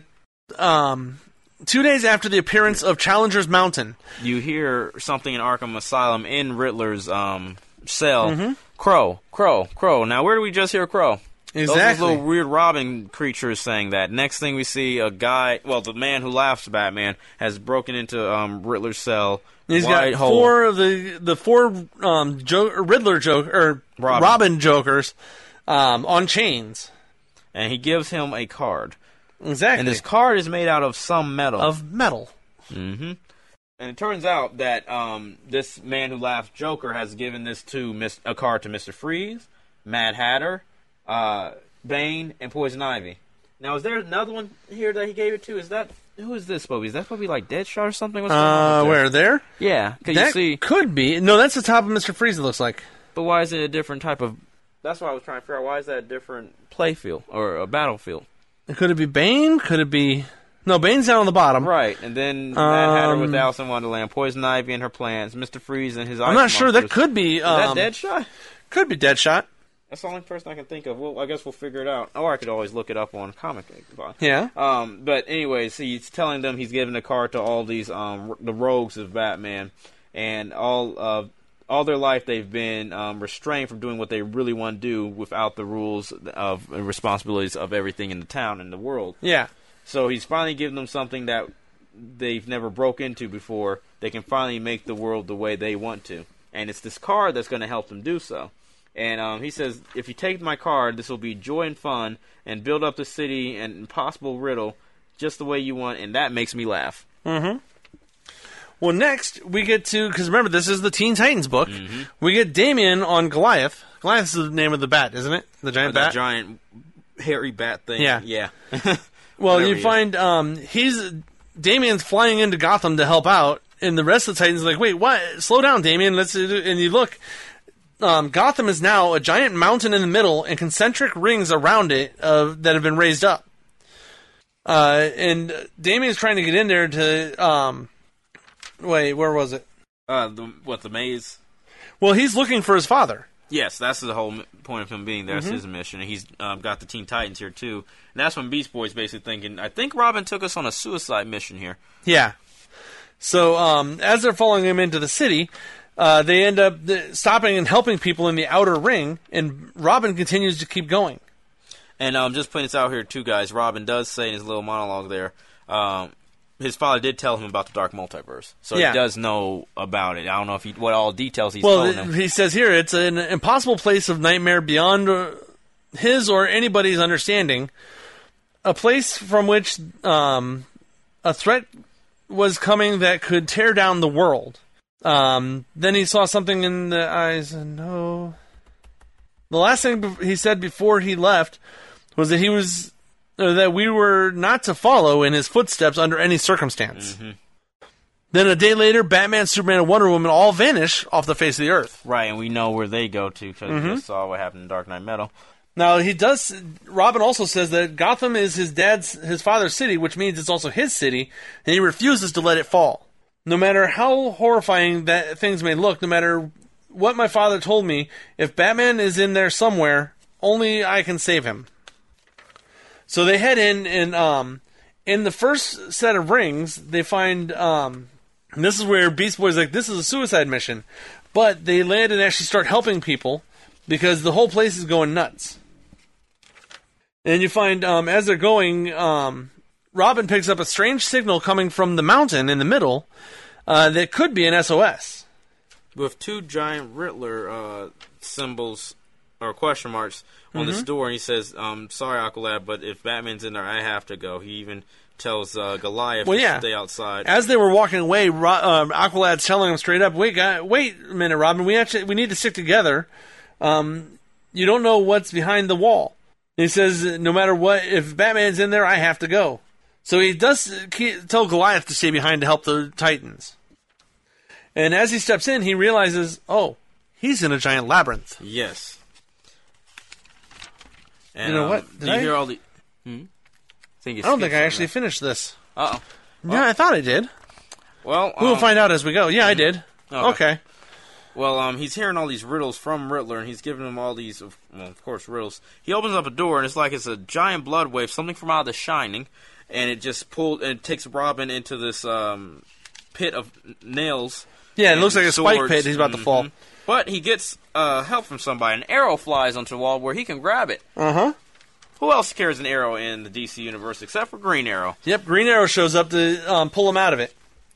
um, two days after the appearance of Challenger's Mountain, you hear something in Arkham Asylum in Riddler's um, cell. Mm-hmm. Crow, Crow, Crow. Now, where do we just hear Crow? Exactly. Those little weird Robin creatures saying that. Next thing we see, a guy, well, the man who laughs Batman has broken into um, Riddler's cell. He's White got hole. four of the the four um, jo- Riddler joke or Robin. Robin, Jokers um, on chains. And he gives him a card. Exactly. And this card is made out of some metal. of metal. Mm-hmm. And it turns out that um, this man who laughed Joker has given this to Mis- a card to Mister Freeze, Mad Hatter, uh, Bane, and Poison Ivy. Now, is there another one here that he gave it to? Is that who is this, Bobby? Is that probably like Deadshot or something? What's going on Uh, with where there? there? Yeah, because That you see. could be. No, that's the top of Mister Freeze. It looks like. But why is it a different type of? That's why I was trying to figure out why is that a different playfield or a battlefield? Could it be Bane? Could it be? No, Bane's down on the bottom. Right, and then Mad Hatter Um, with Alice in Wonderland, Poison Ivy and her plants, Mister Freeze and his. I'm ice not sure. That monsters. could be. Is Um, that Deadshot? Could be Deadshot. That's the only person I can think of. Well, I guess we'll figure it out. Or I could always look it up on Comic Book. Yeah. Um, but anyways, he's telling them he's giving a card to all these um r- the rogues of Batman, and all of all their life they've been um, restrained from doing what they really want to do without the rules of and responsibilities of everything in the town and the world. Yeah. So he's finally giving them something that they've never broke into before. They can finally make the world the way they want to, and it's this card that's going to help them do so. And um, he says, if you take my card, this will be joy and fun, and build up the city and impossible riddle just the way you want, and that makes me laugh. Mm-hmm. Well, next we get to, because remember, this is the Teen Titans book. Mm-hmm. We get Damian on Goliath. Goliath is the name of the bat, isn't it? The giant That bat? giant hairy bat thing. Yeah. Yeah. Well, Whatever you he find um, he's Damian's flying into Gotham to help out, and the rest of the Titans are like, wait, what? Slow down, Damian. Let's do, and you look. Um, Gotham is now a giant mountain in the middle and concentric rings around it uh, that have been raised up. Uh, and Damian's trying to get in there to. Um, wait, where was it? Uh, the, what, the maze? Well, he's looking for his father. Yes, that's the whole m- point of him being there. That's Mm-hmm. his mission. And he's um, got the Teen Titans here, too. And that's when Beast Boy's basically thinking, I think Robin took us on a suicide mission here. Yeah. So um, as they're following him into the city, uh, they end up th- stopping and helping people in the outer ring, and Robin continues to keep going. And um, just putting this out here, too, guys, Robin does say in his little monologue there, um, his father did tell him about the Dark Multiverse. So Yeah. he does know about it. I don't know if he, what all details he's Well, told th- him. he says here it's an impossible place of nightmare beyond uh, his or anybody's understanding, a place from which um, a threat was coming that could tear down the world. Um, then he saw something in the eyes, and no. The last thing be- he said before he left was that he was uh, that we were not to follow in his footsteps under any circumstance. Mm-hmm. Then a day later, Batman, Superman, and Wonder Woman all vanish off the face of the earth. Right, and we know where they go to because Mm-hmm. we just saw what happened in Dark Knight Metal. Now he does. Robin also says that Gotham is his dad's, his father's city, which means it's also his city, and he refuses to let it fall. No matter how horrifying that things may look, no matter what my father told me, if Batman is in there somewhere, only I can save him. So they head in, and um, in the first set of rings, they find. Um, and this is where Beast Boy's like, this is a suicide mission, but they land and actually start helping people because the whole place is going nuts. And you find, um, as they're going, um, Robin picks up a strange signal coming from the mountain in the middle uh, that could be an S O S. With two giant Riddler uh, symbols or question marks on this door, and he says, um, sorry, Aqualad, but if Batman's in there, I have to go. He even tells uh, Goliath Well, to yeah. stay outside. As they were walking away, Ro- um, Aqualad's telling him straight up, "Wait, guy, wait a minute, Robin. We actually we need to stick together. Um, you don't know what's behind the wall." And he says, "No matter what, if Batman's in there, I have to go." So he does ke- tell Goliath to stay behind to help the Titans. And as he steps in, he realizes, oh, he's in a giant labyrinth. Yes. And, You know um, what? Did you I? hear all the? Hmm? Think you I don't think skipped I actually something finished this. there. Uh-oh. Yeah, I thought I did. Well, We'll um, find out as we go. Yeah, I did. Okay. Okay. Well, um, he's hearing all these riddles from Riddler, and he's giving him all these, of- well, of course, riddles. He opens up a door, and it's like it's a giant blood wave, something from out of The Shining, and it just pulled, and it takes Robin into this um, pit of n- nails. Yeah, it and looks like a spike swords. pit. He's about to fall. Mhm. But he gets uh, help from somebody. An arrow flies onto the wall where he can grab it. Uh huh. Who else carries an arrow in the D C universe except for Green Arrow? Yep, Green Arrow shows up to um, pull him out of it.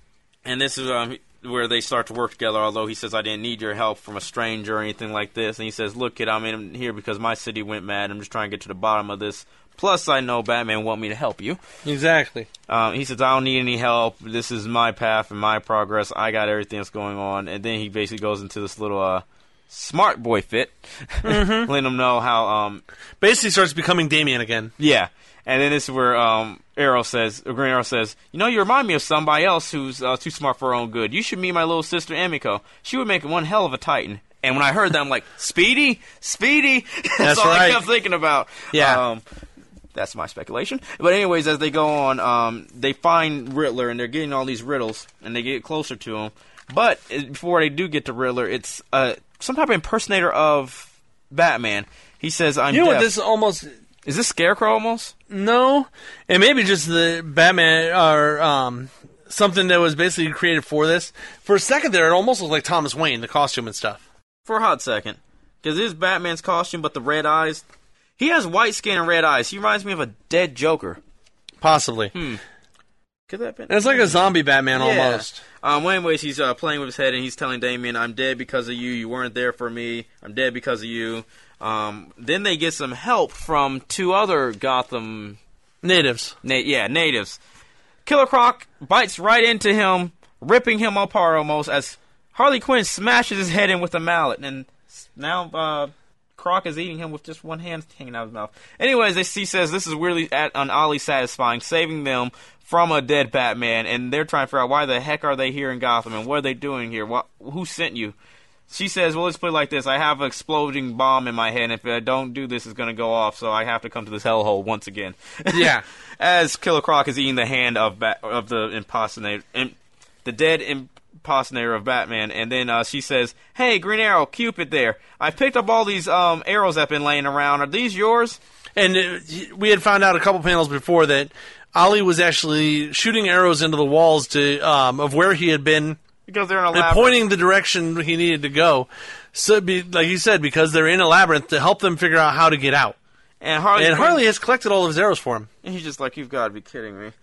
And this is um, where they start to work together, although he says, I didn't need your help from a stranger or anything like this. And he says, look, kid, I'm in here because my city went mad. I'm just trying to get to the bottom of this. Plus, I know Batman want me to help you. Exactly. Um, he says, I don't need any help. This is my path and my progress. I got everything that's going on. And then he basically goes into this little uh, smart boy fit, Mm-hmm. letting them know how... Um, Basically starts becoming Damian again. yeah. And then this is where um, Arrow says, or Green Arrow says, you know, you remind me of somebody else who's uh, too smart for her own good. You should meet my little sister, Emiko. She would make one hell of a Titan. And when I heard that, I'm like, Speedy? Speedy? That's, That's all right. I kept thinking about. Yeah. Um, that's my speculation. But anyways, as they go on, um, they find Riddler, and they're getting all these riddles, and they get closer to him. But uh, before they do get to Riddler, it's uh, some type of impersonator of Batman. He says, I'm You know deaf. what this almost... Is this Scarecrow almost? No. It may be just the Batman or um, something that was basically created for this. For a second there, it almost looked like Thomas Wayne, the costume and stuff. For a hot second. Because it is Batman's costume, but the red eyes... He has white skin and red eyes. He reminds me of a dead Joker. Possibly. Hmm. Could that be? And it's like a zombie Batman Yeah. almost. Um, well, anyways, he's uh, playing with his head, and he's telling Damian, I'm dead because of you. You weren't there for me. I'm dead because of you. Um, then they get some help from two other Gotham... Natives. Na- yeah, natives. Killer Croc bites right into him, ripping him apart almost, as Harley Quinn smashes his head in with a mallet. And now uh, Croc is eating him with just one hand hanging out of his mouth. Anyways, they, he says this is really at, an oddly satisfying, saving them from a dead Batman, and they're trying to figure out why the heck are they here in Gotham, and what are they doing here? What, who sent you? She says, well, let's put it like this. I have an exploding bomb in my head, and if I don't do this, it's going to go off, so I have to come to this hellhole once again. Yeah. As Killer Croc is eating the hand of Bat- of the impersonator, im- the dead impersonator of Batman, and then uh, she says, hey, Green Arrow, Cupid there. I picked up all these um, arrows that have been laying around. Are these yours? And uh, we had found out a couple panels before that Ollie was actually shooting arrows into the walls to um, of where he had been... Because they're in a and labyrinth. pointing the direction he needed to go. So, be, like you said, because they're in a labyrinth to help them figure out how to get out. And Harley, And Quinn- Harley has collected all of his arrows for him. And he's just like, you've got to be kidding me.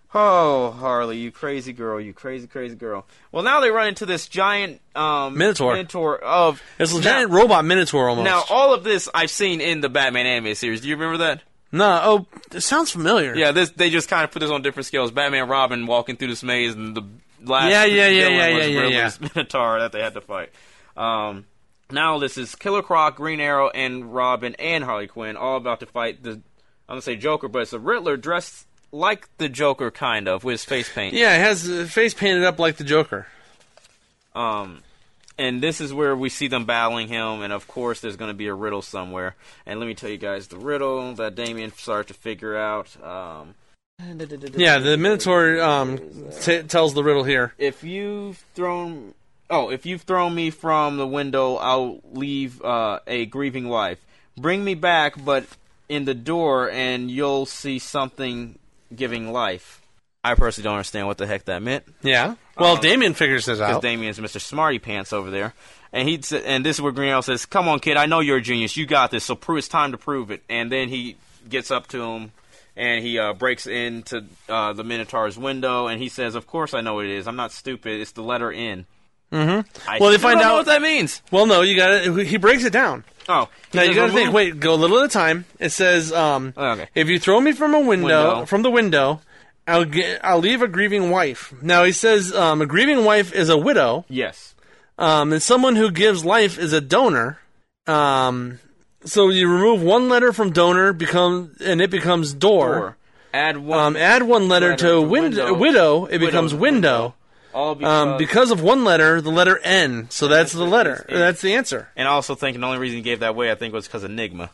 Oh, Harley, you crazy girl, you crazy, crazy girl. Well, now they run into this giant um, Minotaur. Minotaur of... It's a now, giant robot Minotaur almost. Now, all of this I've seen in the Batman anime series. Do you remember that? no, oh, it sounds familiar. Yeah, this they just kind of put this on different scales. Batman and Robin walking through this maze, and the last Yeah, yeah, yeah, villain yeah, was yeah, yeah, Riddler's Minotaur that they had to fight. Um, now this is Killer Croc, Green Arrow, and Robin, and Harley Quinn, all about to fight the... I'm going to say Joker, but it's a Riddler dressed like the Joker, kind of, with his face paint. Yeah, it has the face painted up like the Joker. Um, and this is where we see them battling him, and of course there's going to be a riddle somewhere. And let me tell you guys the riddle that Damian started to figure out. Um, Yeah, the Minotaur um, t- tells the riddle here. If you've thrown... Oh, if you've thrown me from the window, I'll leave uh, a grieving wife. Bring me back, but in the door, and you'll see something giving life. I personally don't understand what the heck that meant. Yeah. Well, Um, Damien figures this Because out. Damien's Mister Smarty Pants over there. And he and this is where Green Arrow says, come on, kid, I know you're a genius. You got this, so prove, it's time to prove it. And then he gets up to him, and he uh, breaks into uh, the Minotaur's window, and he says, of course I know what it is. I'm not stupid. It's the letter N. Mm-hmm. I Well, they still find don't know out- what that means. Well, no, you got to He breaks it down. Oh. he Now, you says, got to think. remove- Wait, go a little at a time. It says, um, Oh, okay. if you throw me from a window, Window. from the window, I'll get, I'll leave a grieving wife. Now, he says um, a grieving wife is a widow, Yes. um, and someone who gives life is a donor. Um, so you remove one letter from donor, become and it becomes door. Door. Add one. Um, add one letter, letter to, to win- window. widow, it Widow, becomes window. All because, Um, because of one letter, the letter N. So that's the letter. It's- That's the answer. and I also think the only reason he gave that way, I think, was because Enigma.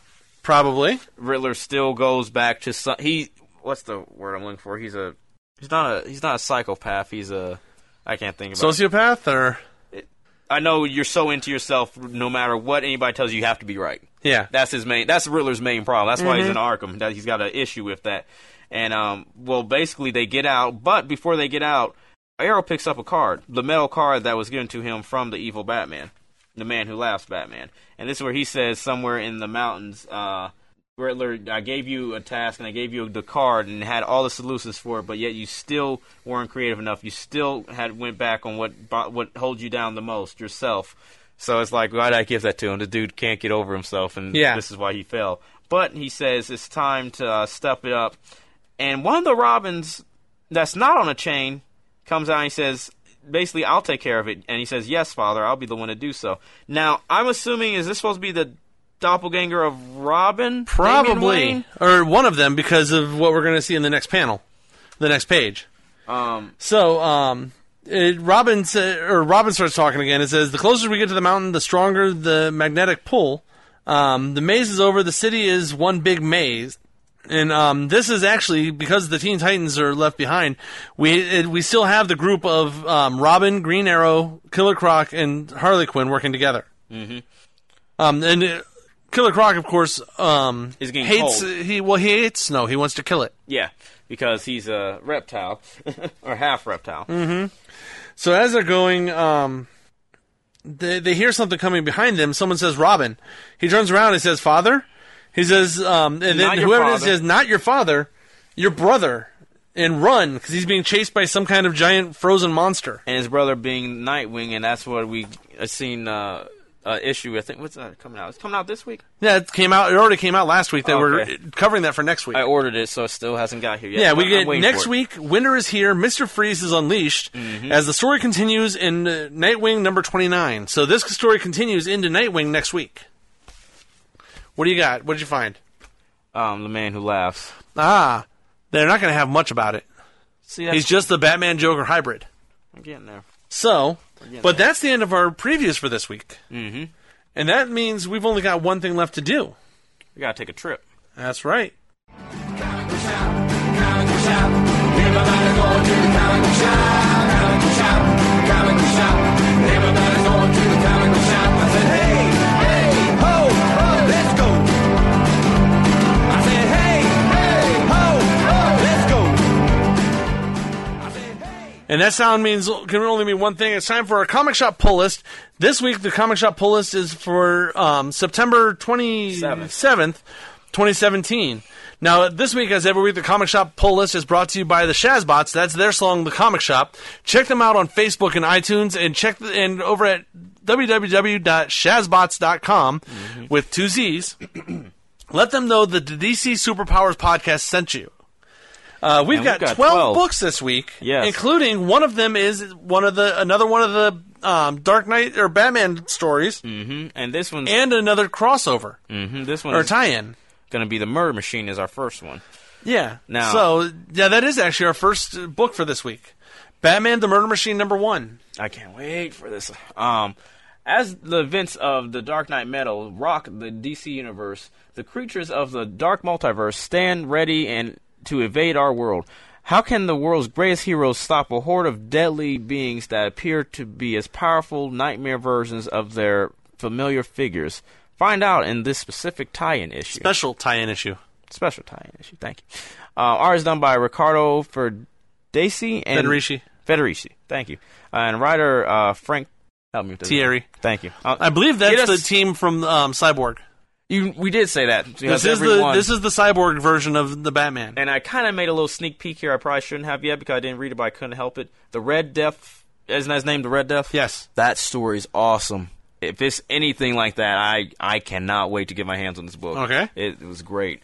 Probably. Riddler still goes back to some, he. What's the word I'm looking for? He's a. He's not a. He's not a psychopath. He's a. I can't think about Sociopath, or it. I know you're so into yourself. No matter what anybody tells you, you have to be right. Yeah, that's his main. That's Riddler's main problem. That's why mm-hmm. he's in Arkham. That he's got an issue with that. And um, well, basically they get out, but before they get out, Arrow picks up a card, the metal card that was given to him from the evil Batman, the Man Who Laughs Batman. And this is where he says, somewhere in the mountains, uh, Riddler, I gave you a task and I gave you the card and had all the solutions for it, but yet you still weren't creative enough. You still had went back on what what holds you down the most, yourself. So it's like, why did I give that to him? The dude can't get over himself, and yeah. this is why he fell. But he says it's time to uh, step it up. And one of the Robins that's not on a chain comes out and he says, basically, I'll take care of it. And he says, yes, Father, I'll be the one to do so. Now, I'm assuming, is this supposed to be the doppelganger of Robin? Probably. Or one of them, because of what we're going to see in the next panel, the next page. Um, so, um, it, Robin, sa- or Robin starts talking again. It says, the closer we get to the mountain, the stronger the magnetic pull. Um, the maze is over. The city is one big maze. And um, this is actually, because the Teen Titans are left behind, we it, we still have the group of um, Robin, Green Arrow, Killer Croc, and Harley Quinn working together. Mm-hmm. Um, and uh, Killer Croc, of course, um, is getting hates cold. he well he hates snow. He wants to kill it. Yeah, because he's a reptile or half reptile. Mm-hmm. So as they're going, um, they they hear something coming behind them. Someone says, "Robin." He turns around and says, "Father." He says, um, and then whoever it is says, not your father, your brother, and run, because he's being chased by some kind of giant frozen monster. And his brother being Nightwing, and that's what we uh, seen uh, uh, issue, I think, what's that coming out? It's coming out this week? Yeah, it came out, it already came out last week. They okay. were covering that for next week. I ordered it, so it still hasn't got here yet. Yeah, we get I'm next week, Winter is here, Mister Freeze is unleashed, mm-hmm. as the story continues in uh, Nightwing number twenty-nine. So this story continues into Nightwing next week. What do you got? What did you find? Um, the Man Who Laughs. Ah, they're not going to have much about it. See, he's just the Batman Joker hybrid. I'm getting there. So, getting but there. That's the end of our previews for this week. Mm-hmm. And that means we've only got one thing left to do. We got to take a trip. That's right. Comic book shop, comic book shop. Everybody going to the comic book shop, comic book shop, comic book shop. Everybody going to the comic book shop. I said, hey, hey, ho, ho, let's go. I said, hey, hey, ho, ho, let's go. I said, hey. And that sound means can only mean one thing. It's time for our comic shop pull list. This week, the comic shop pull list is for um, September twenty-seventh, twenty seventeen. Now, this week, as every week, the Comic Shop pull list is brought to you by the Shazbots. That's their song, The Comic Shop. Check them out on Facebook and iTunes, and check the, and over at w w w dot shazbots dot com mm-hmm. with two Z's. Let them know that the D C Superpowers podcast sent you. Uh, we've, got we've got twelve, twelve books this week, yes. including one of them is one of the another one of the um, Dark Knight or Batman stories, mm-hmm. and this one's and another crossover mm-hmm. This one or is tie-in. Going to be the Murder Machine is our first one. Yeah. Now, so yeah, that is actually our first book for this week. Batman: The Murder Machine number one. I can't wait for this. Um, as the events of the Dark Knight Metal rock the D C universe, the creatures of the Dark Multiverse stand ready and to evade our world. How can the world's greatest heroes stop a horde of deadly beings that appear to be as powerful nightmare versions of their familiar figures? Find out in this specific tie-in issue. Special tie-in issue. Special tie-in issue. Thank you. Uh, art is done by Ricardo Federici and Federici. Federici. Thank you. Uh, and writer uh, Frank. Help me with this. Thierry. Thank you. Uh, I believe that's us, the team from um, Cyborg. You, we did say that. This is the this is the Cyborg version of the Batman. And I kind of made a little sneak peek here. I probably shouldn't have yet because I didn't read it, but I couldn't help it. The Red Death, isn't his name the Red Death? Yes. That story's awesome. If it's anything like that, I, I cannot wait to get my hands on this book. Okay. It, it was great.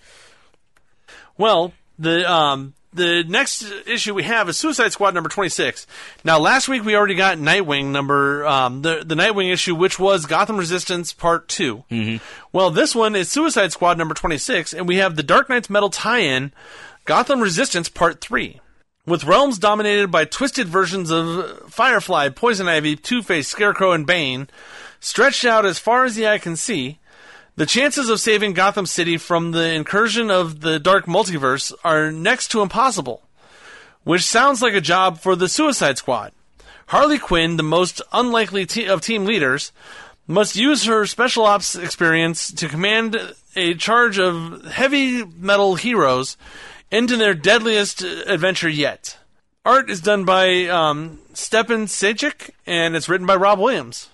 Well, the um the next issue we have is Suicide Squad number twenty-six. Now, last week we already got Nightwing number um the the Nightwing issue, which was Gotham Resistance Part Two. Mm-hmm. Well, this one is Suicide Squad number twenty-six, and we have the Dark Knight's Metal tie-in, Gotham Resistance Part Three. With realms dominated by twisted versions of Firefly, Poison Ivy, Two-Face, Scarecrow, and Bane, stretched out as far as the eye can see, The chances of saving Gotham City from the incursion of the dark multiverse are next to impossible, which sounds like a job for the Suicide Squad. Harley Quinn, the most unlikely te- of team leaders, must use her special ops experience to command a charge of heavy metal heroes into their deadliest adventure yet. Art is done by um, Stepan Sajic, and it's written by Rob Williams.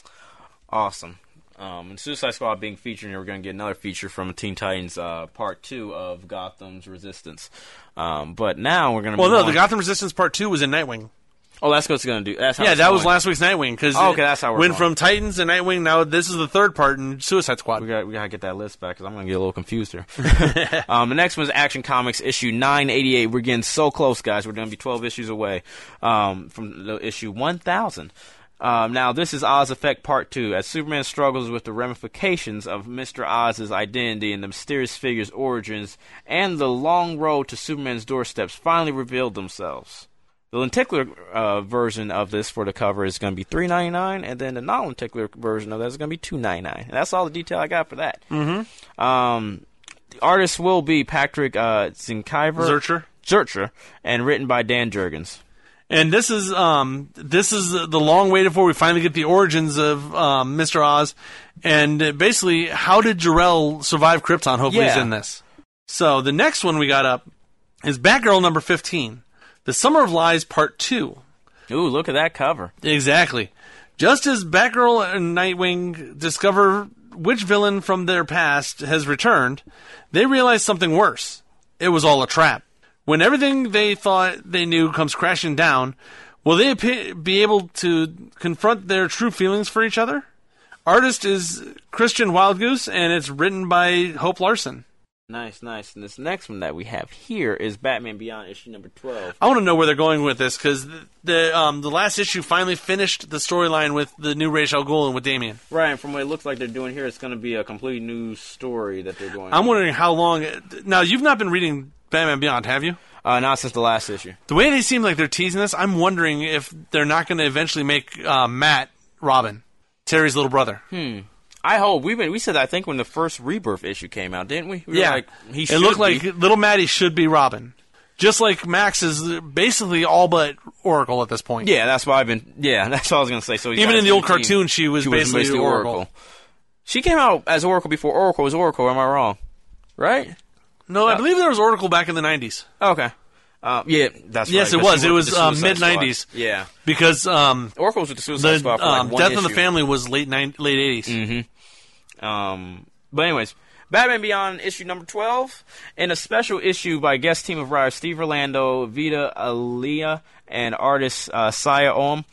Awesome. Um, and Suicide Squad being featured here, we're going to get another feature from Teen Titans uh, Part two of Gotham's Resistance. Um, but now we're going to Well, no, on. the Gotham Resistance Part two was in Nightwing. Oh, that's what it's going to do. That's how Yeah, it's that going. was last week's Nightwing. Cause Oh, okay, that's how we're went going. from Titans to Nightwing. Now this is the third part in Suicide Squad. We got we got to get that list back because I'm going to get a little confused here. um, the next one is Action Comics issue nine eighty-eight. We're getting so close, guys. We're going to be twelve issues away um, from the issue one thousand. Um, now, this is Oz Effect Part two. As Superman struggles with the ramifications of Mister Oz's identity and the mysterious figure's origins, and the long road to Superman's doorsteps finally revealed themselves. The lenticular uh, version of this for the cover is going to be three ninety-nine, and then the non-lenticular version of that is going to be two ninety-nine. And that's all the detail I got for that. Mm-hmm. Um, the artist will be Patrick uh, Zinkiver, Zurcher. Zurcher, and written by Dan Jurgens. And this is um, this is the long waited for. We finally get the origins of um, Mister Oz, and uh, basically, how did Jor-El survive Krypton? Hopefully, Yeah. he's in this. So the next one we got up is Batgirl number fifteen, The Summer of Lies Part Two. Ooh, look at that cover. Exactly. Just as Batgirl and Nightwing discover which villain from their past has returned, they realize something worse. It was all a trap. When everything they thought they knew comes crashing down, will they be able to confront their true feelings for each other? Artist is Christian Wildgoose, and it's written by Hope Larson. Nice, nice. And this next one that we have here is Batman Beyond issue number twelve. I want to know where they're going with this, because the the, um, the last issue finally finished the storyline with the new Ra's al Ghul and with Damian. Right, and from what it looks like they're doing here, it's going to be a completely new story that they're going I'm on. wondering how long... Now, you've not been reading Batman Beyond, have you? Uh, not since the last issue. The way they seem like they're teasing this, I'm wondering if they're not going to eventually make uh, Matt Robin, Terry's little brother. Hmm. I hope. We've been, we said, I think, when the first Rebirth issue came out, didn't we? we yeah. Were like, he it should looked like be. little Matty should be Robin. Just like Max is basically all but Oracle at this point. Yeah, that's why I've been... Yeah, that's what I was going to say. So he's Even got in the old seventeen. cartoon, she was She basically, Oracle. Oracle. She came out as Oracle before Oracle was Oracle, am I wrong? Right? No, I Uh, believe there was Oracle back in the nineties. Okay. Uh, yeah, that's Yes, right. it 'cause was. she It worked was with the um, Suicide mid-nineties. Squad. Yeah. Because um, Oracle was with the Suicide the Squad for like um, one Death issue. in the Family was late nine, late eighties. Mm-hmm. Um, but anyways, Batman Beyond issue number twelve, and a special issue by guest team of writers Steve Orlando, Vita Aliyah, and artist uh, Saya Om.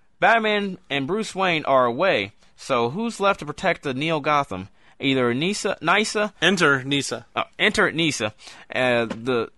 Batman and Bruce Wayne are away, so who's left to protect the Neo Gotham? Either Nisa, Nisa, Enter Nisa. uh, enter Nisa, uh, the,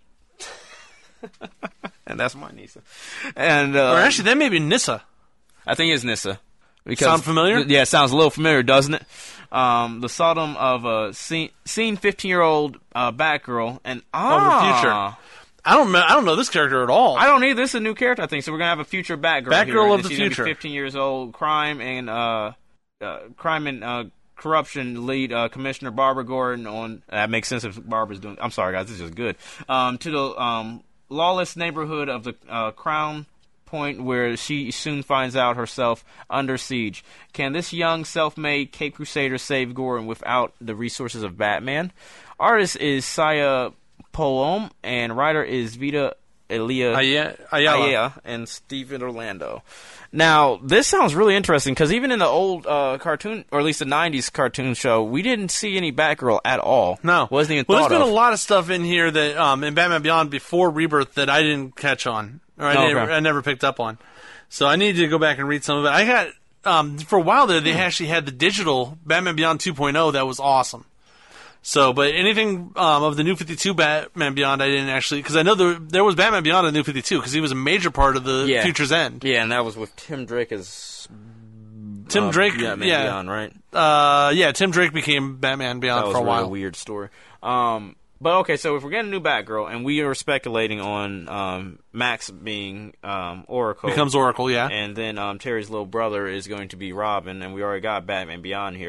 and that's my Nisa, and uh, Or actually, that may be Nissa. I think it's Nissa. Because, Sound familiar? Yeah, it sounds a little familiar, doesn't it? Um, the Sodom of a seen fifteen-year-old uh, Batgirl, and ah, Of the future. I don't. I don't know this character at all. I don't need this is a new character, I think. So we're gonna have a future Batgirl. Batgirl here, of and the she's gonna be future. fifteen years old, crime and uh, uh crime and uh, corruption lead uh, Commissioner Barbara Gordon on. That makes sense if Barbara's doing. I'm sorry, guys, this is just good. Um, to the um lawless neighborhood of the uh, Crown Point, where she soon finds out herself under siege. Can this young, self-made Cape Crusader save Gordon without the resources of Batman? Artist is Saya Polom, and writer is Vita Elia Aya- Ayala. Ayala and Stephen Orlando. Now, this sounds really interesting, because even in the old uh, cartoon, or at least the nineties cartoon show, we didn't see any Batgirl at all. No, Wasn't even well, thought there's been of. a lot of stuff in here that um, in Batman Beyond before Rebirth that I didn't catch on, or I, Oh, never, okay. I never picked up on. So I need to go back and read some of it. I got um, for a while there. They actually had the digital Batman Beyond two point oh that was awesome. So, but anything um, of the New fifty-two Batman Beyond, I didn't actually, because I know there, there was Batman Beyond in New fifty-two, because he was a major part of the Yeah. Future's End. Yeah, and that was with Tim Drake as... Tim uh, Drake, yeah, yeah, maybe on, right? Uh, yeah, Tim Drake became Batman That Beyond was for a a really while. weird story. Um, but okay, so if we're getting a new Batgirl, and we are speculating on um, Max being um, Oracle, Becomes Oracle, yeah. and then um, Terry's little brother is going to be Robin, and we already got Batman Beyond here.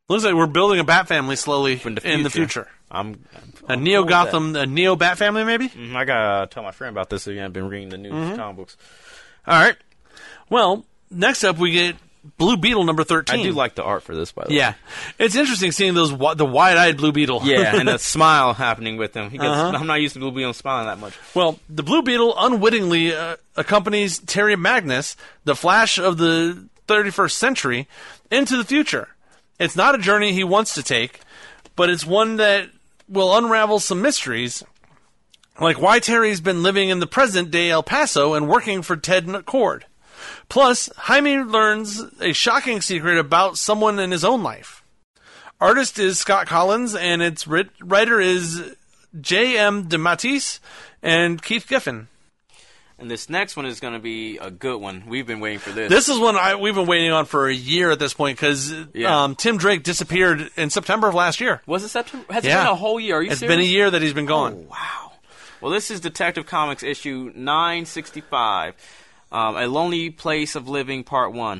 Looks like we're building a Bat family slowly In the in the future. future. I'm, A I'm Neo cool with that. Gotham, a Neo Bat family, maybe? Mhm, I gotta tell my friend about this. So you haven't been reading the new Mm-hmm. comic books. All right. Well, next up we get Blue Beetle number thirteen. I do like the art for this, by the way. Yeah, it's interesting seeing those wi- the wide-eyed Blue Beetle. Yeah, and a smile happening with him. He gets, Uh-huh. I'm not used to Blue Beetle smiling that much. Well, the Blue Beetle unwittingly uh, accompanies Terry Magnus, the Flash of the thirty-first century, into the future. It's not a journey he wants to take, but it's one that will unravel some mysteries, like why Terry's been living in the present-day El Paso and working for Ted Cord. Plus, Jaime learns a shocking secret about someone in his own life. Artist is Scott Collins, and its writ- writer is J M DeMatteis and Keith Giffen. And this next one is going to be a good one. We've been waiting for this. This is one I, we've been waiting on for a year at this point because Yeah. um, Tim Drake disappeared in September of last year. Was it September? Has Yeah. it been a whole year? Are you It's serious? been a year that he's been gone. Oh, wow. Well, this is Detective Comics issue nine sixty-five, um, A Lonely Place of Living, Part One.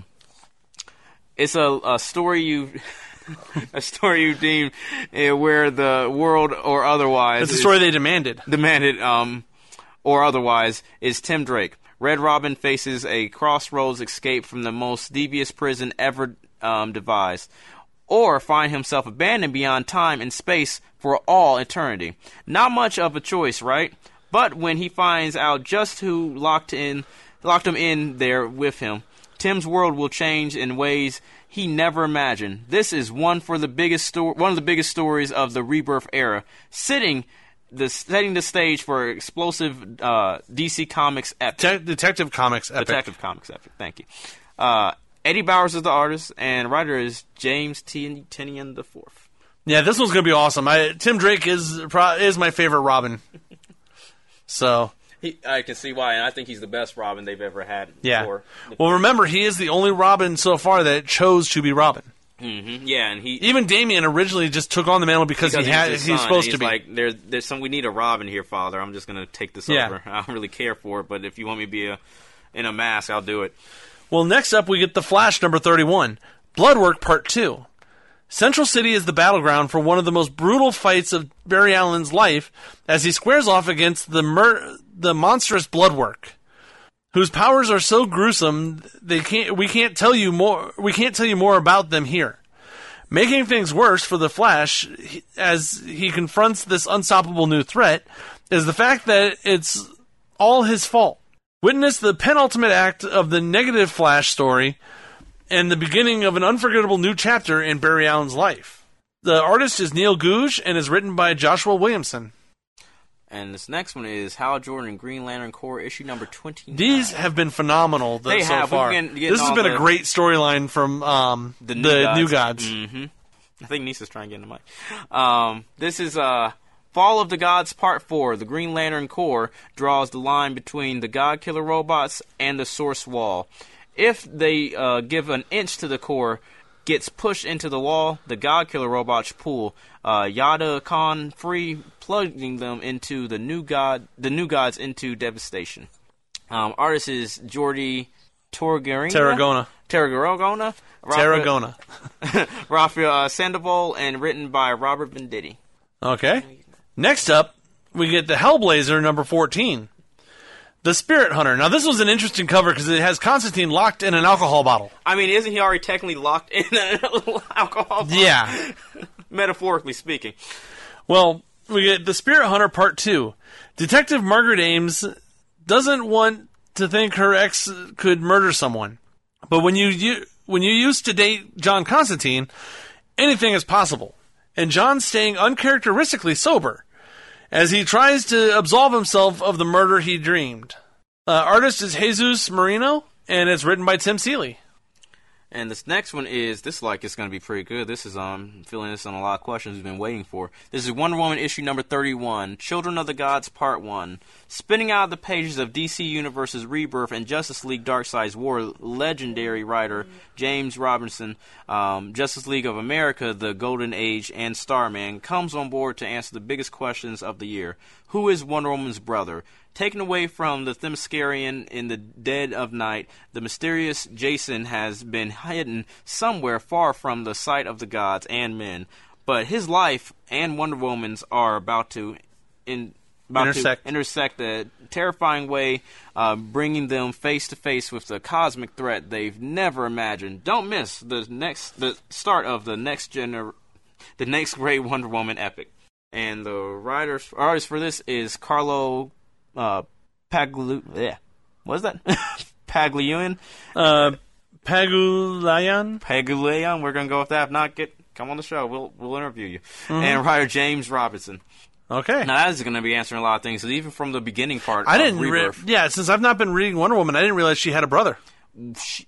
It's a, a story you, a story you deem uh, where the world or otherwise It's a is story they demanded. demanded, um, or otherwise, is Tim Drake. Red Robin faces a crossroads escape from the most devious prison ever um, devised, or find himself abandoned beyond time and space for all eternity. Not much of a choice, right? But when he finds out just who locked in, locked him in there with him, Tim's world will change in ways he never imagined. This is one for the biggest sto- one of the biggest stories of the Rebirth era, sitting the setting the stage for explosive uh, D C Comics epic. Te- Detective Comics epic. Detective Comics epic. Thank you. Uh, Eddie Bowers is the artist, and writer is James T- Tinian the Fourth. Yeah, this one's gonna be awesome. I, Tim Drake is pro- is my favorite Robin. So He, I can see why, and I think he's the best Robin they've ever had. yeah. Before. Well, remember he is the only Robin so far that chose to be Robin. Mm-hmm. Yeah, and he Even Damian originally just took on the mantle because, because he had his he's son, supposed he's to be. like, there's there's some we need a Robin here, Father. I'm just gonna take this Yeah. over. I don't really care for it, but if you want me to be a in a mask, I'll do it. Well, next up we get The Flash number thirty-one, Bloodwork Part two. Central City is the battleground for one of the most brutal fights of Barry Allen's life as he squares off against the mur- the monstrous Bloodwork, whose powers are so gruesome they can't we can't tell you more we can't tell you more about them here. Making things worse for the Flash he- as he confronts this unstoppable new threat is the fact that it's all his fault. Witness the penultimate act of the Negative Flash story and the beginning of an unforgettable new chapter in Barry Allen's life. The artist is Neil Googe and is written by Joshua Williamson. And this next one is Hal Jordan and Green Lantern Corps issue number twenty-nine. These have been phenomenal th- They so have. We've far. been getting This has all been a the- great storyline from um, the, New Gods. Mm-hmm. I think Nisa's trying to get in the mic. Um, this is uh, Fall of the Gods Part four. The Green Lantern Corps draws the line between the God Killer robots and the Source Wall. If they uh, give an inch to the Corps, gets pushed into the wall, the God Killer robots pull uh, Yada Khan free, plugging them into the new god, the new gods into devastation. Um, artist is Jordi Torgarina. Tarragona. Tarragona. Tarragona. Raphael uh, Sandoval, and written by Robert Venditti. Okay. Next up, we get the Hellblazer number fourteen. The Spirit Hunter. Now, this was an interesting cover because it has Constantine locked in an alcohol bottle. I mean, isn't he already technically locked in an alcohol bottle? Yeah. Metaphorically speaking. Well, we get The Spirit Hunter Part two. Detective Margaret Ames doesn't want to think her ex could murder someone. But when you, you when you used to date John Constantine, anything is possible. And John's staying uncharacteristically sober as he tries to absolve himself of the murder he dreamed. Uh, artist is Jesus Marino, and it's written by Tim Seeley. And this next one is, this like it's going to be pretty good. This is um filling this on a lot of questions we've been waiting for. This is Wonder Woman issue number thirty-one, Children of the Gods Part one. Spinning out the pages of D C Universe's Rebirth and Justice League Darkseid's War, legendary writer James Robinson, um, Justice League of America, The Golden Age, and Starman, comes on board to answer the biggest questions of the year. Who is Wonder Woman's brother? Taken away from the Themyscirian in the dead of night, the mysterious Jason has been hidden somewhere far from the sight of the gods and men. But his life and Wonder Woman's are about to in, about intersect. to intersect a terrifying way, uh, bringing them face to face with the cosmic threat they've never imagined. Don't miss the next the start of the next gener, the next great Wonder Woman epic. And the writers artist for this is Carlo uh, Paglu. Yeah, what is that? Pagliulian. Uh, Pagulayan. Pagulayan. We're gonna go with that. If not, get come on the show. We'll we'll interview you. Mm-hmm. And writer James Robinson. Okay. Now that is going to be answering a lot of things. Because even from the beginning part, I of didn't. Re- Rebirth, yeah, since I've not been reading Wonder Woman, I didn't realize she had a brother. she,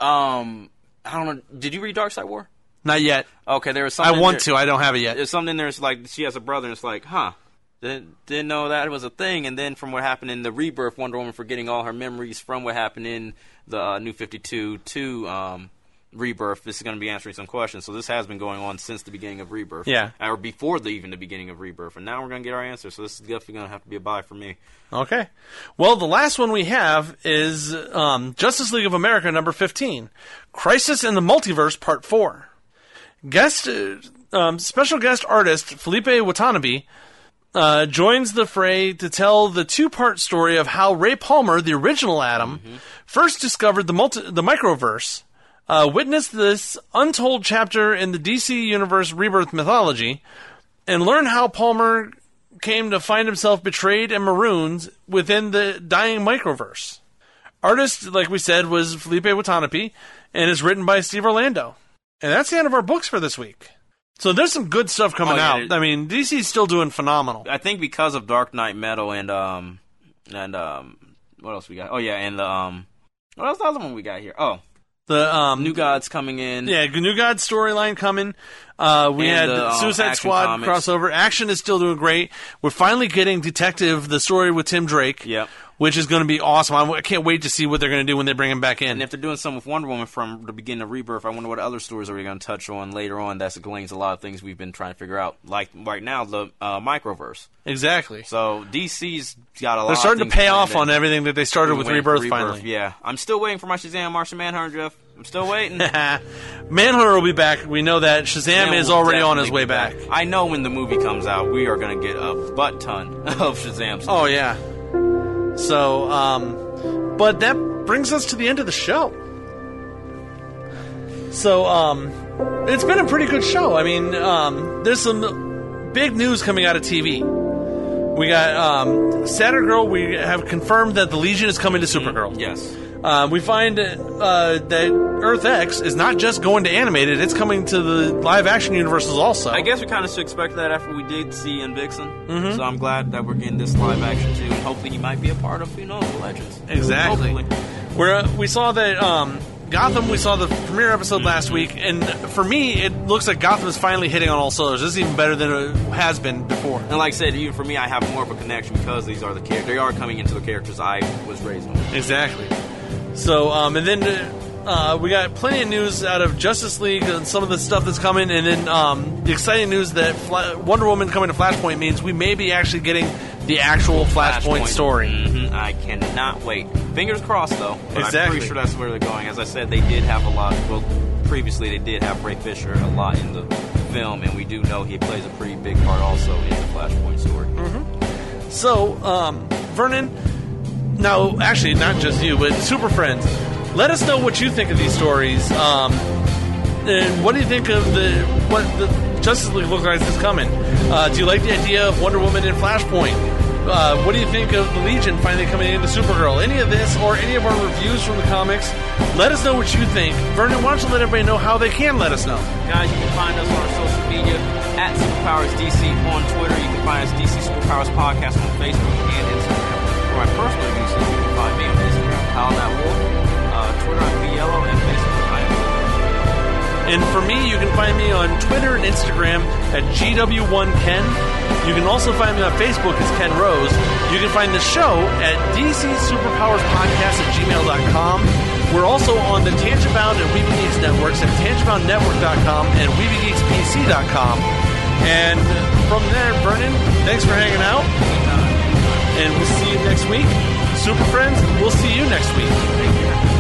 um, I don't know. Did you read Dark Side War? Not yet. Okay, there was I something. want there, to. I don't have it yet. There's something there's like she has a brother, and it's like, huh. Didn't, didn't know that was a thing. And then from what happened in the Rebirth, Wonder Woman forgetting all her memories from what happened in the uh, New fifty-two to um, Rebirth, this is going to be answering some questions. So this has been going on since the beginning of Rebirth. Yeah. Or before the, even the beginning of Rebirth. And now we're going to get our answer. So this is definitely going to have to be a buy for me. Okay. Well, the last one we have is um, Justice League of America number fifteen, Crisis in the Multiverse Part four. Guest, uh, um, special guest artist Felipe Watanabe uh, joins the fray to tell the two-part story of how Ray Palmer, the original Atom, mm-hmm. first discovered the multi- the microverse, uh, witnessed this untold chapter in the D C Universe Rebirth mythology, and learn how Palmer came to find himself betrayed and marooned within the dying microverse. Artist, like we said, was Felipe Watanabe, and is written by Steve Orlando. And that's the end of our books for this week. So there's some good stuff coming oh, yeah, out. it, I mean, D C's still doing phenomenal. I think because of Dark Knight Metal and um and um what else we got? Oh yeah, and the um what else the other one we got here? Oh, the um, New Gods coming in. Yeah, New Gods storyline coming. Uh, we and had the, um, Suicide Action Squad Comics. crossover. Action is still doing great. We're finally getting Detective, the story with Tim Drake. Yep. Which is going to be awesome. I can't wait to see what they're going to do when they bring him back in. And if they're doing something with Wonder Woman from the beginning of Rebirth, I wonder what other stories are we going to touch on later on that explains a lot of things we've been trying to figure out. Like right now, the uh, microverse. Exactly. So D C's got a lot They're starting of to pay off in. on everything that they started with Rebirth, Rebirth finally. Yeah. I'm still waiting for my Shazam Martian Manhunter, Jeff. I'm still waiting. Manhunter will be back. We know that. Shazam Shazam is will already on his definitely way be back. I know when the movie comes out, we are going to get a butt ton of Shazam stuff. Oh, yeah. So, um, but that brings us to the end of the show. So, um, it's been a pretty good show. I mean, um, there's some big news coming out of T V. We got, um, Saturn Girl, we have confirmed that the Legion is coming to Supergirl. Yes. Uh, we find uh, that Earth X is not just going to animated, it's coming to the live-action universes also. I guess we kind of should expect that after we did see Ian Vixen. Mm-hmm. So I'm glad that we're getting this live-action, too. And hopefully he might be a part of, who knows, the Legends. Exactly. Hopefully. Where uh, we saw that um, Gotham, we saw the premiere episode Mm-hmm. last week, and for me, it looks like Gotham is finally hitting on all cylinders. This is even better than it has been before. And like I said, even for me, I have more of a connection because these are the characters. They are coming into the characters I was raised on. Exactly. So, um, and then uh, we got plenty of news out of Justice League and some of the stuff that's coming, and then um, the exciting news that Fla- Wonder Woman coming to Flashpoint means we may be actually getting the actual Flashpoint, Flashpoint. story. Mm-hmm. I cannot wait. Fingers crossed, though. But Exactly. I'm pretty sure that's where they're going. As I said, they did have a lot. Well, previously they did have Ray Fisher a lot in the film, and we do know he plays a pretty big part also in the Flashpoint story. Mm-hmm. So, um, Vernon. No, actually, not just you, but Super Friends. Let us know what you think of these stories. Um, and what do you think of the what the Justice League looks like is coming? Uh, do you like the idea of Wonder Woman in Flashpoint? Uh, what do you think of the Legion finally coming into Supergirl? Any of this or any of our reviews from the comics? Let us know what you think. Vernon, why don't you let everybody know how they can let us know? Guys, you can find us on our social media at Superpowers D C on Twitter. You can find us D C Superpowers Podcast on Facebook and Instagram. For my personal uses, you can find me on Instagram, Kyle Nat Wolf, uh, Twitter, I'm B Yellow, and Facebook, I am Wolf. And for me, you can find me on Twitter and Instagram at G W one Ken. You can also find me on Facebook as Ken Rose. You can find the show at D C Superpowers Podcast at gmail dot com. We're also on the Tangent Bound and Weeby Geeks networks at tangent bound network dot com and Weeby Geeks P C dot com. And from there, Vernon, thanks for hanging out. and we'll see you next week. Super Friends, we'll see you next week.